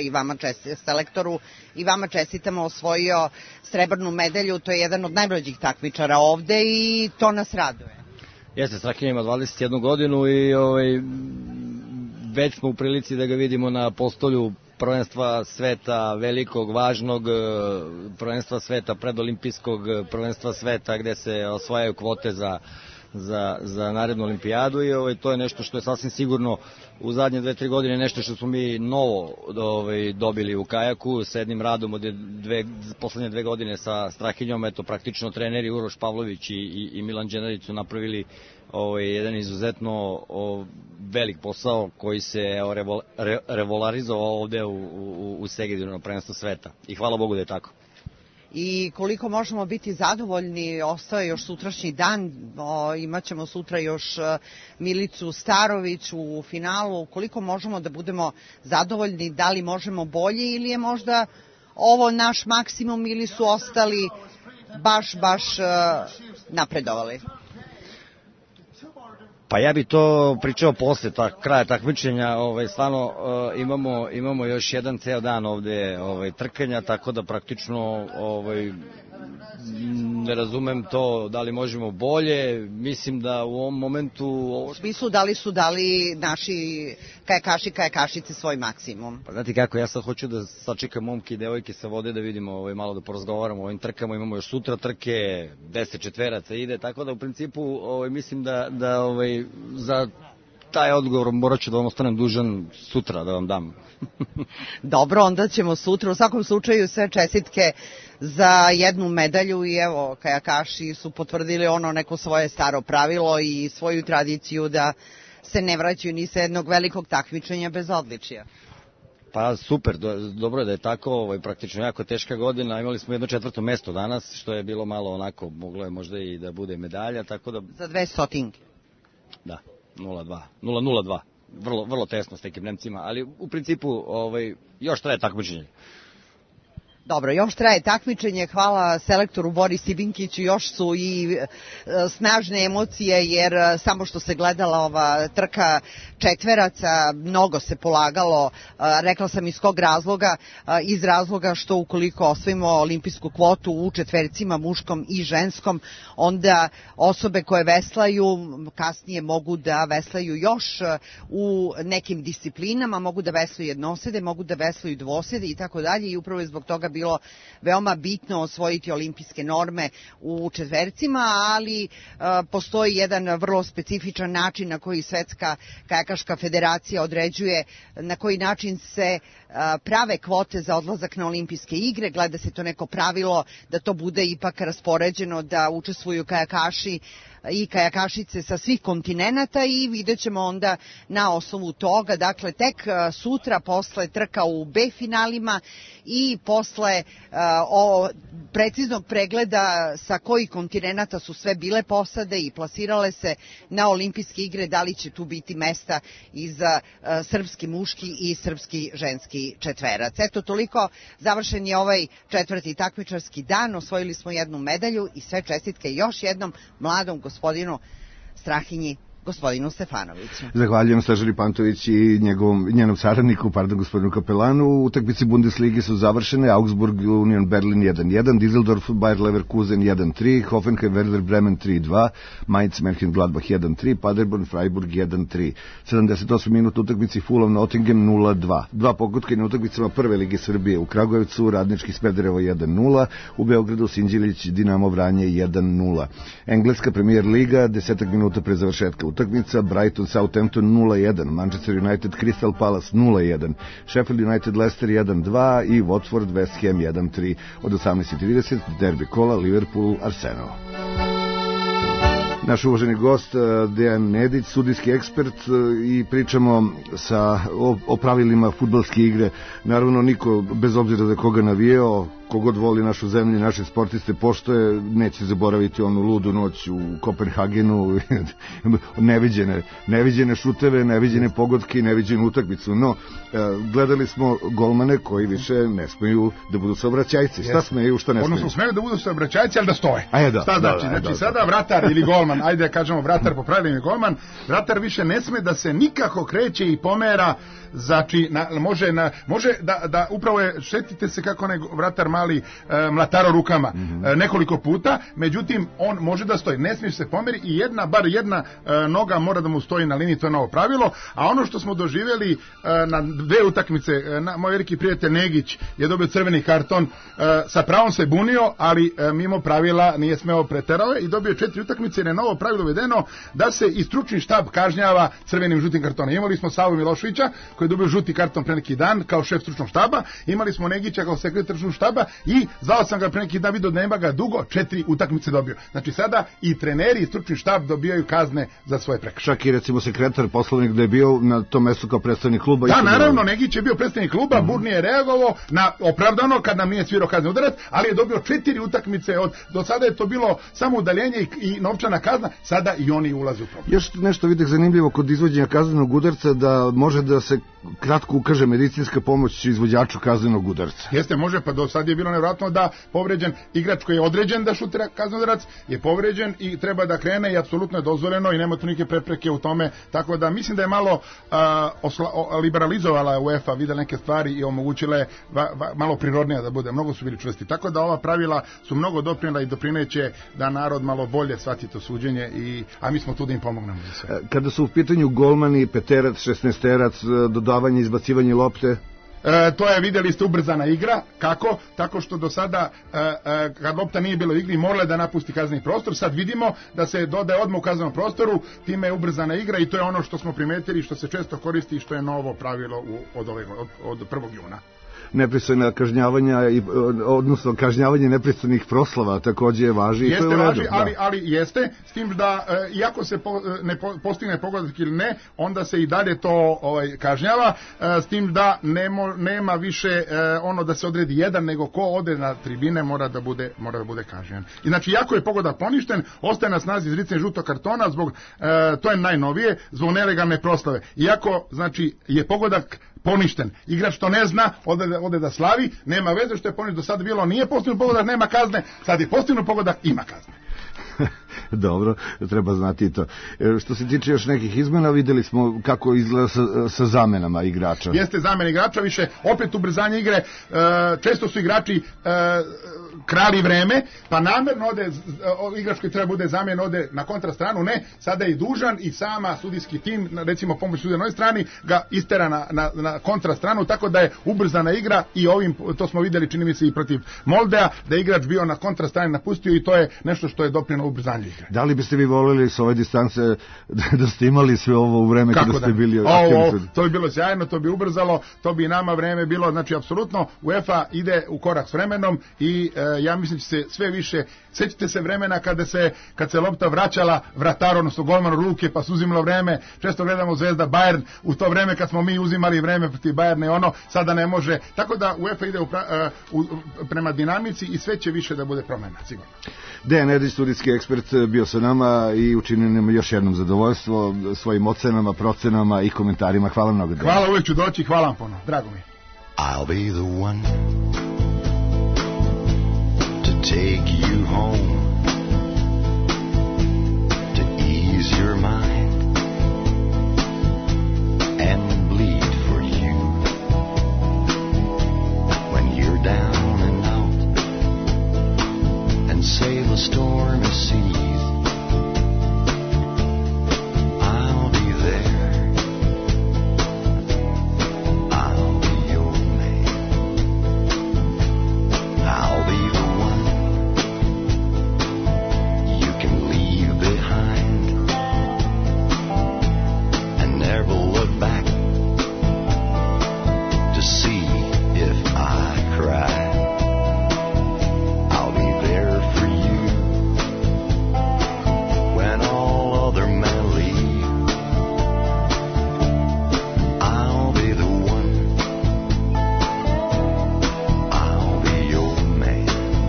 i vama čestitamo, osvojio srebrnu medalju. To je jedan od najmlađih takmičara ovde i to nas raduje. Jeste, Strahinja ima 21 godinu i već smo u prilici da ga vidimo na postolju prvenstva sveta, velikog, važnog prvenstva sveta, predolimpijskog prvenstva sveta gde se osvajaju kvote za narednu olimpijadu i to je nešto što je sasvim sigurno u zadnje 2-3 godine nešto što smo mi novo dobili u kajaku sa jednim radom od poslednje 2 godine sa Strahinjom. Eto, praktično treneri Uroš Pavlović i Milan Đenarić su napravili jedan izuzetno velik posao koji se revolarizovao ovde u Segedinu na prvenstvu sveta i hvala Bogu da je tako. I koliko možemo biti zadovoljni, ostaje još sutrašnji dan, imaćemo sutra još Milicu Starović u finalu, koliko možemo da budemo zadovoljni, da li možemo bolje ili je možda ovo naš maksimum ili su ostali baš napredovali? Pa ja bi to pričao posle kraja takmičenja, stvarno imamo još jedan ceo dan ovde trkanja, tako da praktično ne razumem to da li možemo bolje, mislim da u ovom momentu... U smislu da li su dali naši kajakašice svoj maksimum? Pa znate kako, ja sad hoću da sačekam momke i devojke sa vode da vidimo, malo da porazgovaramo o ovim trkama, imamo još sutra trke, 10 četveraca ide, tako da u principu mislim da za taj odgovor morat ću da vam ostanem dužan sutra da vam dam. Dobro, onda ćemo sutra. U svakom slučaju sve čestitke za jednu medalju i evo, kajakaši su potvrdili neko svoje staro pravilo i svoju tradiciju da se ne vraćaju ni sa jednog velikog takmičenja bez odličija. Pa super, dobro je da je tako, praktično jako teška godina, imali smo 1/4 mesto danas, što je bilo malo onako, moglo je možda i da bude medalja, tako da... Za 200. Da, 0-0-2, vrlo tesno s nekim Nemcima, ali u principu još traje takmičenje. Dobro, još traje takmičenje, hvala selektoru Boris Ibinkiću, još su i snažne emocije jer samo što se gledala ova trka četveraca, mnogo se polagalo, rekla sam iz kog razloga, iz razloga što ukoliko osvojimo olimpijsku kvotu u četvercima muškom i ženskom, onda osobe koje veslaju kasnije mogu da veslaju još u nekim disciplinama, mogu da veslaju jednosede, mogu da veslaju dvosede i tako dalje i upravo je zbog toga bilo veoma bitno osvojiti olimpijske norme u četvercima, ali postoji jedan vrlo specifičan način na koji Svetska kajakaška federacija određuje na koji način se prave kvote za odlazak na olimpijske igre, gleda se to neko pravilo da to bude ipak raspoređeno, da učestvuju kajakaši i kajakašice sa svih kontinenata i vidjet ćemo onda na osnovu toga, dakle tek sutra posle trka u B finalima i posle preciznog pregleda sa kojih kontinenata su sve bile posade i plasirale se na olimpijske igre, da li će tu biti mesta i za srpski muški i srpski ženski četverac. Eto toliko, završen je ovaj 4. takmičarski dan, osvojili smo jednu medalju i sve čestitke još jednom mladom gospodinu Strahinji, gospodinu Stefanoviću. Zahvaljujem Snežani Pantović i njenom saradniku, gospodinu Kapelanu. Utakmice Bundesligi su završene. Augsburg, Union Berlin 1-1, Düsseldorf, Bayer Leverkusen 1-3, Hoffenheim, Werder Bremen 3-2, Mainz, Mönchengladbach 1-3, Paderborn, Freiburg 1-3. 78 minuta utakmici Fulham, Nottingham 0-2. Dva pogotka na utakmicama Prve lige Srbije u Kragujevcu, Radnički Smederevo 1-0, u Beogradu Sinđelić, Dinamo Vranje 1-0. Engleska Premier liga, 10 minuta pre završetka utakmica, Brighton Southampton 0-1, Manchester United Crystal Palace 0-1, Sheffield United Leicester 1-2 i Watford West Ham 1-3. Od 18:30 derbi kola Liverpool Arsenal. Naš uvaženi gost Dejan Nedić, sudijski ekspert, i pričamo o pravilima fudbalske igre. Naravno niko, bez obzira da koga navijao, kogod voli našu zemlju i naše sportiste poštoje, neće zaboraviti onu ludu noć u Kopenhagenu, neviđene šuteve, neviđene pogodke i neviđenu utakmicu. No, gledali smo golmane koji više ne smeju da budu saobraćajci. Šta smeju, šta ne smeju? Odnosno smeju da budu saobraćajci, ali da stoje. Šta znači? Znači sada vratar ili golman, ajde da kažemo vratar po pravilima golman, vratar više ne sme da se nikako kreće i pomera, znači može da upravo je, šetite se kako onaj vratar mali mlataro rukama nekoliko puta, međutim on može da stoji, ne smije se pomeri i bar jedna noga mora da mu stoji na liniji, to je novo pravilo. A ono što smo doživjeli na dve utakmice, moj veliki prijatelj Negić je dobio crveni karton, sa pravom se bunio, ali mimo pravila nije smeo, preterao je i dobio 4 utakmice jer je novo pravilo uvedeno da se i stručni štab kažnjava crvenim žutim kartonom. Imali smo Savu Miloševića koji je dobio žuti karton pre neki dan kao šef stručnog štaba, imali smo Negića kao sekretar stručnog štaba i zvao sam ga pre neki dan, vidio da nema ga dugo, 4 utakmice dobio. Znači sada i treneri i stručni štab dobijaju kazne za svoje prekršaje. Čak i recimo sekretar, poslovnik da je bio na tom mestu kao predstavnik kluba. Da, naravno, Negić je bio predstavnik kluba, burni je reagovao na opravdano kad nam nije svirao kazni udarac, ali je dobio 4 utakmice do sada je to bilo samo udaljenje i novčana kazna kazna, sada i oni ulaze u problem. Još nešto vidite zanimljivo kod izvođenja kaznenog udarca, da može da se kratko ukaže medicinska pomoć izvođaču kaznenog udarca. Jeste, može, pa do sad je bilo nevjerojatno da povređen igrač koji je određen da šutira kazneni udarac je povređen i treba da krene i apsolutno je dozvoljeno i nema tu neke prepreke u tome, tako da mislim da je malo liberalizovala UEFA, videla neke stvari i omogućila je malo prirodnija da bude, mnogo su bili čvrsti, tako da ova pravila su mnogo doprinela i doprineće da narod malo bolje shvati to suđenje, a mi smo tu da im pomognemo za sve. Kada su u pitanju golmani, peterac, 16-terac, dodavanje, izbacivanje lopte? To je, vidjeli ste, ubrzana igra. Kako? Tako što do sada, kad lopta nije bilo u igri, morala je da napusti kazneni prostor. Sad vidimo da se dodaje odmah u kaznenom prostoru, time je ubrzana igra i to je ono što smo primetili, što se često koristi i što je novo pravilo od 1. juna. Nepristojna kažnjavanja, odnosno kažnjavanje nepristojnih proslava takođe važi. Jeste, to je važi, ali jeste, s tim da iako se ne postigne pogodak ili ne, onda se i dalje to kažnjava, s tim da nema više ono da se odredi jedan, nego ko ode na tribine mora da bude kažnjen. I znači, iako je pogodak poništen, ostaje na snazi izricanje žutog kartona, to je najnovije, zbog nelegalne proslave. Iako, znači, je pogodak poništen. Igrač to ne zna, ode da slavi, nema veze što je poništen. Do sada bilo nije postignut pogodak, nema kazne, sad je postignut pogodak, ima kazne. Dobro, treba znati i to. Što se tiče još nekih izmena, videli smo kako izgleda sa zamenama igrača. Jeste, zamena igrača, više opet ubrzanje igre. Često su igrači krali vreme, pa namerno igrač koji treba bude zamjen ode na kontrastranu, ne, sada je dužan i sama sudijski tim, recimo pomoć sudija na jednoj strani, ga istera na kontrastranu, tako da je ubrzana igra i to smo vidjeli, čini mi se, i protiv Moldea, da je igrač bio na kontrastrani napustio i to je nešto što je doprinelo ubrzanju igre. Da li biste vi voljeli s ove distance da ste imali sve ovo u vreme kada ste bili aktivni? To bi bilo sjajno, to bi ubrzalo, to bi nama vreme bilo, znači apsolutno UEFA ide u korak s vremenom i ja mislim će se sve više, sjećate se vremena kad se lopta vraćala vrataru, odnosno golmanu ruke, pa su uzimalo vreme, često gledamo Zvezda Bayern, u to vreme kad smo mi uzimali vreme protiv Bayerna i sada ne može, tako da UEFA ide prema dinamici i sve će više da bude promjena, sigurno. Dejan Edić, studijski ekspert, bio sa nama i učinio nam još jednom zadovoljstvo svojim ocenama, procenama i komentarima. Hvala mnogo. Hvala, uvijek ću doći, hvala vam puno, drago mi je. I'll be the one to take you home, to ease your mind and bleed for you when you're down and out and sail a stormy seas. I'll be there, I'll be your man, I'll be the one you can leave behind and never look back to see if I cry. I'll be there for you when all other men leave. I'll be the one, I'll be your man,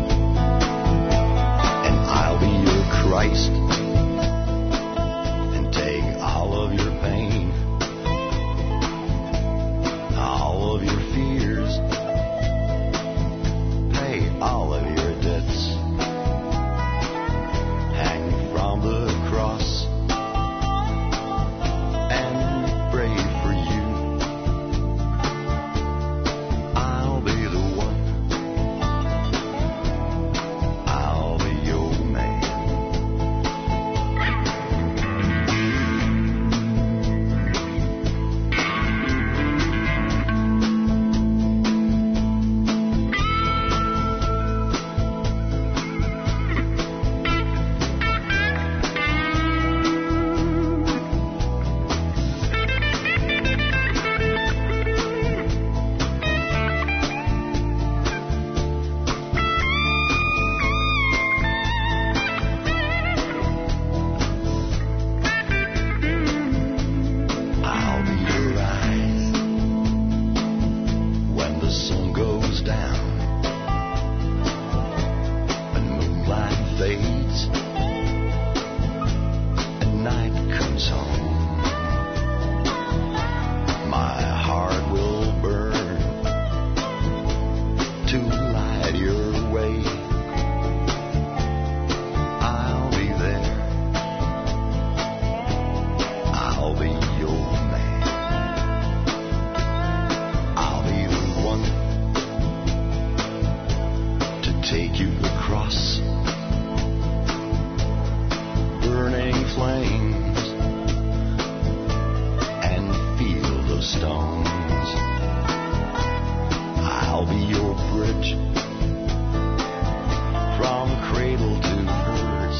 and I'll be your Christ and take all of your pain, all of your fears, pay all of your debts, hang from the cross and pray for you. I'll be the one, I'll be your man. I'll be your eyes when the sun goes down and moonlight fades. I'll be your bridge from cradle to hearse,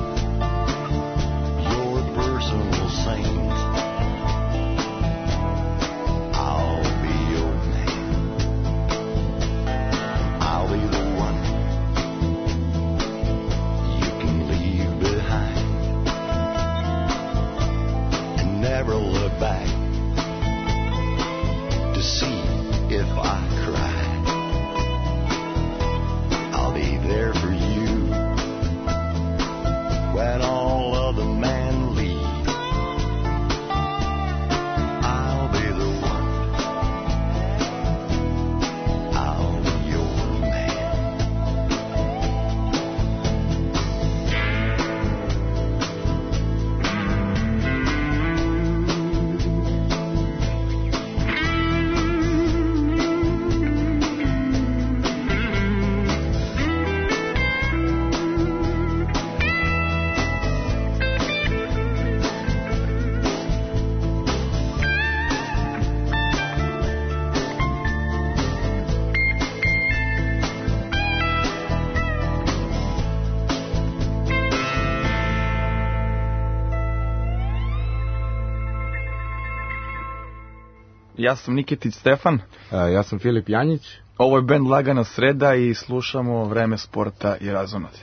your personal saint. I'll be your man. I'll be the one you can leave behind and never look back to see if I cry. I'll be there for you when all other men leave. I'll be the one. I'll be your man. Ja sam Niketić Stefan. Ja sam Filip Janjić. Ovo je bend Lagana sreda i slušamo Vreme sporta i razonode.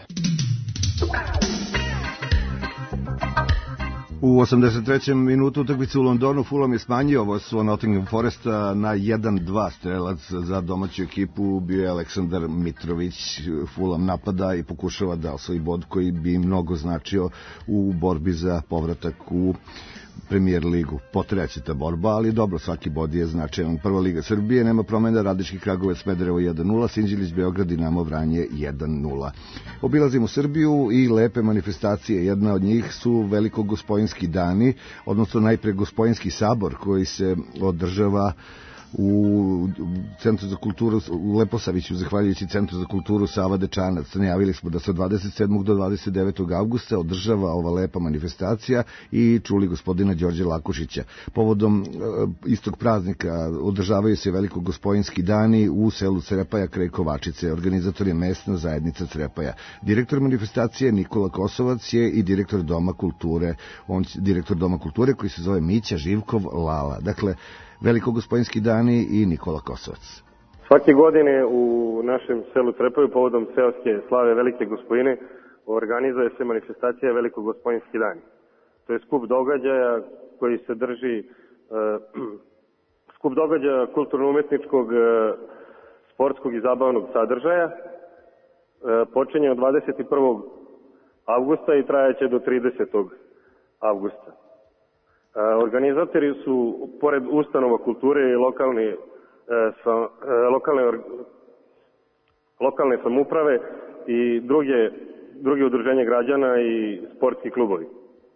U 83. minutu utakmice u Londonu Fulham je smanjio vodstvo Nottingham Foresta na 1-2. Strelac za domaću ekipu bio je Aleksandar Mitrović. Fulham napada i pokušava da osvoji bod koji bi mnogo značio u borbi za povratak u Premier ligu. Potreće ta borba, ali dobro, svaki bod je značajan. Prva liga Srbije, nema promena, Radnički Kragujevac Smederevo 1-0, Sinđelić Beograd Dinamo Vranje 1-0. Obilazimo Srbiju i lepe manifestacije. Jedna od njih su Velikogospojinski dani, odnosno najpre Gospojinski sabor koji se održava u Centru za kulturu u Leposaviću, zahvaljujući Centru za kulturu Sava Dečanac. Najavili smo da se od 27. do 29. avgusta održava ova lepa manifestacija i čuli gospodina Đorđe Lakušića. Povodom istog praznika održavaju se Velikogospojinski dani u selu Crepaja kraj Kovačice. Organizator je mesna zajednica Crepaja. Direktor manifestacije Nikola Kosovac je i direktor Doma kulture. On je direktor Doma kulture koji se zove Mića Živkov Lala. Dakle, Velikogospojinski dani i Nikola Kosovac. Svake godine u našem selu Trepaju povodom seoske slave Velike Gospojine organizuje se manifestacija Velikogospojinski dani. To je skup događaja koji se drži skup događaja kulturno-umetničkog, sportskog i zabavnog sadržaja. Počinje od 21. avgusta i trajaće do 30. avgusta. Organizatori su, pored ustanova kulture i lokalne samouprave i druge udruženje građana i sportski klubovi.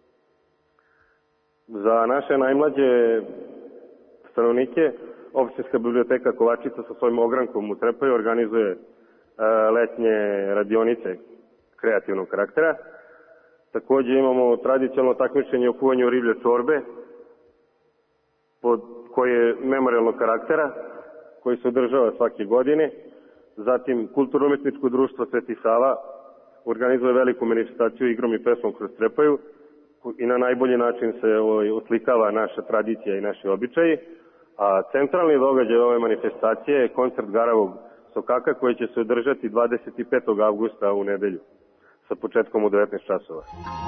Za naše najmlađe stanovnike Opštinska biblioteka Kovačica sa svojim ogrankom u Trepaju organizuje letnje radionice kreativnog karaktera. Takođe imamo tradicionalno takmičenje o kuvanju riblje čorbe, koje je memorialnog karaktera, koji se održava svake godine. Zatim, Kulturno-umetničko društvo Sveti Sava organizuje veliku manifestaciju igrom i pesmom kroz Trepaju i na najbolji način se oslikava naša tradicija i naši običaji. A centralni događaj ove manifestacije je koncert Garavog Sokaka koji će se održati 25. avgusta u nedelju sa početkom u 19 časova.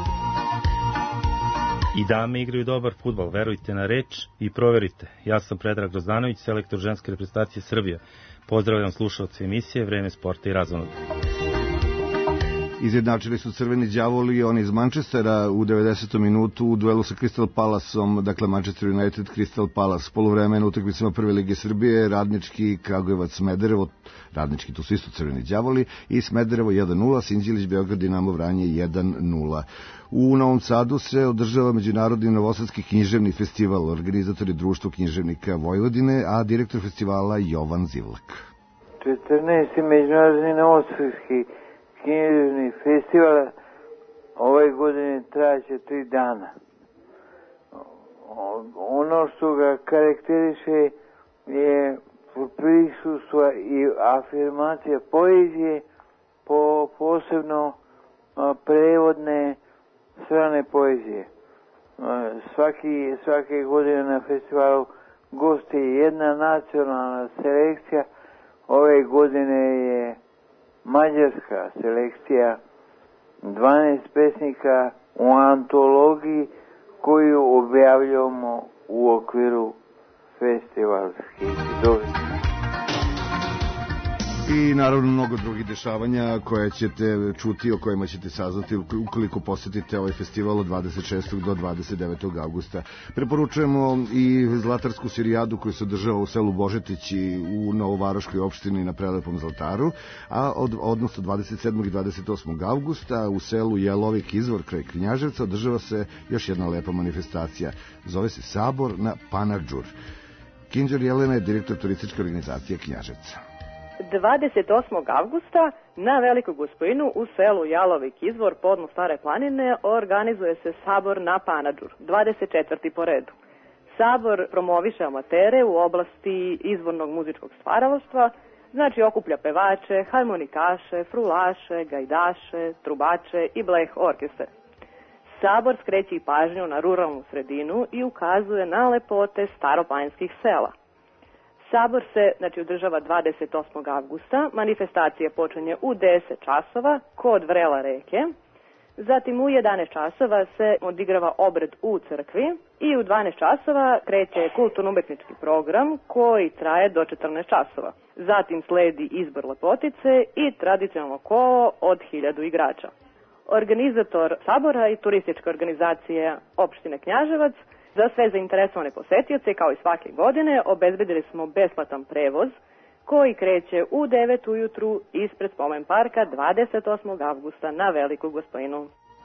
I dame igraju dobar fudbal, verujte na reč i proverite. Ja sam Predrag Grozdanović, selektor ženske reprezentacije Srbije. Pozdravljam slušalce emisije Vreme sporta i razonode. Izjednačili su Crveni đavoli i oni iz Manchestera u 90. minutu u duelu sa Crystal Palaceom, dakle Manchester United Crystal Palace. Poluvremena utakmicama Prve lige Srbije, Radnički Kragujevac Smederevo, Radnički tu su isto Crveni đavoli, i Smederevo 1-0, Sinđelić Beograd Dinamo Vranje 1-0. U Novom Sadu se održava Međunarodni novosadski književni festival, organizator je Društvo književnika Vojvodine, a direktor festivala Jovan Zivlak. 14. Međunarodni novosadski književni festival ove godine trajaće 3 dana. Ono što ga karakteriše je prisustva i afirmacija poezije, posebno prevodne strane poezije. Svake godine na festivalu gosti jedna nacionalna selekcija. Ove godine je mađarska selekcija, 12 pesnika u antologiji koju objavljamo u okviru festivalskih događaja. I naravno mnogo drugih dešavanja koje ćete čuti, o kojima ćete saznati ukoliko posetite ovaj festival od 26. do 29. augusta. Preporučujemo i Zlatarsku sirijadu koju se održava u selu Božetići u Novovaroškoj opštini na prelepom Zlataru, a odnosno 27. i 28. augusta u selu Jelovik izvor kraj Knjaževca održava se još jedna lepa manifestacija. Zove se Sabor na Panardžur. Kinđer Jelena je direktor turističke organizacije Knjaževca. 28. avgusta na Veliku Gospojinu u selu Jalovik izvor podno Stare planine organizuje se Sabor na Panardžur, 24. po redu. Sabor promoviše amatere u oblasti izvornog muzičkog stvaralaštva, znači okuplja pevače, harmonikaše, frulaše, gajdaše, trubače i bleh orkestre. Sabor skreće i pažnju na ruralnu sredinu i ukazuje na lepote staropanjskih sela. Sabor se održava 28. avgusta, manifestacija počinje u 10 časova kod vrela reke, zatim u 11 časova se odigrava obred u crkvi i u 12 časova kreće kulturno-umetnički program koji traje do 14 časova. Zatim sledi izbor lepotice i tradicionalno kolo od 1000 igrača. Organizator Sabora i turistička organizacija opštine Knjaževac za sve zainteresovane posetioce, kao i svake godine, obezbedili smo besplatan prevoz koji kreće u 9 ujutru ispred Spomen parka 28. avgusta na Veliku Gospojinu.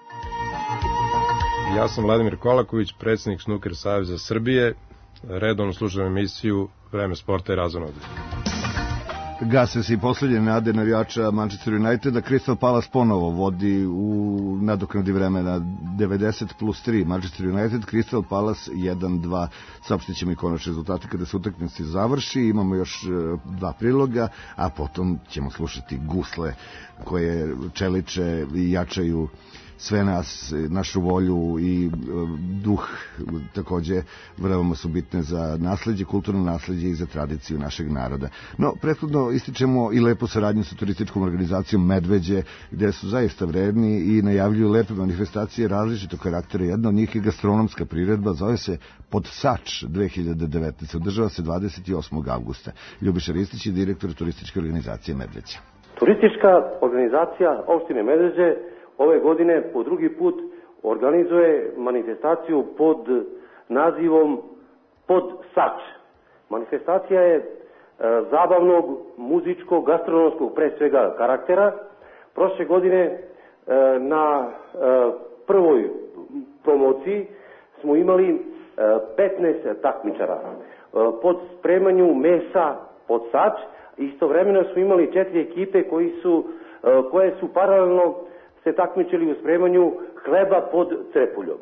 Ja sam Vladimir Kolaković, predsjednik Snooker Saveza Srbije. Redovno slušam emisiju Vreme sporta i razonode. Gase se i posljednje nade navijača Manchester Uniteda. Crystal Palace ponovo vodi u nadoknadi vremena 90+3. Manchester United, Crystal Palace 1-2. Saopštit ćemo i konačne rezultate kada se utakmica završi. Imamo još 2 priloga, a potom ćemo slušati gusle koje čeliče i jačaju sve nas, našu volju i duh takođe veoma su bitne za nasleđe, kulturno nasleđe i za tradiciju našeg naroda. No, prethodno ističemo i lepu saradnju sa turističkom organizacijom Medveđe, gde su zaista vredni i najavljuju lepe manifestacije različitog karaktera. Jedna od njih je gastronomska priredba, zove se Podsač 2019. Održava se 28. avgusta. Ljubiša Ristić je direktor turističke organizacije Medveđe. Turistička organizacija opštine Medveđe ove godine po drugi put organizuje manifestaciju pod nazivom Podsač. Manifestacija je zabavnog, muzičkog, gastronomskog pre svega karaktera. Prošle godine na prvoj promociji smo imali 15 takmičara. Pod spremanju mesa Podsač istovremeno smo imali 4 ekipe koje su paralelno se takmičili u spremanju hleba pod Trepuljom.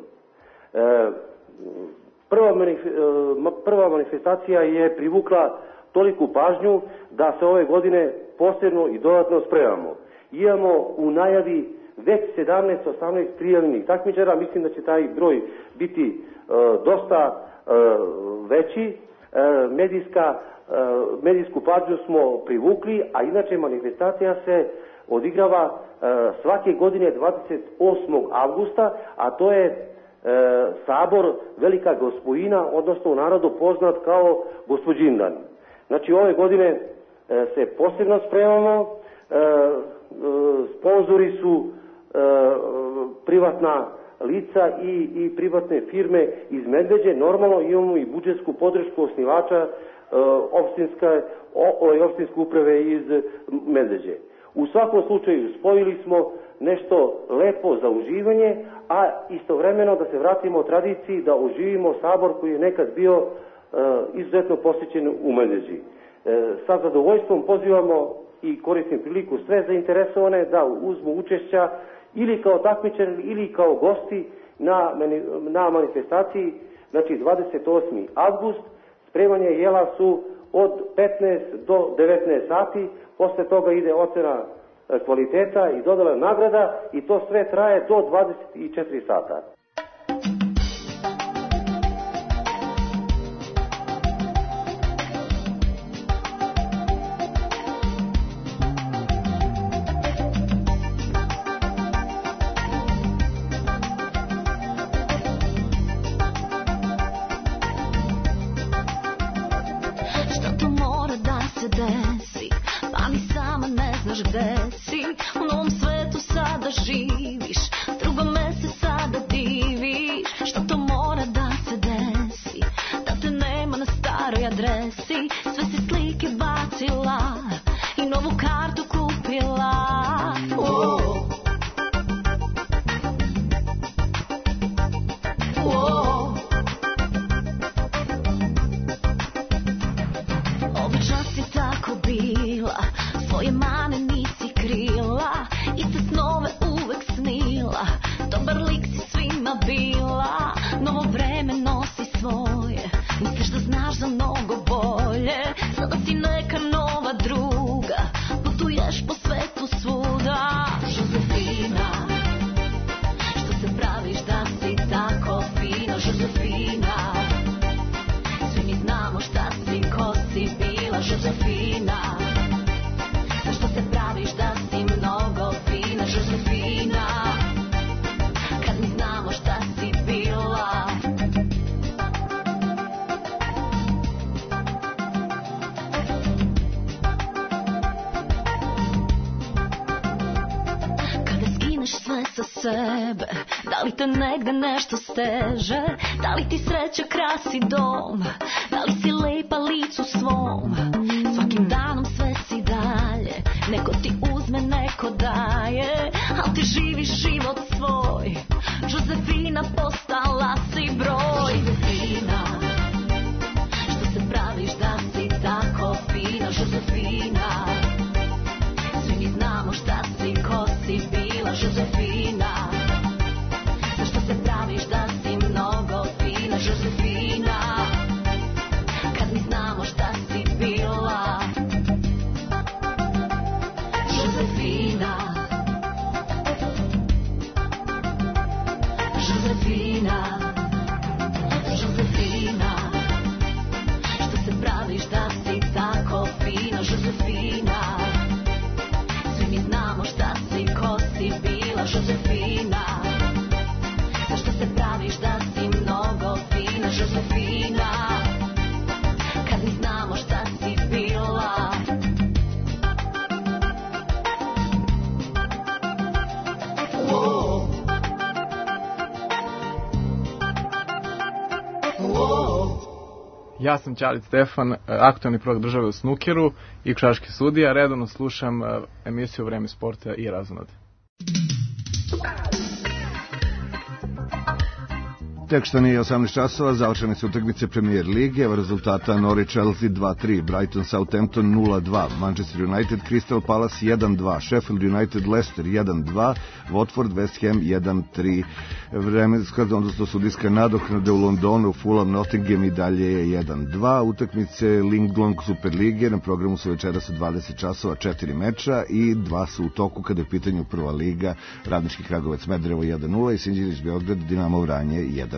Prva manifestacija je privukla toliku pažnju da se ove godine posebno i dodatno spremamo. Imamo u najavi već 17-18 prijavljenih takmičara, mislim da će taj broj biti dosta veći. Medijsku pažnju smo privukli, a inače manifestacija se odigrava svake godine 28. avgusta, a to je sabor Velika Gospojina, odnosno u narodu poznat kao Gospođindan. Znači ove godine se posebno spremamo, sponzori su privatna lica i privatne firme iz Medveđe. Normalno imamo i budžetsku podršku osnivača opštinske uprave iz Medveđe. U svakom slučaju spojili smo nešto lepo za uživanje, a istovremeno da se vratimo tradiciji da oživimo sabor koji je nekad bio izuzetno posjećen u Medveđi. Sa zadovoljstvom pozivamo i koristim priliku sve zainteresovane da uzmu učešća ili kao takmičari ili kao gosti na manifestaciji, znači 28. avgust. Spremanje jela su od 15 do 19 sati, posle toga ide ocena kvaliteta i dodala nagrada i to sve traje do 24 sata. Da li te negde nešto steže, da li ti sreća krasi dom, da li si lepa licu svom, svakim danom sve si dalje, neko ti uzme, neko daje, al ti živiš život svoj, Josefina postala si broj. Josefina, što se praviš da si tako fina, Josefina, svi mi znamo šta si, ko si bila, Josefina. Zašto se praviš da si mnogo fina, Josefina, kad mi znamo šta si bila, Josefina, Josefina, Josefina, što se praviš da si tako fina, Josefina, svi mi znamo šta si, ko si bila, Josefina. Zašto se praviš da si mnogo fina, Josefina, kad mi znamo šta si bila. Wow. Wow. Ja sam Ćalit Stefan, aktualni prvak države u snukeru i košarkaški sudija. Redovno slušam emisiju Vreme sporta i razonode. Tek što nije 18 časova, završene su utakmice Premier lige, evo rezultata Norwich Chelsea 2-3, Brighton Southampton 0-2, Manchester United Crystal Palace 1-2, Sheffield United Leicester 1-2, Watford West Ham 1-3. Vremenska, odnosno sudijska nadoknada u Londonu, Fulham Nottingham i dalje je 1-2. Utakmice Linglong Super lige na programu su večeras u 20 časova 4 meča i 2 su u toku kada je u pitanju prva liga, Radnički Kragujevac Smederevo 1-0 i Sinđelić Beograd Dinamo Vranje 1-0.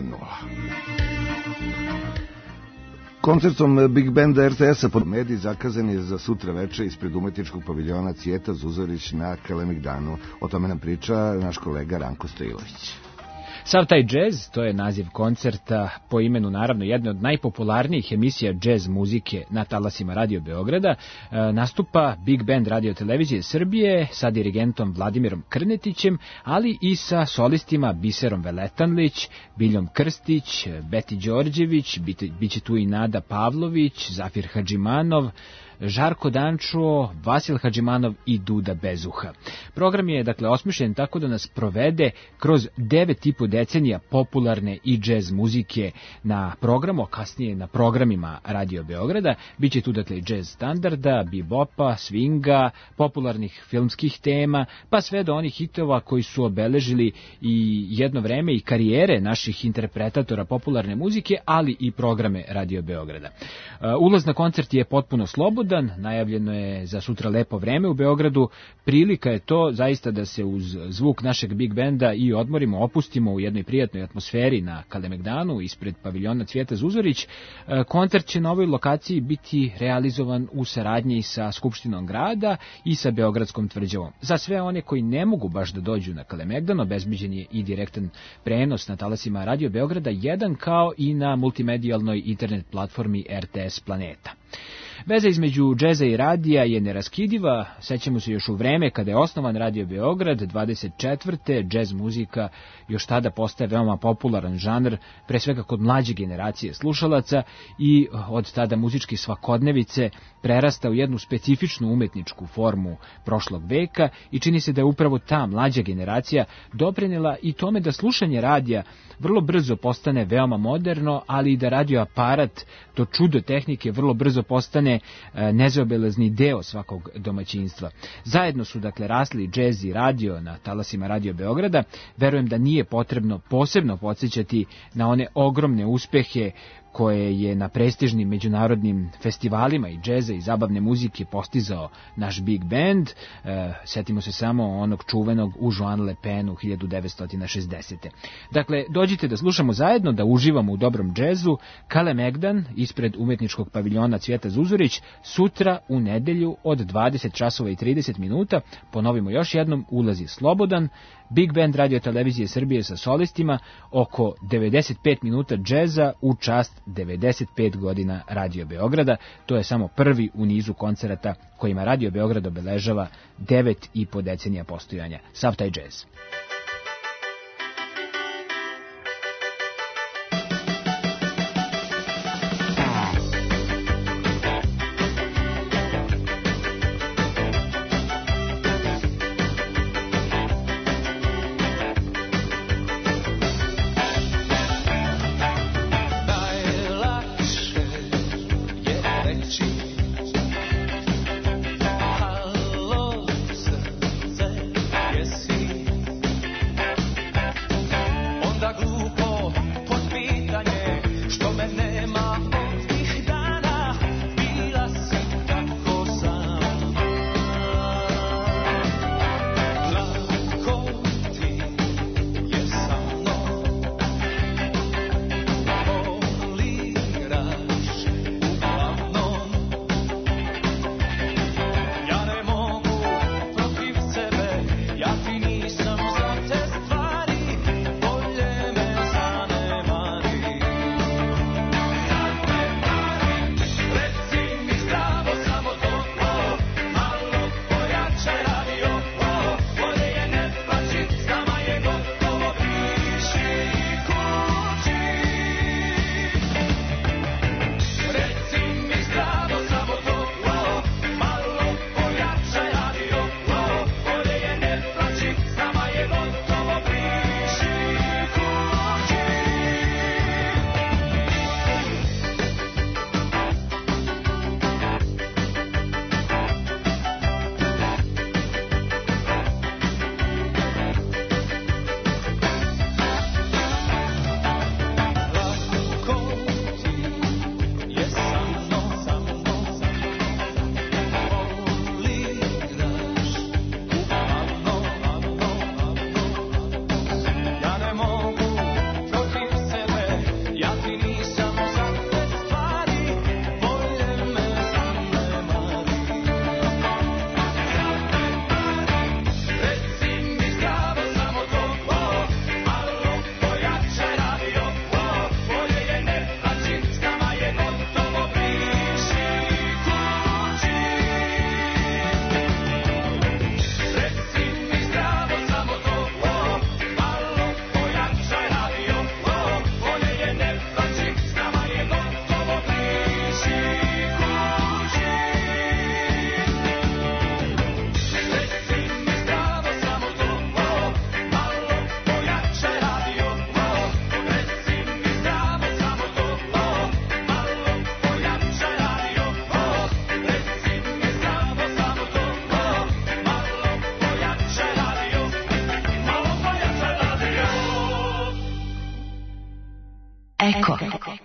Koncertom Big Banda RTS-a pod mediji zakazan je za sutra veče ispred umetničkog paviljona Cvijeta Zuzorić na Kalemegdanu. O tome nam priča naš kolega Ranko Stojilović. Sav taj džez, to je naziv koncerta po imenu naravno jedne od najpopularnijih emisija džez muzike na talasima Radio Beograda, nastupa Big Band Radio Televizije Srbije sa dirigentom Vladimirom Krnetićem, ali i sa solistima Biserom Veletanlić, Biljom Krstić, Beti Đorđević, biće tu i Nada Pavlović, Zafir Hadžimanov, Žarko Dančo, Vasil Hadžimanov i Duda Bezuha. Program je dakle osmišljen tako da nas provede kroz 9,5 decenija popularne i džez muzike na programu, a kasnije na programima Radio Beograda. Biće tu dakle džez standarda, bebopa, swinga, popularnih filmskih tema, pa sve do onih hitova koji su obeležili i jedno vreme i karijere naših interpretatora popularne muzike, ali i programe Radio Beograda. Ulaz na koncert je potpuno slobodan, najavljeno je za sutra lepo vreme u Beogradu. Prilika je to zaista da se uz zvuk našeg Big Benda i odmorimo, opustimo u jednoj prijatnoj atmosferi na Kalemegdanu ispred paviljona Cvijeta Zuzorić. Koncert će na ovoj lokaciji biti realizovan u saradnji sa Skupštinom grada i sa Beogradskom tvrđavom. Za sve one koji ne mogu baš da dođu na Kalemegdan, obezbeđen je i direktan prenos na talasima Radio Beograda 1 kao i na multimedijalnoj internet platformi RTS Planeta. Veza između džeza i radija je neraskidiva. Sećamo se još u vreme kada je osnovan Radio Beograd 24. džez muzika još tada postaje veoma popularan žanr, pre svega kod mlađe generacije slušalaca, i od tada muzički svakodnevice prerasta u jednu specifičnu umetničku formu prošlog veka i čini se da je upravo ta mlađa generacija doprinela i tome da slušanje radija vrlo brzo postane veoma moderno, ali i da radio aparat, to čudo tehnike, vrlo brzo postane nezaobelezni deo svakog domaćinstva. Zajedno su dakle rasli džez i radio na talasima Radio Beograda. Verujem da nije potrebno posebno podsjećati na one ogromne uspehe koje je na prestižnim međunarodnim festivalima i džeza i zabavne muzike postizao naš Big Band. Sjetimo se samo onog čuvenog u Joan Le Penu 1960. Dakle, dođite da slušamo zajedno, da uživamo u dobrom džezu. Kalemegdan ispred umetničkog paviljona Cvijeta Zuzorić sutra u nedelju od 20 časova i 30 minuta. Ponovimo još jednom, ulazi slobodan. Big Band Radio Televizije Srbije sa solistima, oko 95 minuta džeza u čast 95 godina Radio Beograda. To je samo prvi u nizu koncerata kojima Radio Beograd obeležava 9,5 decenija postojanja. Sav taj džez. Halo, srce, jesi Eko.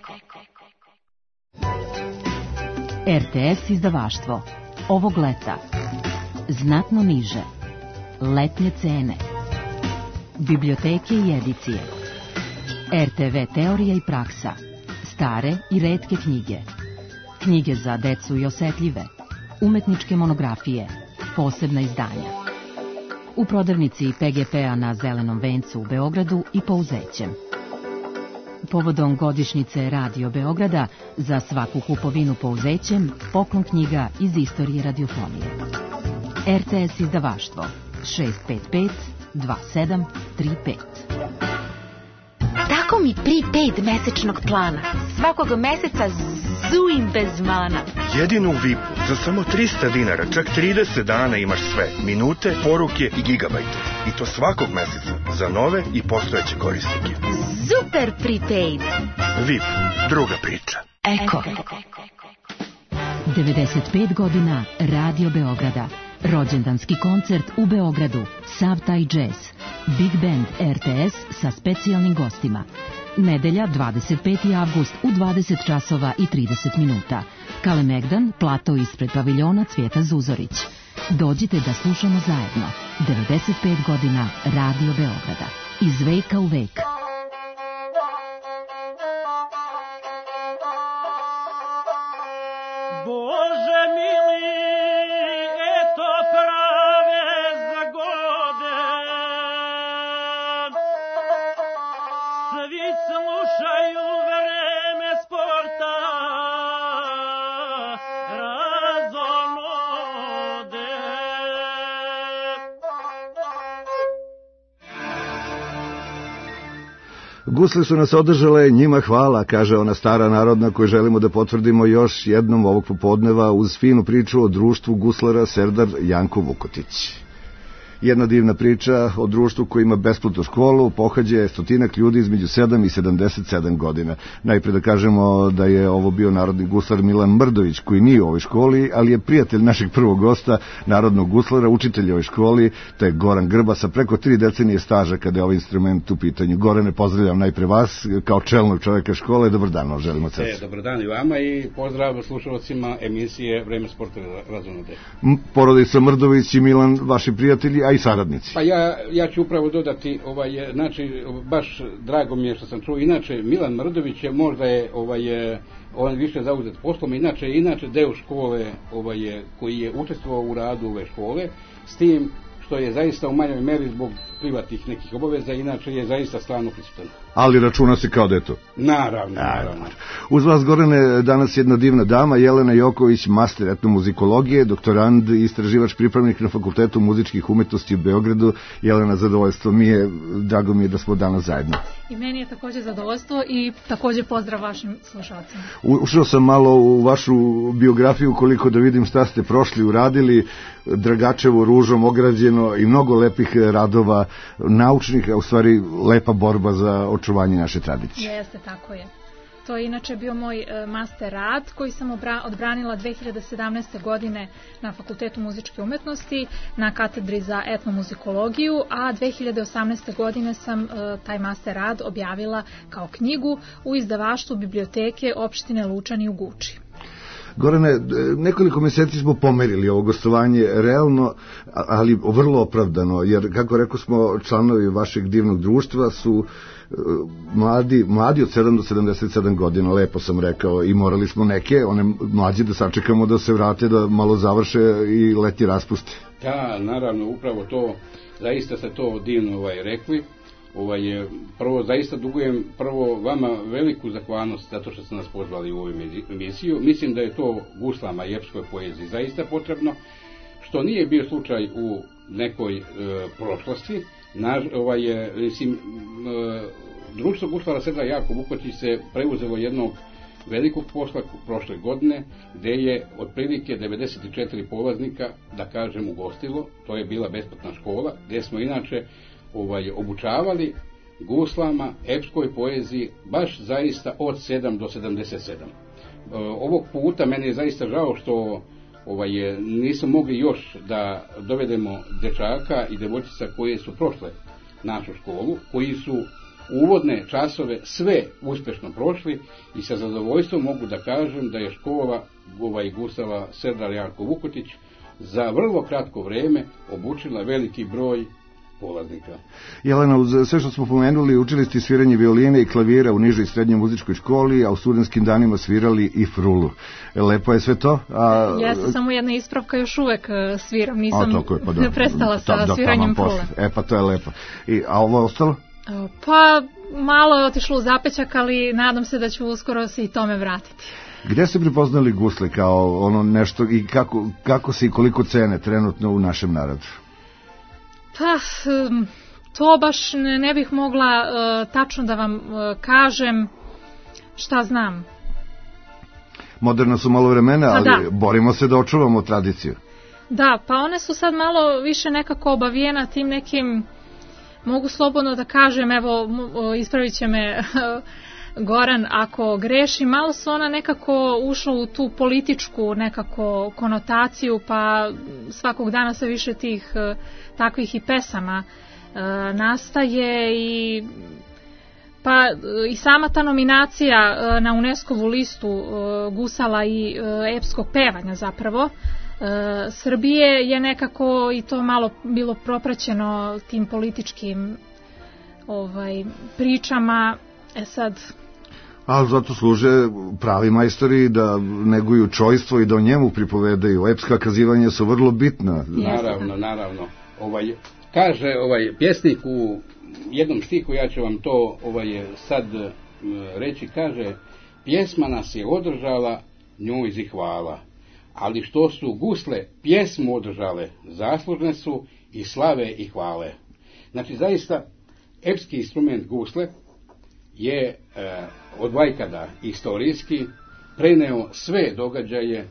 RTS izdavaštvo. Ovog leta znatno niže. Letnje cene. Biblioteke i edicije. RTV teorija i praksa. Stare i retke knjige. Knjige za decu i osetljive. Umetničke monografije. Posebna izdanja. U prodavnici PGP-a na Zelenom vencu u Beogradu i Pouzećem. Povodom godišnjice Radio Beograda za svaku kupovinu Pouzećem poklon knjiga iz istorije radiofonije. RTS izdavaštvo 655 2735. Tako mi prepaid mesečnog plana. Svakog meseca zujim bez mana. Jedino u VIP-u za samo 300 dinara, čak 30 dana imaš sve. Minute, poruke i gigabajte. I to svakog meseca za nove i postojeće korisnike. Super prepaid. VIP, druga priča. Eko. 95 godina Radio Beograda. Rođendanski koncert u Beogradu. Sav taj džez. Big Band RTS sa specijalnim gostima. Nedelja 25. avgust u 20 časova i 30 minuta. Kalemegdan, plato ispred paviljona Cvijeta Zuzorić. Dođite da slušamo zajedno. 95 godina Radio Beograda. Iz veka u vek. Bože mili, eto prave zagode. Svi slušaju vreme sporta, razonode. Gusle su nas održale, njima hvala, kaže ona stara narodna koju želimo da potvrdimo još jednom ovog popodneva uz finu priču o društvu guslara Serdar Janko Vukotić. Jedna divna priča o društvu koji ima besplatnu školu, pohađa stotinak ljudi između 7 i 77 godina. Najpre da kažemo da je ovo bio narodni guslar Milan Mrdović, koji nije u ovoj školi, ali je prijatelj našeg prvog gosta, narodnog guslara, učitelja u ovoj školi, to je Goran Grba, sa preko 3 decenije staža kada je ovaj instrument u pitanju. Gorane, pozdravljam najpre vas, kao čelnog čovjeka škole, dobar dan, želimo od srca. Dobar dan i vama i pozdrav slušalcima emisije Vreme sporta razonode. Porodica Mrdović i Milan, vaši prijatelji, a i saradnici. Pa ja ću upravo dodati, znači, baš drago mi je što sam čuo, inače Milan Mrdović je možda on više zauzet poslom, inače deo škole koji je učestvovao u radu ove škole, s tim što je zaista u manjoj meri zbog privatnih nekih obaveza, inače je zaista stvarno prisutan. Ali računa se kao da je to. Naravno. Uz vas, Gorane, danas jedna divna dama, Jelena Joković, master etnomuzikologije, doktorand i istraživač pripravnik na Fakultetu muzičkih umetnosti u Beogradu. Jelena, zadovoljstvo mi je, drago mi je da smo danas zajedno. I meni je također zadovoljstvo i također pozdrav vašim slušalcima. Ušao sam malo u vašu biografiju, koliko da vidim šta ste prošli, uradili, Dragačevo ružom ograđeno i mnogo lepih radova naučnih, a u stvari lepa borba za očuvanje naše tradicije. Jeste, tako je. To je inače bio moj master rad koji sam odbranila 2017. godine na Fakultetu muzičke umetnosti na katedri za etnomuzikologiju, a 2018. godine sam taj master rad objavila kao knjigu u izdavaštvu biblioteke opštine Lučani u Guči. Gorane, nekoliko mjeseci smo pomerili ovo gostovanje, realno, ali vrlo opravdano, jer, kako rekao smo, članovi vašeg divnog društva su mladi od 7 do 77 godina, lepo sam rekao, i morali smo neke, one mlađe da sačekamo da se vrate, da malo završe i leti raspuste. Da, naravno, upravo to, zaista ste to divno rekli. Prvo, zaista dugujem vama veliku zahvalnost zato što ste nas pozvali u ovu emisiju. Mislim da je to guslama i epskoj poeziji zaista potrebno, što nije bio slučaj u nekoj prošlosti. Društvo guslara Serdar Janko Vukotić se preuzelo jednog velikog posla prošle godine, gdje je otprilike 94 polaznika, da kažem, ugostilo. To je bila besplatna škola, gdje smo inače obučavali guslama, epskoj poeziji, baš zaista od 7 do 77. Ovog puta meni je zaista žao što nismo mogli još da dovedemo dečaka i devojčica koje su prošle našu školu, koji su uvodne časove sve uspješno prošli i sa zadovoljstvom mogu da kažem da je škola Gustava Serdar Janko Vukotić za vrlo kratko vrijeme obučila veliki broj polaznika. Jelena, uz sve što smo pomenuli, učili ste sviranje violine i klavira u nižoj i srednjoj muzičkoj školi, a u studentskim danima svirali i frulu. Lepo je sve to? Jeste, samo jedna ispravka, još uvek sviram, nisam prestala sa sviranjem frule. Pa to je lepo. A ovo ostalo? Pa malo je otišlo u zapećak, ali nadam se da ću uskoro se i tome vratiti. Gde ste prepoznali gusle kao ono nešto i kako se i koliko cene trenutno u našem narodu? Pa, to baš ne bih mogla tačno da vam kažem, šta znam. Moderno su malo vremena, ali borimo se da očuvamo tradiciju. Da, pa one su sad malo više nekako obavijena tim nekim, mogu slobodno da kažem, evo ispravit će me Goran ako greši, malo su ona nekako ušla u tu političku nekako konotaciju, pa svakog dana sve više tih takvih i pesama nastaje i pa i sama ta nominacija na UNESCO-vu listu gusala i epskog pevanja zapravo Srbije je nekako i to malo bilo propraćeno tim političkim pričama. Sad, ali zato služe pravi majstori da neguju čojstvo i da o njemu pripovedaju. Epska kazivanja su vrlo bitna. Naravno. Kaže pjesnik u jednom stihu, ja ću vam to sad reći, kaže: pjesma nas je održala, njoj zihvala, ali što su gusle pjesmu održale, zaslužne su i slave i hvale. Znači, zaista, epski instrument gusle je od vajkada istorijski preneo sve događaje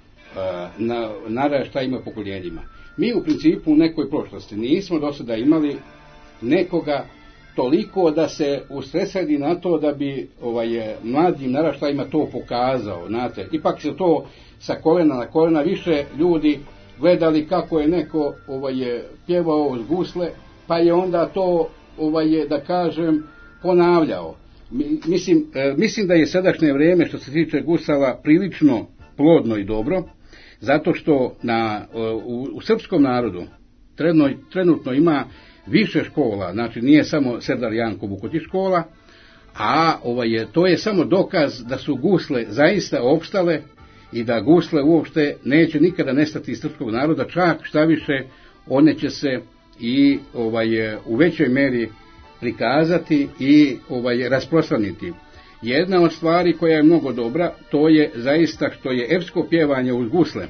na naraštajima, pokoljenjima. Mi u principu u nekoj prošlosti nismo do sada imali nekoga toliko da se usresredi na to da bi mladim naraštajima to pokazao. Znate, ipak se to sa kolena na kolena više ljudi gledali kako je neko pjevao uz gusle, pa je onda to da kažem ponavljao. Mislim da je sadašnje vrijeme što se tiče gusala prilično plodno i dobro, zato što u srpskom narodu trenutno ima više škola, znači nije samo Serdar Janko Vukotić škola, a to je samo dokaz da su gusle zaista opstale i da gusle uopšte neće nikada nestati iz srpskog naroda, čak šta više one će se i u većoj meri prikazati i rasprostraniti. Jedna od stvari koja je mnogo dobra, to je zaista što je epsko pjevanje uz gusle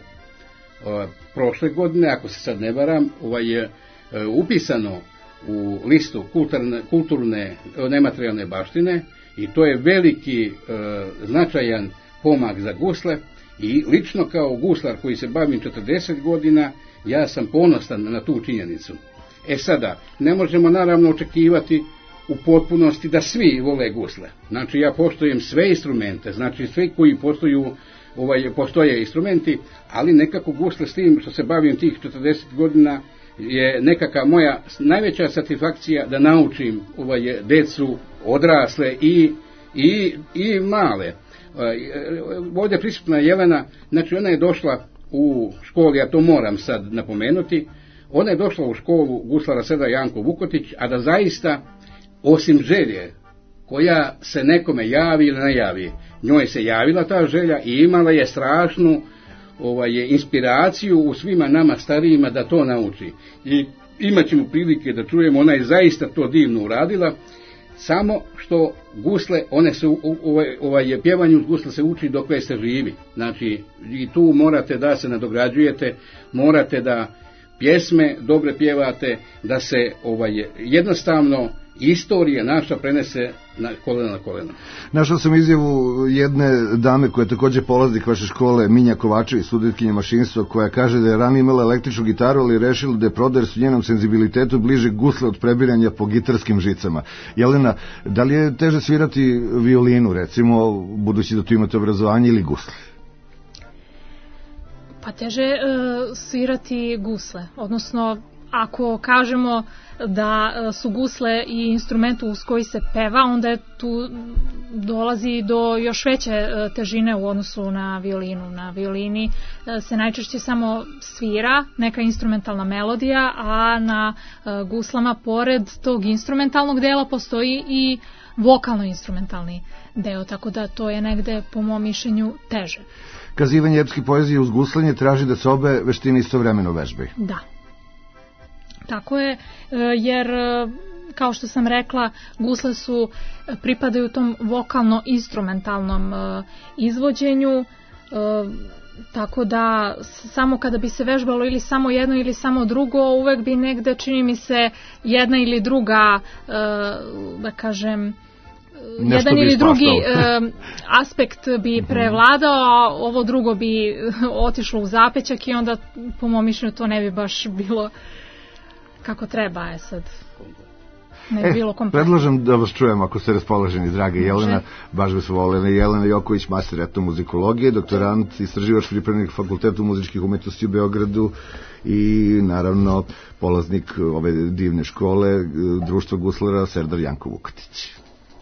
prošle godine, ako se sad ne varam, upisano u listu kulturne nematerijalne baštine, i to je veliki značajan pomak za gusle, i lično kao guslar koji se bavim 40 godina, ja sam ponosan na tu činjenicu. Sada, ne možemo naravno očekivati u potpunosti da svi vole gusle. Znači, ja poštujem sve instrumente, znači svi koji postoje instrumenti, ali nekako gusle s tim što se bavim tih 40 godina je nekaka moja najveća satisfakcija da naučim decu, odrasle i male. Ovdje prisutna Jelena, znači ona je došla u školu, ja to moram sad napomenuti, ona je došla u školu guslara Serdar Janko Vukotić, a da zaista, osim želje koja se nekome javi ili ne javi, njoj se javila ta želja i imala je strašnu inspiraciju u svima nama starijima da to nauči. I imat ćemo prilike da čujemo, ona je zaista to divno uradila, samo što gusle, one su, pjevanju gusle se uči dok ste živi. Znači, i tu morate da se nadograđujete, morate da pjesme dobre pjevate, da se jednostavno istorija naša prenese na koleno. Našao sam izjavu jedne dame koja je također polaznik vaše škole, Minja Kovačević, studentkinja mašinstva, koja kaže da je ranije imala električnu gitaru, ali rešila da je prodaje su njenom senzibilitetu bliže gusle od prebiranja po gitarskim žicama. Jelena, da li je teže svirati violinu, recimo, budući da tu imate obrazovanje, ili gusle? Pa teže svirati gusle, odnosno ako kažemo da su gusle i instrument uz koji se peva, onda je tu dolazi do još veće težine u odnosu na violinu. Na violini se najčešće samo svira neka instrumentalna melodija, a na guslama pored tog instrumentalnog dela postoji i vokalno-instrumentalni deo, tako da to je negde po mom mišljenju teže. Kazivanje epske poezije uz guslanje traži da se obe veštine istovremeno vežbaju. Da. Tako je, jer kao što sam rekla, gusle pripadaju tom vokalno-instrumentalnom izvođenju, tako da samo kada bi se vežbalo ili samo jedno ili samo drugo, uvek bi negde, čini mi se, jedna ili druga, da kažem, jedan ili drugi aspekt bi prevladao, a ovo drugo bi otišlo u zapećak i onda, po mom mišljenju, to ne bi baš bilo kako treba, sad. Ne bi bilo kompletno. Predlažem da vas čujemo, ako ste raspoloženi, draga Jelena. Baš bi se voljela. Jelena Joković, master etnomuzikologije, doktorant, istraživač pripravnik Fakultetu muzičkih umetnosti u Beogradu i naravno polaznik ove divne škole Društva guslara Serdar Janko Vukatić.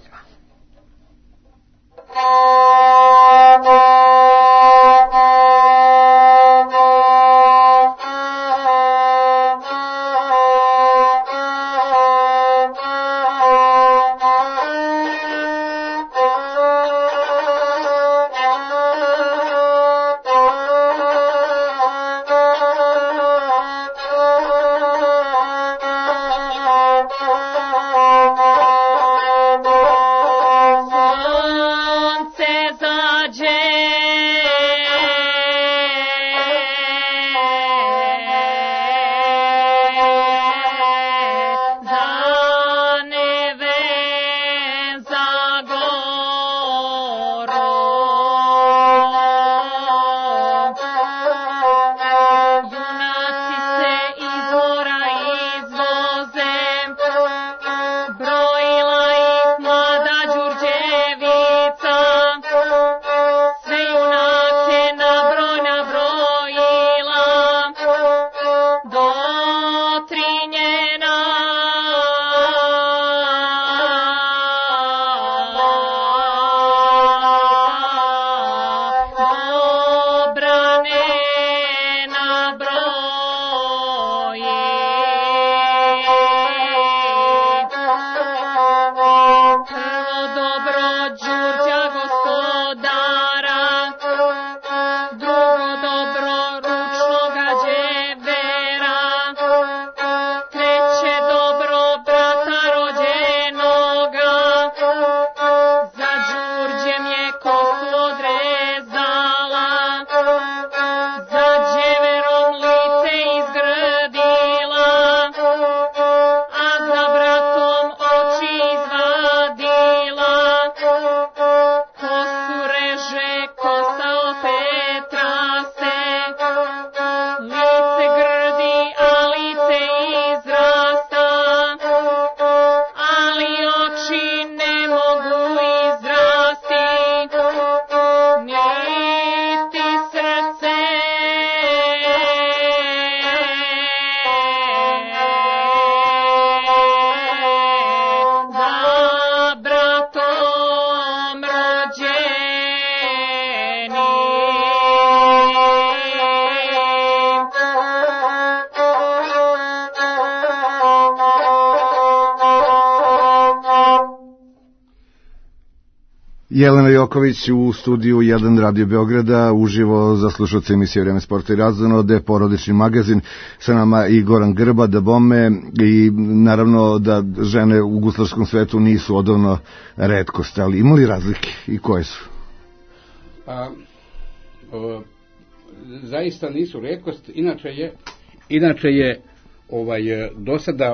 Jelena Joković u studiju 1 Radio Beograda, uživo za slušalce emisije Vreme sporta i razonode, porodični magazin, sa nama i Goran Grba, da bome, i naravno da žene u guslarskom svetu nisu odavno retkost, ali imali razlike i koje su? Zaista nisu retkost, inače je do sada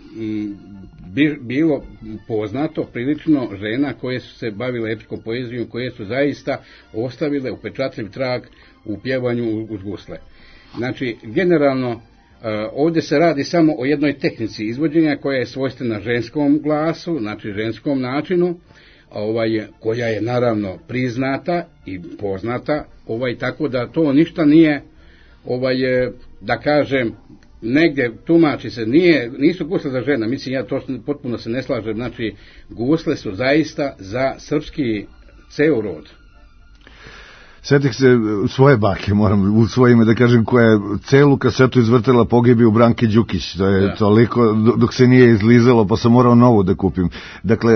bilo poznato prilično žena koje su se bavile epskom poezijom, koje su zaista ostavile upečatljiv trag u pjevanju uz gusle. Znači, generalno, ovdje se radi samo o jednoj tehnici izvođenja koja je svojstvena ženskom glasu, znači ženskom načinu, koja je naravno priznata i poznata, tako da to ništa nije, da kažem, negdje tumači se, nisu gusle za žena, mislim ja to potpuno se ne slažem, znači gusle su zaista za srpski ceo rod. Sjetih se svoje bake, moram u svoje ime da kažem, koja je celu kasetu izvrtela pogibiju Branke Đukić, to je toliko, dok se nije izlizalo, pa sam morao novu da kupim. Dakle,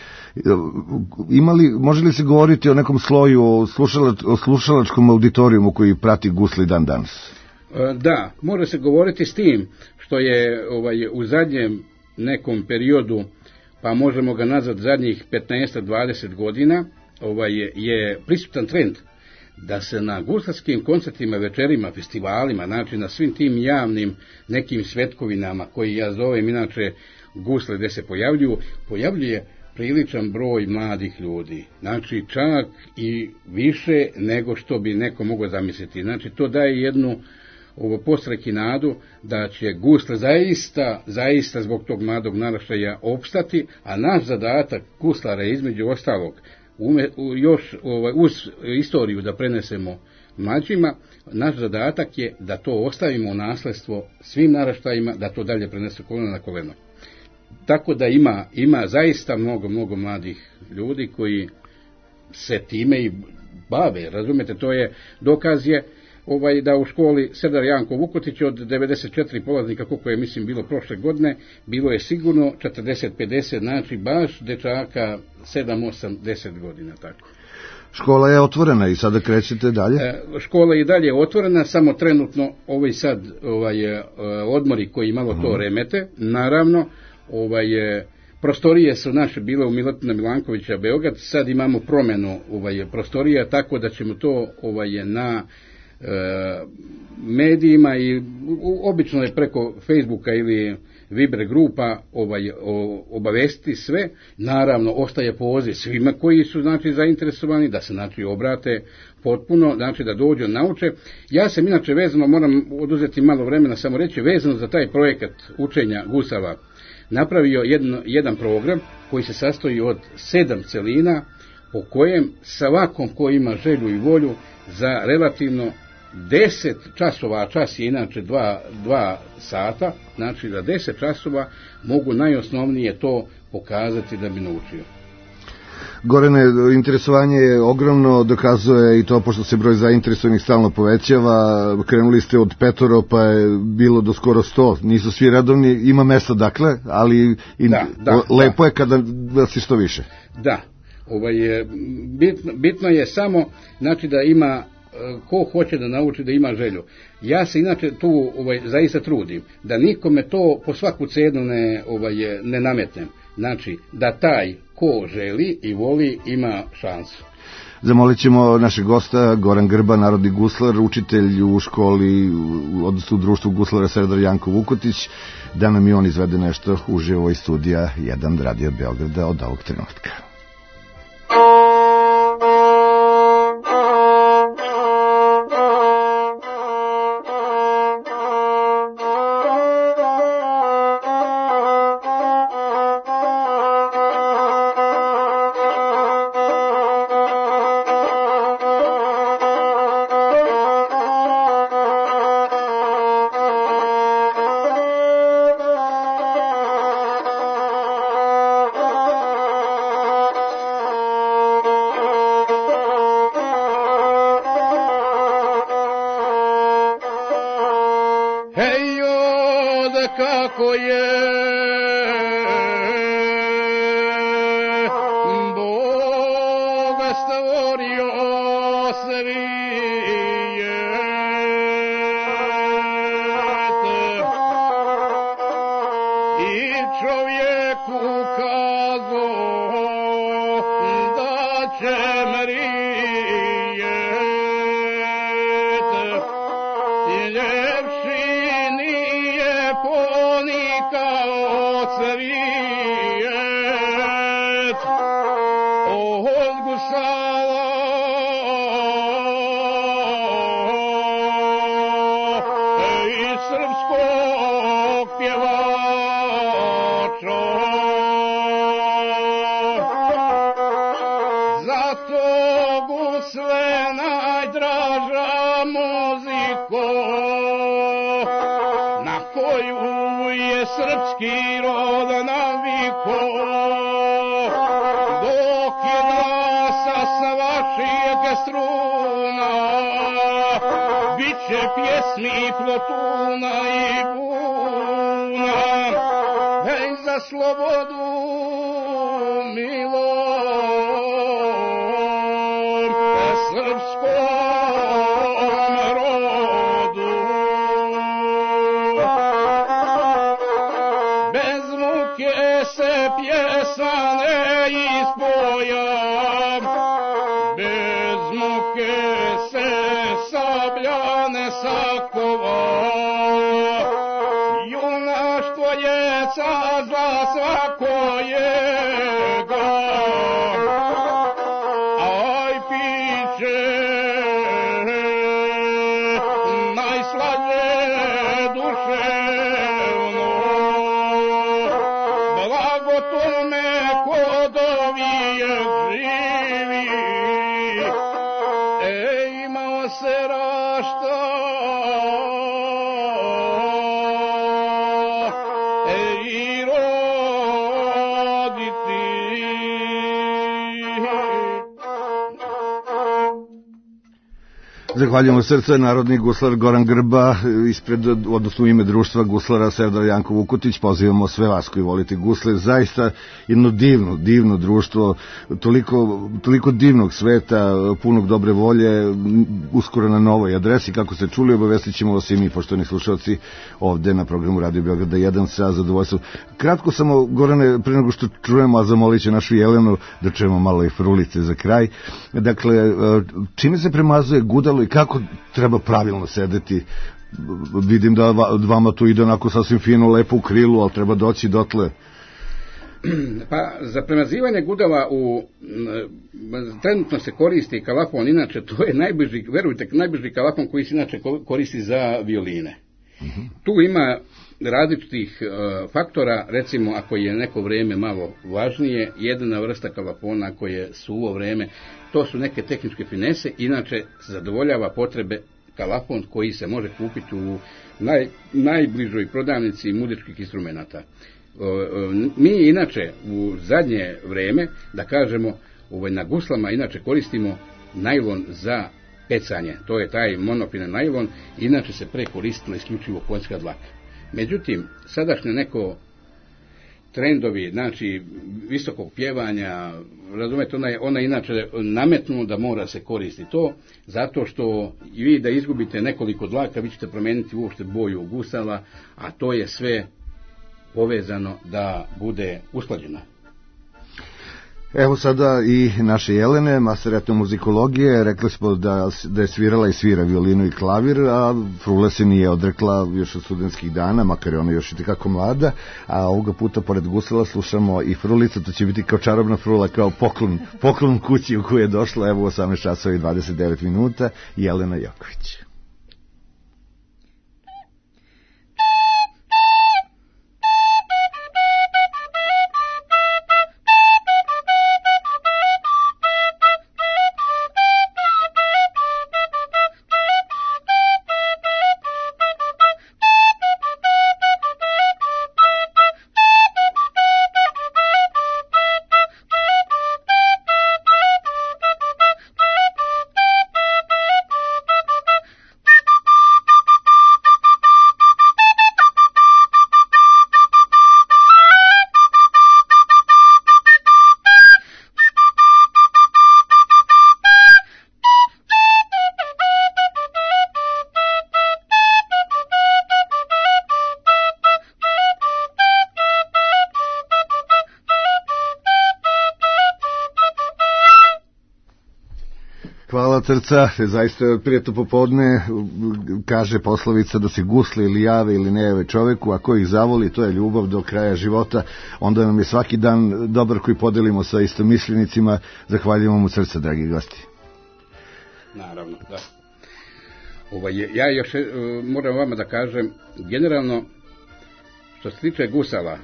može li se govoriti o nekom sloju, o slušalačkom auditorijumu koji prati gusli dan danas? Da, može se govoriti s tim što je u zadnjem nekom periodu, pa možemo ga nazvati zadnjih 15-20 godina, je prisutan trend da se na guslarskim koncertima, večerima, festivalima, znači na svim tim javnim nekim svetkovinama, koji ja zovem inače gusle gde se pojavljuje priličan broj mladih ljudi. Znači čak i više nego što bi neko mogao zamisliti. Znači to daje jednu postrek i nadu da će gusle zaista zbog tog mladog naraštaja opstati, a naš zadatak guslara je između ostalog još uz istoriju da prenesemo mlađima, naš zadatak je da to ostavimo u nasledstvo svim naraštajima, da to dalje prenesu koleno na koleno. Tako da ima zaista mnogo mladih ljudi koji se time i bave, razumete, to je dokaz je da u školi Serdar Janko Vukotić od 94 polaznika, koliko je mislim bilo prošle godine, bilo je sigurno 40-50, znači baš dečaka 7, 8, 10 godina, tako. Škola je otvorena i sada krećete dalje? Škola je i dalje otvorena, samo trenutno odmori koji malo to remete, naravno, prostorije su naše bile u Milutina Milankovića Beograd, sad imamo promjenu prostorija, tako da ćemo to na medijima i obično je preko Facebooka ili Viber grupa obavestiti sve. Naravno ostaje poziv svima koji su znači zainteresovani da se znači obrate potpuno, znači da dođu nauče. Ja sam inače vezano, moram oduzeti malo vremena samo reći, vezano za taj projekat učenja gusala napravio jedan program koji se sastoji od 7 celina po kojem svakom ko ima želju i volju za relativno 10 časova, a čas je inače 2 sata, znači da 10 časova mogu najosnovnije to pokazati da bi naučio. Gorane, interesovanje je ogromno, dokazuje i to pošto se broj zainteresovanih stalno povećava, krenuli ste od 5, pa je bilo do skoro 100, nisu svi redovni, ima mesta dakle, ali lepo je kada vas je što više. Da, bitno je samo znači da ima ko hoće da nauči, da ima želju. Ja se inače tu zaista trudim da nikome to po svaku cenu ne nametnem. Znači da taj ko želi i voli ima šansu. Zamolit ćemo našeg gosta Goran Grba, narodni guslar, učitelj u školi, odnosno u društvu guslara Serdar Janko Vukotić, da nam i on izvede nešto uživo iz studija 1 Radio Beograda od ovog trenutka. je srpski rod naviko, dok je glasa sa vašijeg struna, bit će pjesmi plotuna i buna, hej za slobodu milom srpskom rodu. Bez muke se pjesma ne ispoja, bez muke se sablja ne sakova, junaštvo je cazla svakojega, aj piće najslađe duševno, blago tome kod ovijek živi, imao se rašta, i roditi. Zahvaljujemo srce, narodni guslar Goran Grba, odnosno u ime društva guslara Sevdar Janko Vukutić. Pozivamo sve vas koji volite gusle, zaista jedno divno društvo, toliko divnog sveta, punog dobre volje, uskoro na novoj adresi, kako ste čuli, obavestit ćemo vas i mi, poštovani slušalci, ovde na programu Radio Beograda 1 sa zadovoljstvom. Kratko samo, Gorane, pre nego što čujemo, a zamolit će našu Jelenu da čujemo malo i frulice za kraj. Dakle, čime se premazuje gudalo i kako treba pravilno sedeti? Vidim da vama to ide onako sasvim fino, lepo u krilu, ali treba doći dotle. Pa za premazivanje gudala trenutno se koristi kalafon, inače to je najbliži, verujte, najbliži kalafon koji se inače koristi za violine. Tu ima različitih faktora, recimo ako je neko vrijeme malo važnije, jedna vrsta kalafona ako je suvo vrijeme, to su neke tehničke finese, inače zadovoljava potrebe kalafon koji se može kupiti u najbližoj prodavnici muzičkih instrumenata. Mi inače u zadnje vrijeme, da kažemo, na guslama inače koristimo najlon za pecanje, to je taj monofinan najlon, inače se prekoristilo isključivo konjska dlaka. Međutim, sadašnje neko trendovi, znači visokog pjevanja, razumete, ona inače nametnu da mora se koristiti to, zato što i vi da izgubite nekoliko dlaka, vi ćete promijeniti uopšte boju gusala, a to je sve povezano da bude usklađeno. Evo sada i naše Jelene, master etnomuzikologije, rekli smo da je svirala i svira violinu i klavir, a frule se nije odrekla još od studentskih dana, makar je ona još i tekako mlada, a ovoga puta pored gusala slušamo i frulica, to će biti kao čarobna frula, kao poklon kući u koju je došla, evo u 18 časova i 29 minuta, Jelena Joković. Hvala Crca, zaista prijetno popodne, kaže poslovica da se gusle ili jave ili ne jave čoveku, a ko ih zavoli, to je ljubav do kraja života, onda nam je svaki dan dobar koji podelimo sa istomišljenicima, zahvaljujemo mu Crca, dragi gosti. Naravno, da. Ja još moram vama da kažem, generalno, što se tiče gusala,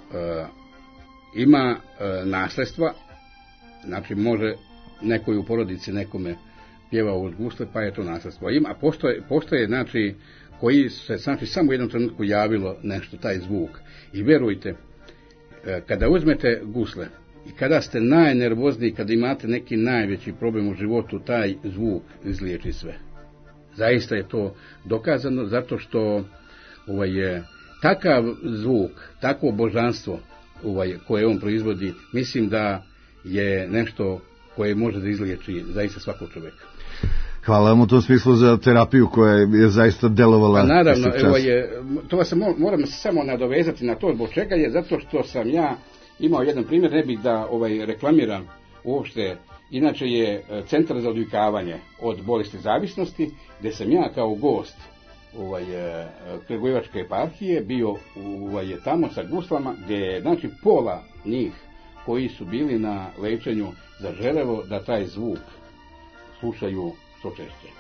ima nasledstva, znači može nekoj u porodici nekome pjeva uz gusle, pa je to nasledstvo. A postoje znači koji se znači samo u jednom trenutku javilo nešto, taj zvuk. I verujte, kada uzmete gusle i kada ste najnervozniji, kada imate neki najveći problem u životu, taj zvuk izliječi sve. Zaista je to dokazano, zato što je takav zvuk, takvo božanstvo koje on proizvodi, mislim da je nešto koje može da izliječi zaista svakog čoveka. Hvala vam u tom smislu za terapiju koja je zaista delovala. Naravno, to vas moram se samo nadovezati na to, zbog čega je, zato što sam ja imao jedan primjer, ne bih da reklamiram uopšte, inače je Centar za odvikavanje od bolesti zavisnosti, gdje sam ja kao gost Kragujevačke eparhije bio tamo sa guslama, gdje je znači pola njih koji su bili na lečenju zaželelo da taj zvuk slušaju što češće.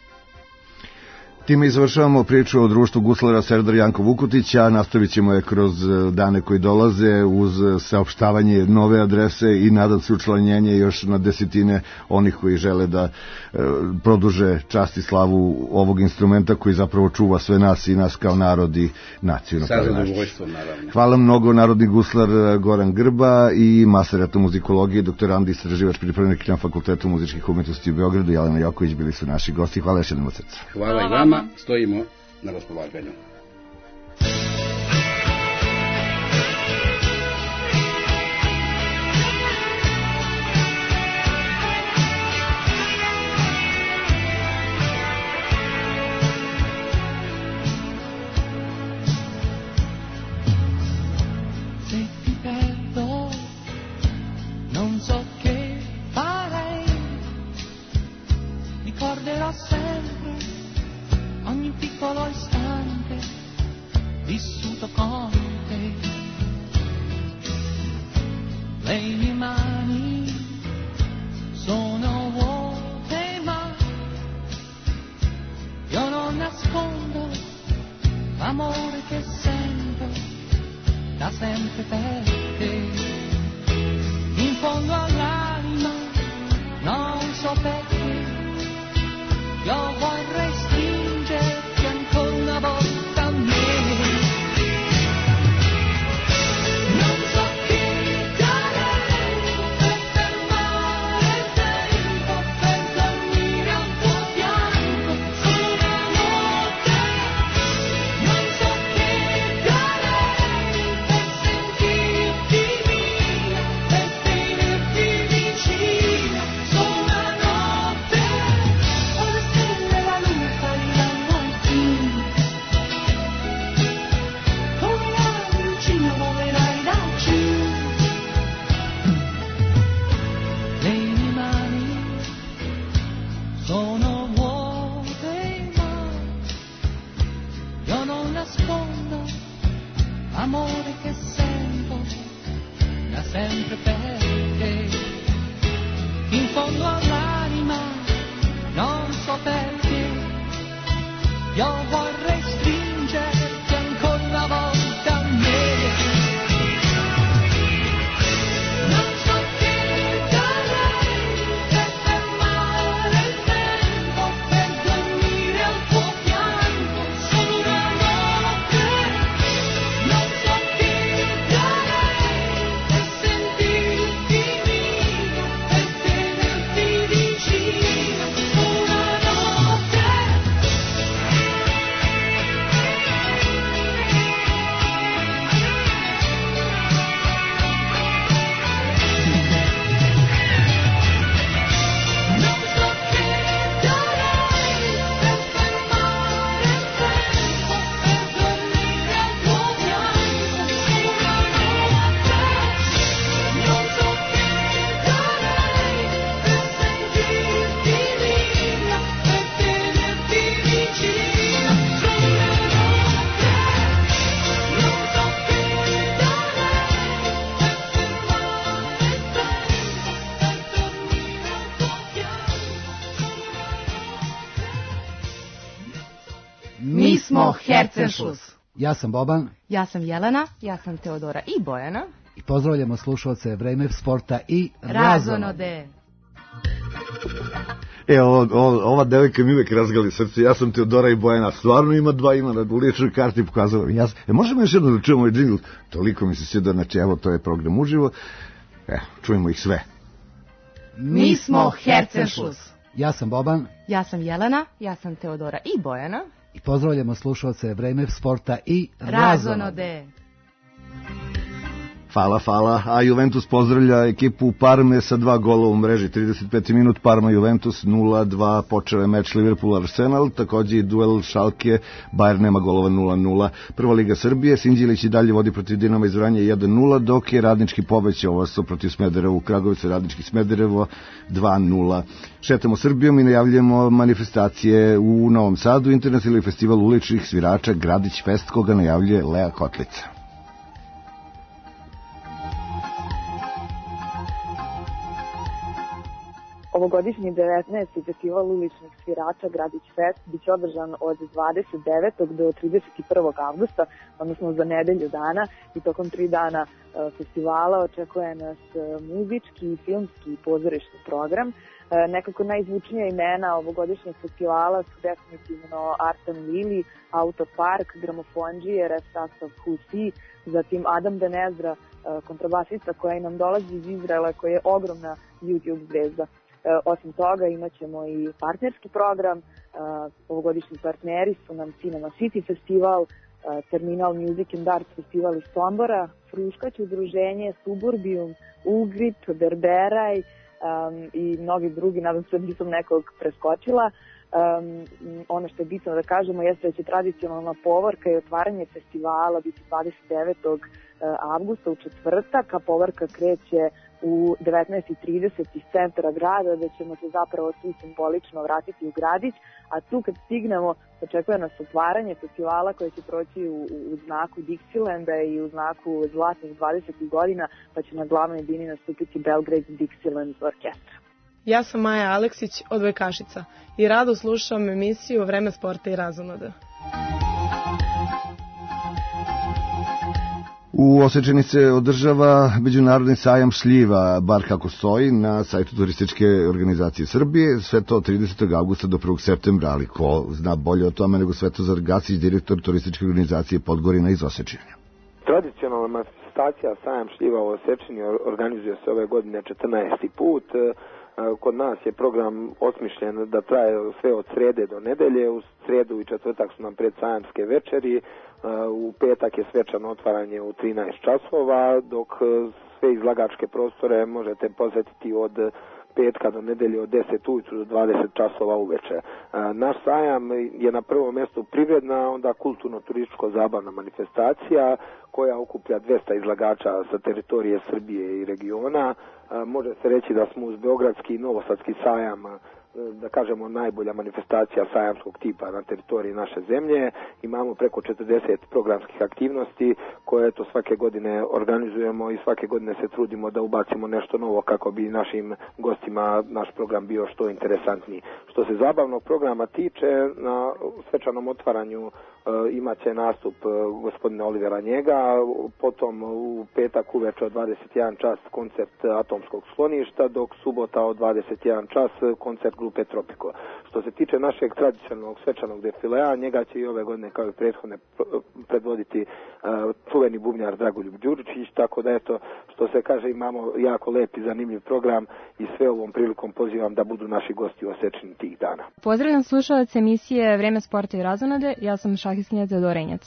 Time završavamo priču o društvu guslara Serdar Janko Vukotić, a nastavit ćemo je kroz dane koji dolaze uz saopštavanje nove adrese i nadam se učlanjenje još na desetine onih koji žele da produže čast i slavu ovog instrumenta koji zapravo čuva sve nas i nas kao narod i naciju. Sa zadovoljstvom, naravno. Hvala mnogo narodni guslar Goran Grba i master etnomuzikologije, doktorand i istraživač pripravnik na Fakultetu muzičkih umetnosti u Beogradu, Jelena Joković, bili su naši gosti. Hvala još jednom od srca. Hvala i vama. Stojimo na raspolaganju. Se ti perdo, non so che farei, ricorderò sempre ogni piccolo istante vissuto con te. Le mie mani sono vuote, ma io non nascondo l'amore che sento da sempre per te. In fondo all'anima non so perché io vorrei stringerti ancora una volta a me. Non so che darei per fermare il tempo, per dormire al tuo fianco solo una notte. Non so che darei per sentirti mia, per tenerti vicina solo una notte. O le stelle e la luna saliranno al cielo, come la lucina volerai da cielo. Le mie mani sono vuote, ma io non nascondo l'amore che sento da sempre per te. In fondo all'anima non so perché io vorrei stringerti ancora una volta a me. Non so che darei per fermare il tempo, per dormire al tuo fianco solo una notte. Non so che darei per sentirti mia, per tenerti vicina solo una notte. Non so che darei per fermare il tempo, per dormire al tuo fianco solo una notte. Non so che darei per sentirti mia, per tenerti vicina solo una notte. Non so che darei per fermare il tempo, per dormire al tuo fianco solo una notte. Mi smo Herzenschluss. Ja sam Boban Ja sam Jelena. Ja sam Teodora i Bojana. i pozdravljamo slušalce Vreme sporta i Razonode. Ova devojka mi uvek razgali srce. Ja sam Teodora i Bojana. Stvarno ima dva imena. U ličnoj karti pokazala. Možemo još jedno da čujemo ovaj džingl? Toliko mi se sviđa, znači evo, to je program uživo. Čujemo ih sve. Mi smo Hercenšlus. Ja sam Boban. Ja sam Jelena. Ja sam Teodora i Bojana. I pozdravljamo slušalce Vreme sporta i Razonode. Hvala. A Juventus pozdravlja ekipu Parme sa 2 gola u mreži. 35. minut Parma Juventus 0-2. Počeo je meč Liverpool Arsenal, takođe i duel Schalke Bayern nema golova 0-0. Prva liga Srbije, Sinđilić i dalje vodi protiv Dinama iz Vranja 1-0, dok je Radnički pobećao ovo protiv Smederevo u Kragujevcu, Radnički Smederevo 2-0. Šetamo Srbijom i najavljujemo manifestacije u Novom Sadu, internacionalni festival uličnih svirača Gradić Fest, koga najavljuje Lea Kotlica. Ovogodišnji 19. festival uličnih svirača Gradić Fest biće održan od 29. do 31. avgusta, odnosno za nedelju dana, i tokom 3 dana festivala očekuje nas muzički, filmski i pozorišni program. Nekako najzvučnija imena ovogodišnjeg festivala su definitivno Artan Lili, Autopark, Gramofondžije, Red Sastav Husi, zatim Adam Benezra, kontrabasista koja nam dolazi iz Izraela, koja je ogromna YouTube zvezda. Osim toga imat ćemo i partnerski program. Ovogodišnji partneri su nam Cinema City festival, Terminal Music and Arts festival iz Sombora, Fruškać udruženje, Suburbium, Ugrip, Berberaj i mnogi drugi, nadam se da nisam nekog preskočila. Ono što je bitno da kažemo jeste da će tradicionalna povorka i otvaranje festivala biti 29. avgusta u četvrtak, a povorka kreće u 19:30 iz centra grada, da ćemo se zapravo svi simbolično vratiti u gradić, a tu kad stignemo očekuje nas otvaranje festivala koje će proći u znaku Dixilanda i u znaku zlatnih 20 godina, pa će na glavnoj bini nastupiti Belgrade Dixieland orkestra. Ja sam Maja Aleksić od Vojkašica i rado slušam emisiju Vreme sporta i razonode. U Osečeni se održava međunarodni sajam šljiva, bar kako stoji na sajtu Turističke organizacije Srbije, sve to 30. augusta do 1. septembra, ali ko zna bolje o tome nego Svetozar Gacić, direktor Turističke organizacije Podgorina iz Osečenja. Tradicionalna manifestacija sajam šljiva u Osečeni organizuje se ove godine 14. put. Kod nas je program osmišljen da traje sve od srede do nedelje. U sredu i četvrtak su nam predsajamske večeri, u petak je svečano otvaranje u 13 časova, dok sve izlagačke prostore možete posetiti od petka do nedelje od 10 ujutru do 20 časova uveče. Naš sajam je na prvom mjestu privredna, onda kulturno-turističko-zabavna manifestacija koja okuplja 200 izlagača sa teritorije Srbije i regiona. Može se reći da smo uz Beogradski i Novosadski sajam, da kažemo, najbolja manifestacija sajamskog tipa na teritoriji naše zemlje. Imamo preko 40 programskih aktivnosti koje svake godine organizujemo i svake godine se trudimo da ubacimo nešto novo kako bi našim gostima naš program bio što interesantniji. Što se zabavnog programa tiče, na svečanom otvaranju imaće nastup gospodina Olivera Njega, potom u petak uveče od 21 čas koncert Atomskog skloništa, dok subota od 21 čas koncert grupe Tropiko. Što se tiče našeg tradicionalnog svečanog defilea, njega će i ove godine kao i prethodne predvoditi čuveni bubnjar Dragoljub Đuričić, tako da eto, što se kaže, imamo jako lep i zanimljiv program i sve ovom prilikom pozivam da budu naši gosti u Osečini tih dana. Pozdravljam slušalac emisije Vreme sporta i razonode, ja sam šahistkinja Teodora Injac.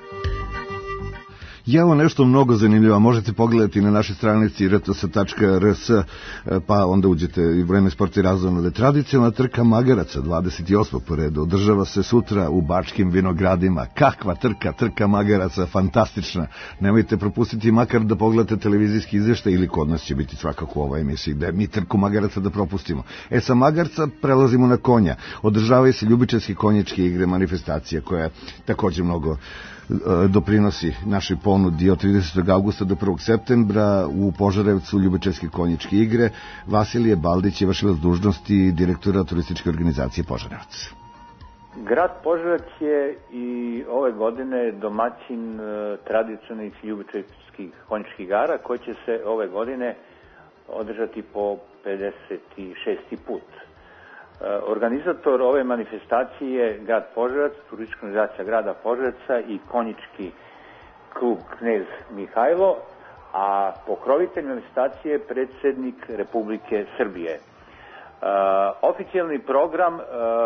I evo nešto mnogo zanimljivo, možete pogledati na našoj stranici rts.rs, pa onda uđete i Vreme sporta i razonode. Tradicionalna trka magaraca, 28. po redu, održava se sutra u Bačkim vinogradima. Kakva trka magaraca, fantastična. Nemojte propustiti makar da pogledate televizijski izveštaj, ili kod nas će biti svakako u ovoj emisiji, da mi trku magaraca da propustimo. Sa magarca prelazimo na konja. Održavaju se ljubičarske konjičke igre, manifestacija koja također mnogo doprinosi našoj ponudi od 30. augusta do 1. septembra u Požarevcu ljubičarske konjičke igre. Vasilije Baldić je vršilac dužnosti direktora Turističke organizacije Požarevac. Grad Požarevac je i ove godine domaćin tradicionalnih ljubičarskih konjičkih igara koje će se ove godine održati po 56. put. Organizator ove manifestacije je grad Požarevac, turistička organizacija grada Požarevca i konjički klub Knez Mihajlo, a pokrovitelj manifestacije je predsjednik Republike Srbije. Oficijalni program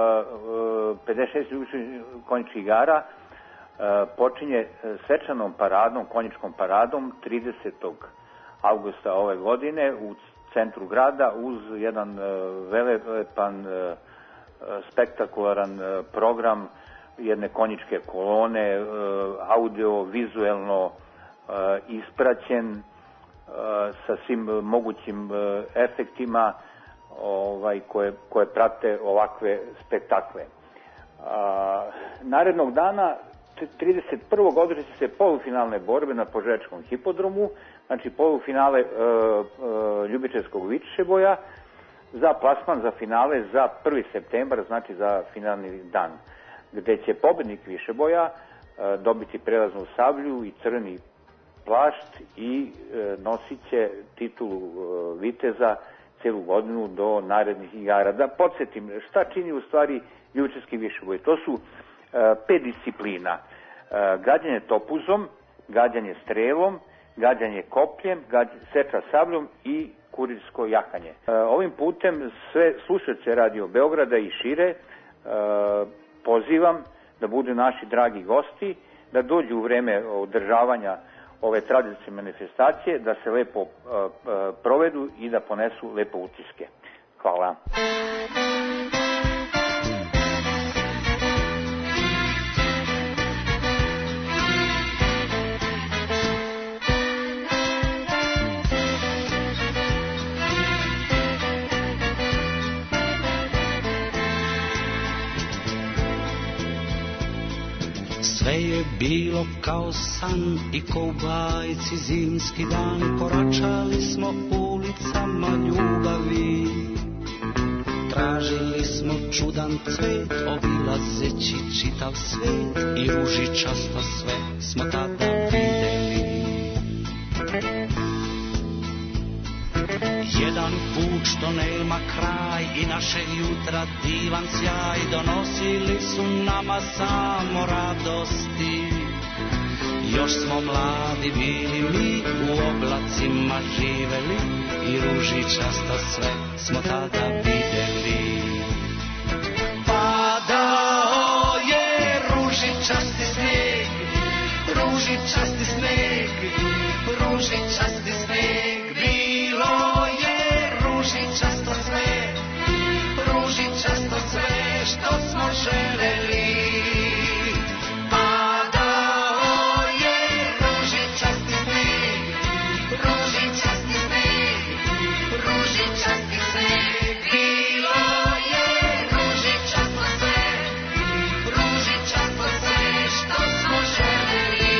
56 konjičkih igara počinje svečanom paradom, konjičkom paradom 30. avgusta ove godine u centru grada uz jedan velepan, spektakularan program jedne konjičke kolone, audio, vizuelno ispraćen sa svim mogućim efektima koje prate ovakve spektakle. Narednog dana 31. održat će se polufinalne borbe na Požarečkom hipodromu, znači polufinale ljubičevskog višeboja za plasman za finale za 1. septembar, znači za finalni dan, gde će pobednik višeboja dobiti prelaznu sablju i crveni plašt i nosit će titulu viteza celu godinu do narednih igara. Da podsjetim, šta čini u stvari ljubičevski višeboj? To su 5 disciplina. Gađanje topuzom, gađanje strelom, gađanje kopljem, seča sabljom i kurirsko jahanje. Ovim putem sve slušaoce Radio Beograda i šire pozivam da budu naši dragi gosti, da dođu u vreme održavanja ove tradicionalne manifestacije, da se lepo provedu i da ponesu lepo utiske. Hvala. Sve je bilo kao san i ko u bajci zimski dan. Koračali smo ulicama ljubavi, tražili smo čudan cvet, obilazeći čitav svet i ružičasto sve smo tada videli. Jedan put što nema kraj i našeg jutra divan sjaj, donosili su nama samo radosti. Još smo mladi bili mi, u oblacima živeli i ružičasto sve smo tada videli. Padao je ružičasti sneg, ružičasti sneg, ružičasti sneg. Bilo je ružičasto sve, ružičasto sve što smo želeli. Padao je ružičasti sneg, ružičasti sneg, ružičasti sneg. Bilo je ružičasto sve, ružičasto sve što smo želeli.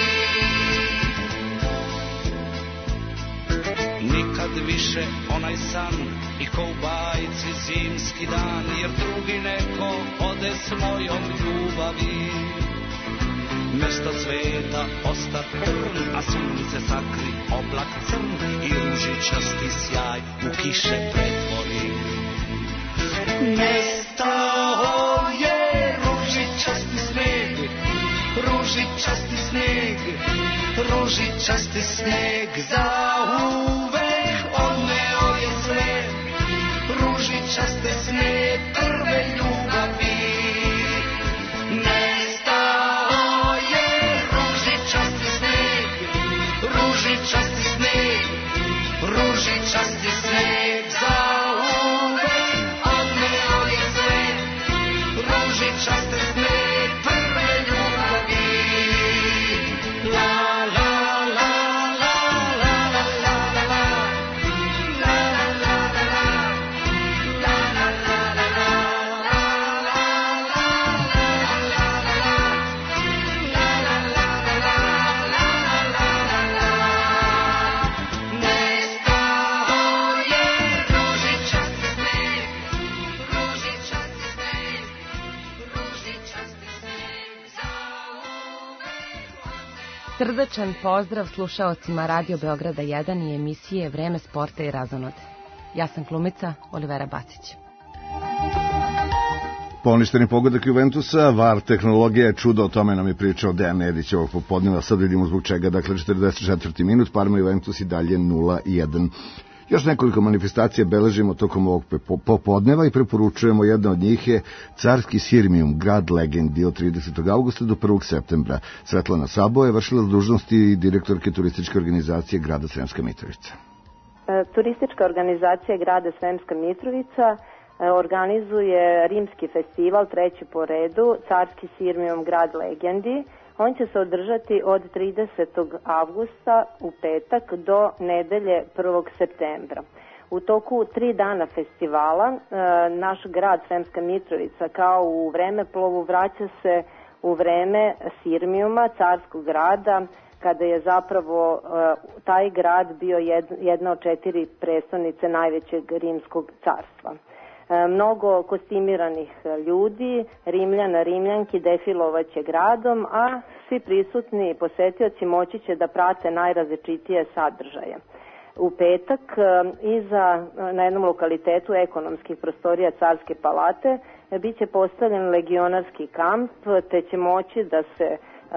Nikad više onaj san i ko u bajci zimski dan, jer drugi neko ode s mojom ljubavi. Mesto cveta osta trn, a sunce sakri oblak crn i ružičasti sjaj u kiše pretvori. Nestao je ružičasti sneg, ružičasti sneg, ružičasti sneg. Za uvek odneo je sve ružičaste sne prve ljubavi. Nestao je ružičasti sneg, ružičasti sneg, ružičasti sneg. Za uvek odneo je sve ružičaste sne prve ljubavi. La la la la la la la la la la la la Srdačan pozdrav slušaocima Radio Beograda 1 i emisije Vreme sporta i razonode. Ja sam glumica Olivera Bacić. Poništeni pogodak Juventusa, VAR tehnologija je čudo, o tome nam je pričao Dejan Nedić ovog popodneva, sad vidimo zbog čega, dakle 44. minut, Parma Juventus i dalje 0-1. Još nekoliko manifestacija beležimo tokom ovog popodneva i preporučujemo, jedna od njih je Carski Sirmijum, grad legendi, od 30. augusta do 1. septembra. Svetlana Sabo je vršila dužnosti direktorke turističke organizacije grada Sremska Mitrovica. Turistička organizacija grada Sremska Mitrovica organizuje rimski festival, treći po redu, Carski Sirmijum, grad legendi. On će se održati od 30. avgusta u petak do nedelje 1. septembra. U toku 3 dana festivala naš grad Sremska Mitrovica kao u vreme plovu vraća se u vreme Sirmijuma, carskog grada, kada je zapravo taj grad bio jedna od 4 prestonice najvećeg rimskog carstva. Mnogo kostimiranih ljudi, Rimljana, Rimljanki defilovaće gradom, a svi prisutni posetioci moći će da prate najrazličitije sadržaje. U petak na jednom lokalitetu ekonomskih prostorija Carske palate bit će postavljen legionarski kamp, te će moći da se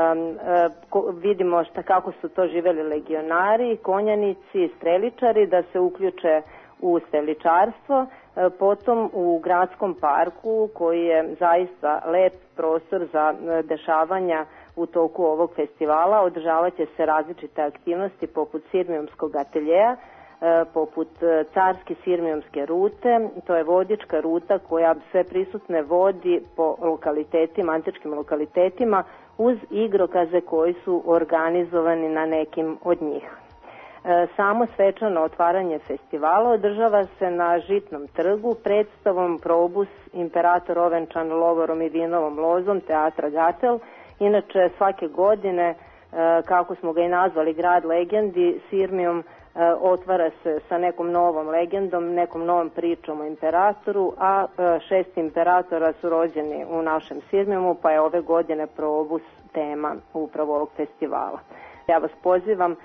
vidimo kako su to živeli legionari, konjanici, streličari, da se uključe u streličarstvo. Potom u gradskom parku, koji je zaista lep prostor za dešavanja u toku ovog festivala, održavat će se različite aktivnosti poput Sirmijumskog ateljeja, poput Carske Sirmijumske rute. To je vodička ruta koja sve prisutne vodi po lokalitetima, antičkim lokalitetima, uz igrokaze koji su organizovani na nekim od njih. Samo svečano otvaranje festivala održava se na Žitnom trgu predstavom Probus, Imperator ovenčan lovorom i vinovom lozom Teatra Gatel. Inače, svake godine, kako smo ga i nazvali, grad legendi, Sirmijum otvara se sa nekom novom legendom, nekom novom pričom o imperatoru, a 6 imperatora su rođeni u našem Sirmijumu, pa je ove godine Probus tema upravo ovog festivala. Ja vas pozivam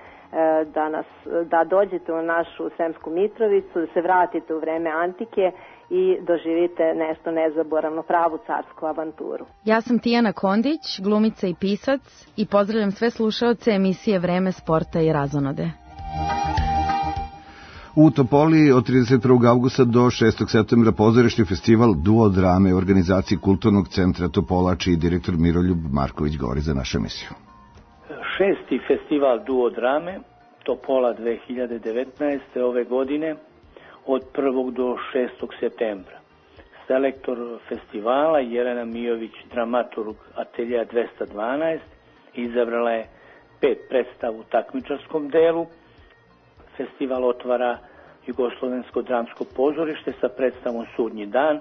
da dođete u našu Sremsku Mitrovicu, da se vratite u vreme antike i doživite nešto nezaboravno, pravu carsku avanturu. Ja sam Tijana Kondić, glumica i pisac, i pozdravljam sve slušaoce emisije Vreme sporta i razonode. U Topoli od 31. augusta do 6. septembra pozorišni festival Duo drame u organizaciji Kulturnog centra Topola, čiji direktor Miroljub Marković govori za našu emisiju. 6. festival Duo drame Topola 2019. ove godine od 1. do 6. septembra. Selektor festivala Jelena Mijović, dramaturg ateljeja 212, izabrala je 5 predstava u takmičarskom delu. Festival otvara Jugoslovensko dramsko pozorište sa predstavom Sudnji dan,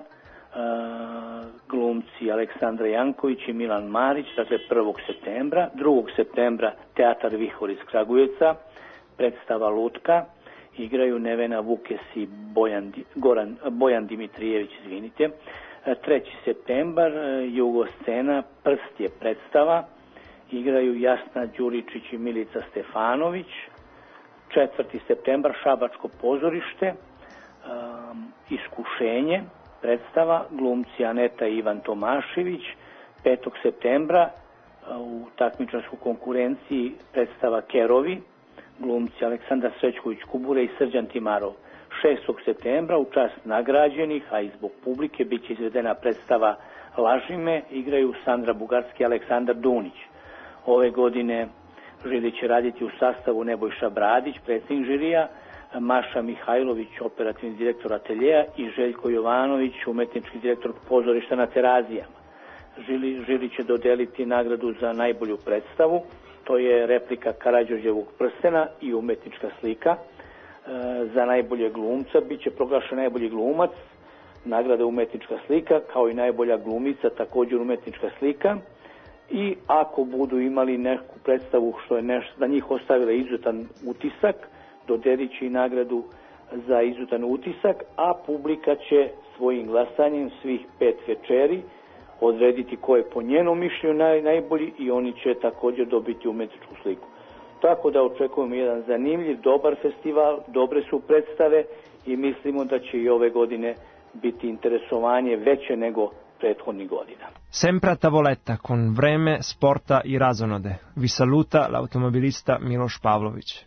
glumci Aleksandra Janković i Milan Marić, dakle 1. septembra. 2. septembra Teatar Vihor iz Kragujevca, predstava Lutka, igraju Nevena Vukes i Bojan Dimitrijević, izvinite. 3. septembar Jugoscena Prst je predstava, igraju Jasna Đuričić i Milica Stefanović. 4. septembar Šabačko pozorište, Iskušenje, predstava, glumci Aneta i Ivan Tomašević. 5. septembra u takmičarskoj konkurenciji predstava Kerovi, glumci Aleksandar Srećković-Kubure i Srđan Timarov. 6. septembra u čast nagrađenih, a i zbog publike, bit će izvedena predstava Lažime, igraju Sandra Bugarski i Aleksandar Dunić. Ove godine žiri će raditi u sastavu Nebojša Bradić, predsjednik žirija, Maša Mihajlović, operativni direktor ateljeja, i Željko Jovanović, umetnički direktor pozorišta na Terazijama. Žiri će dodeliti nagradu za najbolju predstavu, to je replika Karađorđevog prstena i umetnička slika. Za najbolje glumca bit će proglašen najbolji glumac, nagrada umetnička slika, kao i najbolja glumica, također umetnička slika. I ako budu imali neku predstavu što je nešto za njih ostavila izuzetan utisak, dodelit će i nagradu za izuzetan utisak, a publika će svojim glasanjem svih 5 večeri odrediti ko je po njenom mišljenju najbolji, i oni će također dobiti umetničku sliku. Tako da očekujemo jedan zanimljiv, dobar festival, dobre su predstave i mislimo da će i ove godine biti interesovanje veće nego prethodnih godina. Sempre a tavoletta con Vreme, sporta i razonode. Vi saluta l'automobilista Miloš Pavlović.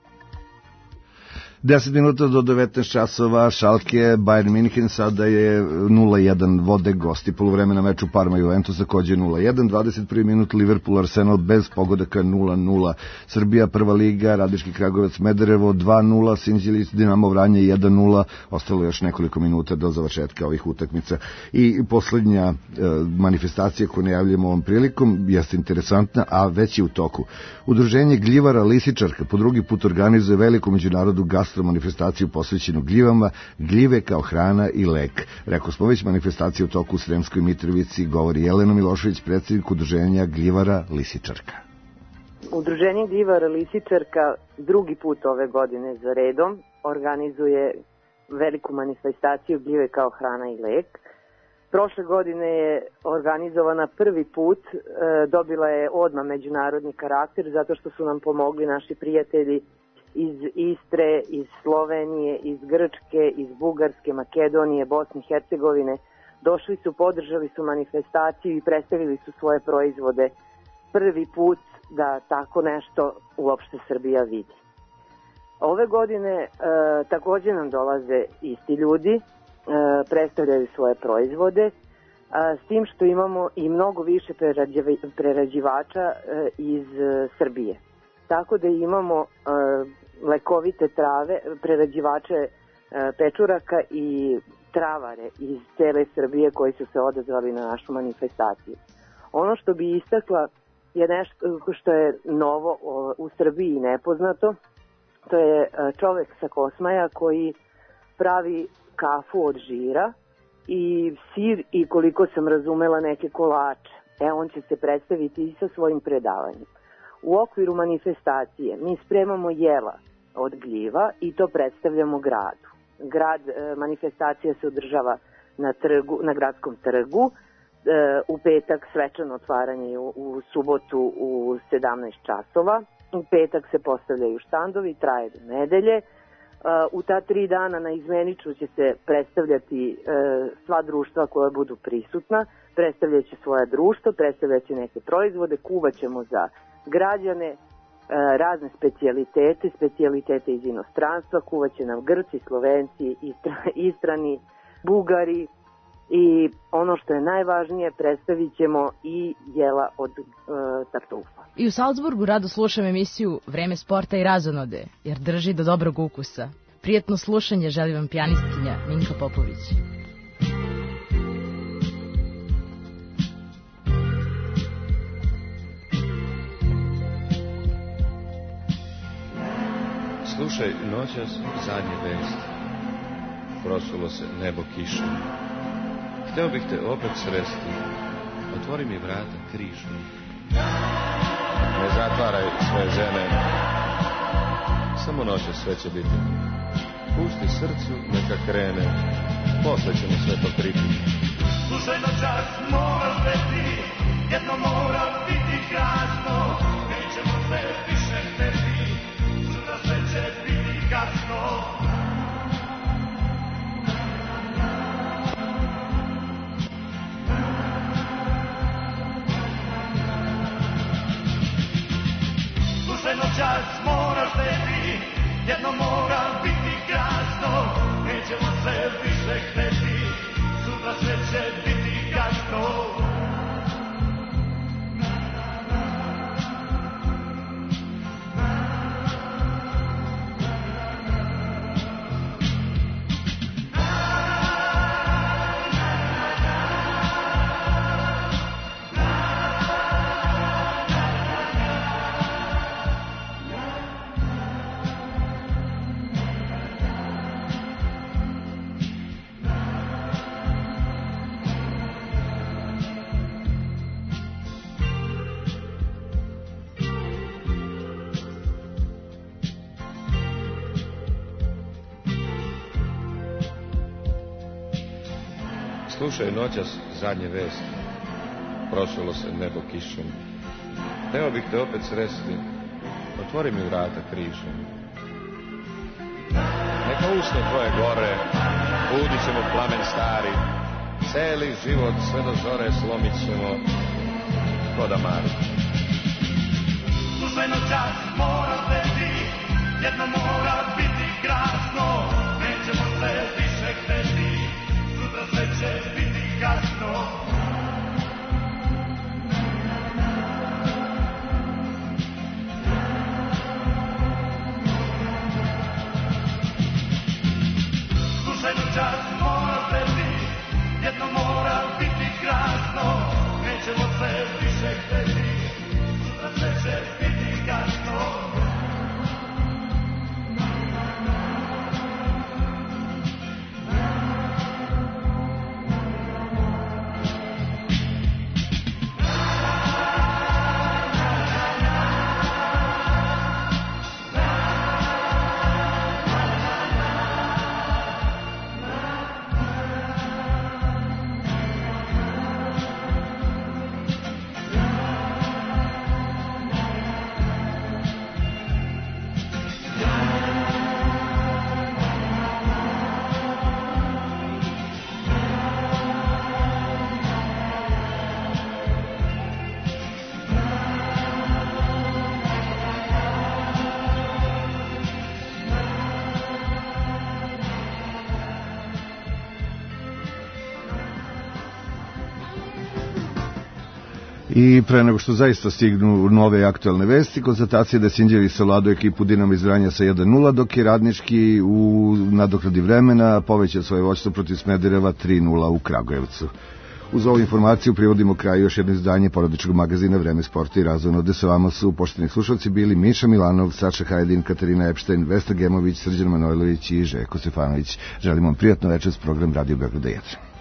10 minuta do 19 časova, Schalke, Bayern München, sada je 0-1 vode gosti, poluvremena meču Parma Juventus, takođe 0-1, 21. minut Liverpool Arsenal bez pogodaka 0-0, Srbija prva liga, Radnički Kragujevac Mederevo 2-0, Sinđelić Dinamo Vranje 1-0, ostalo još nekoliko minuta do završetka ovih utakmica. I poslednja manifestacija koju najavljamo ovom prilikom jeste interesantna, a već je u toku. Udruženje Gljivara Lisičarka po drugi put organizuje veliku međunarodnu manifestaciju posvećenu gljivama, gljive kao hrana i lek. Rekao smo već, manifestacija u toku u Sremskoj Mitrovici, govori Jelena Milošević, predsjednik udruženja Gljivara Lisičarka. Udruženje Gljivara Lisičarka drugi put ove godine za redom organizuje veliku manifestaciju gljive kao hrana i lek. Prošle godine je organizovana prvi put, dobila je odmah međunarodni karakter zato što su nam pomogli naši prijatelji iz Istre, iz Slovenije, iz Grčke, iz Bugarske, Makedonije, Bosne i Hercegovine. Došli su, podržali su manifestaciju i predstavili su svoje proizvode. Prvi put da tako nešto uopšte Srbija vidi. Ove godine takođe nam dolaze isti ljudi, predstavljaju svoje proizvode, s tim što imamo i mnogo više prerađivača iz Srbije. Tako da imamo lekovite trave, prerađivače pečuraka i travare iz cele Srbije koji su se odazvali na našu manifestaciju. Ono što bi istakla je nešto što je novo u Srbiji nepoznato, to je čovek sa Kosmaja koji pravi kafu od žira i sir i, koliko sam razumela, neke kolače. On će se predstaviti i sa svojim predavanjem. U okviru manifestacije mi spremamo jela od gljiva i to predstavljamo gradu. Manifestacija se održava na gradskom trgu, u petak svečano otvaranje, u subotu u 17 časova, u petak se postavljaju štandovi, traje do nedelje. U ta 3 dana na izmeniču će se predstavljati sva društva koja budu prisutna, predstavljaće svoja društva, predstavljaće neke proizvode, kuvaćemo za građane razne specijalitete iz inostranstva, kuvaće nam Grci, Slovenci, Istrani, Bugari i ono što je najvažnije, predstavit ćemo i jela od tartufa. I u Salzburgu rado slušam emisiju Vreme sporta i razonode, jer drži do dobrog ukusa. Prijetno slušanje želi vam pijanistkinja Minka Popović. Slušaj, noćas zadnje vesti. Prosulo se nebo kišom. Hteo bih te opet sresti. Otvori mi vrata križom. Ne zatvaraj svoje žene. Samo noćas sve će biti. Pusti srcu, neka krene. Posle ćemo sve to priti. Slušaj, noćas moraš biti. Jedno mora biti krasno. Nećemo se više hteti. Sutra sve će biti kasno. Slušaj, noćas moraš biti. Jedno mora biti krasno. Nećemo se više hteti. Sutra sve će biti kasno. Slušaj, noćas zadnje vesti. Prosulo se nebo kišom. Hteo bih te opet sresti. Otvori mi vrata križom. Neka usne tvoje gore. Budit ćemo plamen stari. celi život sve do zore slomit ćemo ko da mari. Slušaj noćas, mora sledi, jedno mora biti krasno, nećemo se više hteti, sutra sve će biti kasno. Slušaj noćas, mora sledi, jedno mora biti krasno, nećemo se više hteti, sutra sve će biti kasno. I pre nego što zaista stignu nove aktualne vesti, konstatacija da Sinđeli savladao ekipu Dinamo iz Vranja sa 1-0, dok je Radnički u nadoknadi vremena povećao svoje vođstvo protiv Smedereva 3-0 u Kragujevcu. Uz ovu informaciju privodimo kraju još jedno izdanje porodičnog magazina Vreme sporta i razonode. Sa vama su pošteni slušalci bili Miša Milanov, Saša Hajdin, Katarina Epštajn, Vesna Gemović, Srđan Manojlović i Željko Stefanović. Želim vam prijatno večer s program Radio Beograda 1.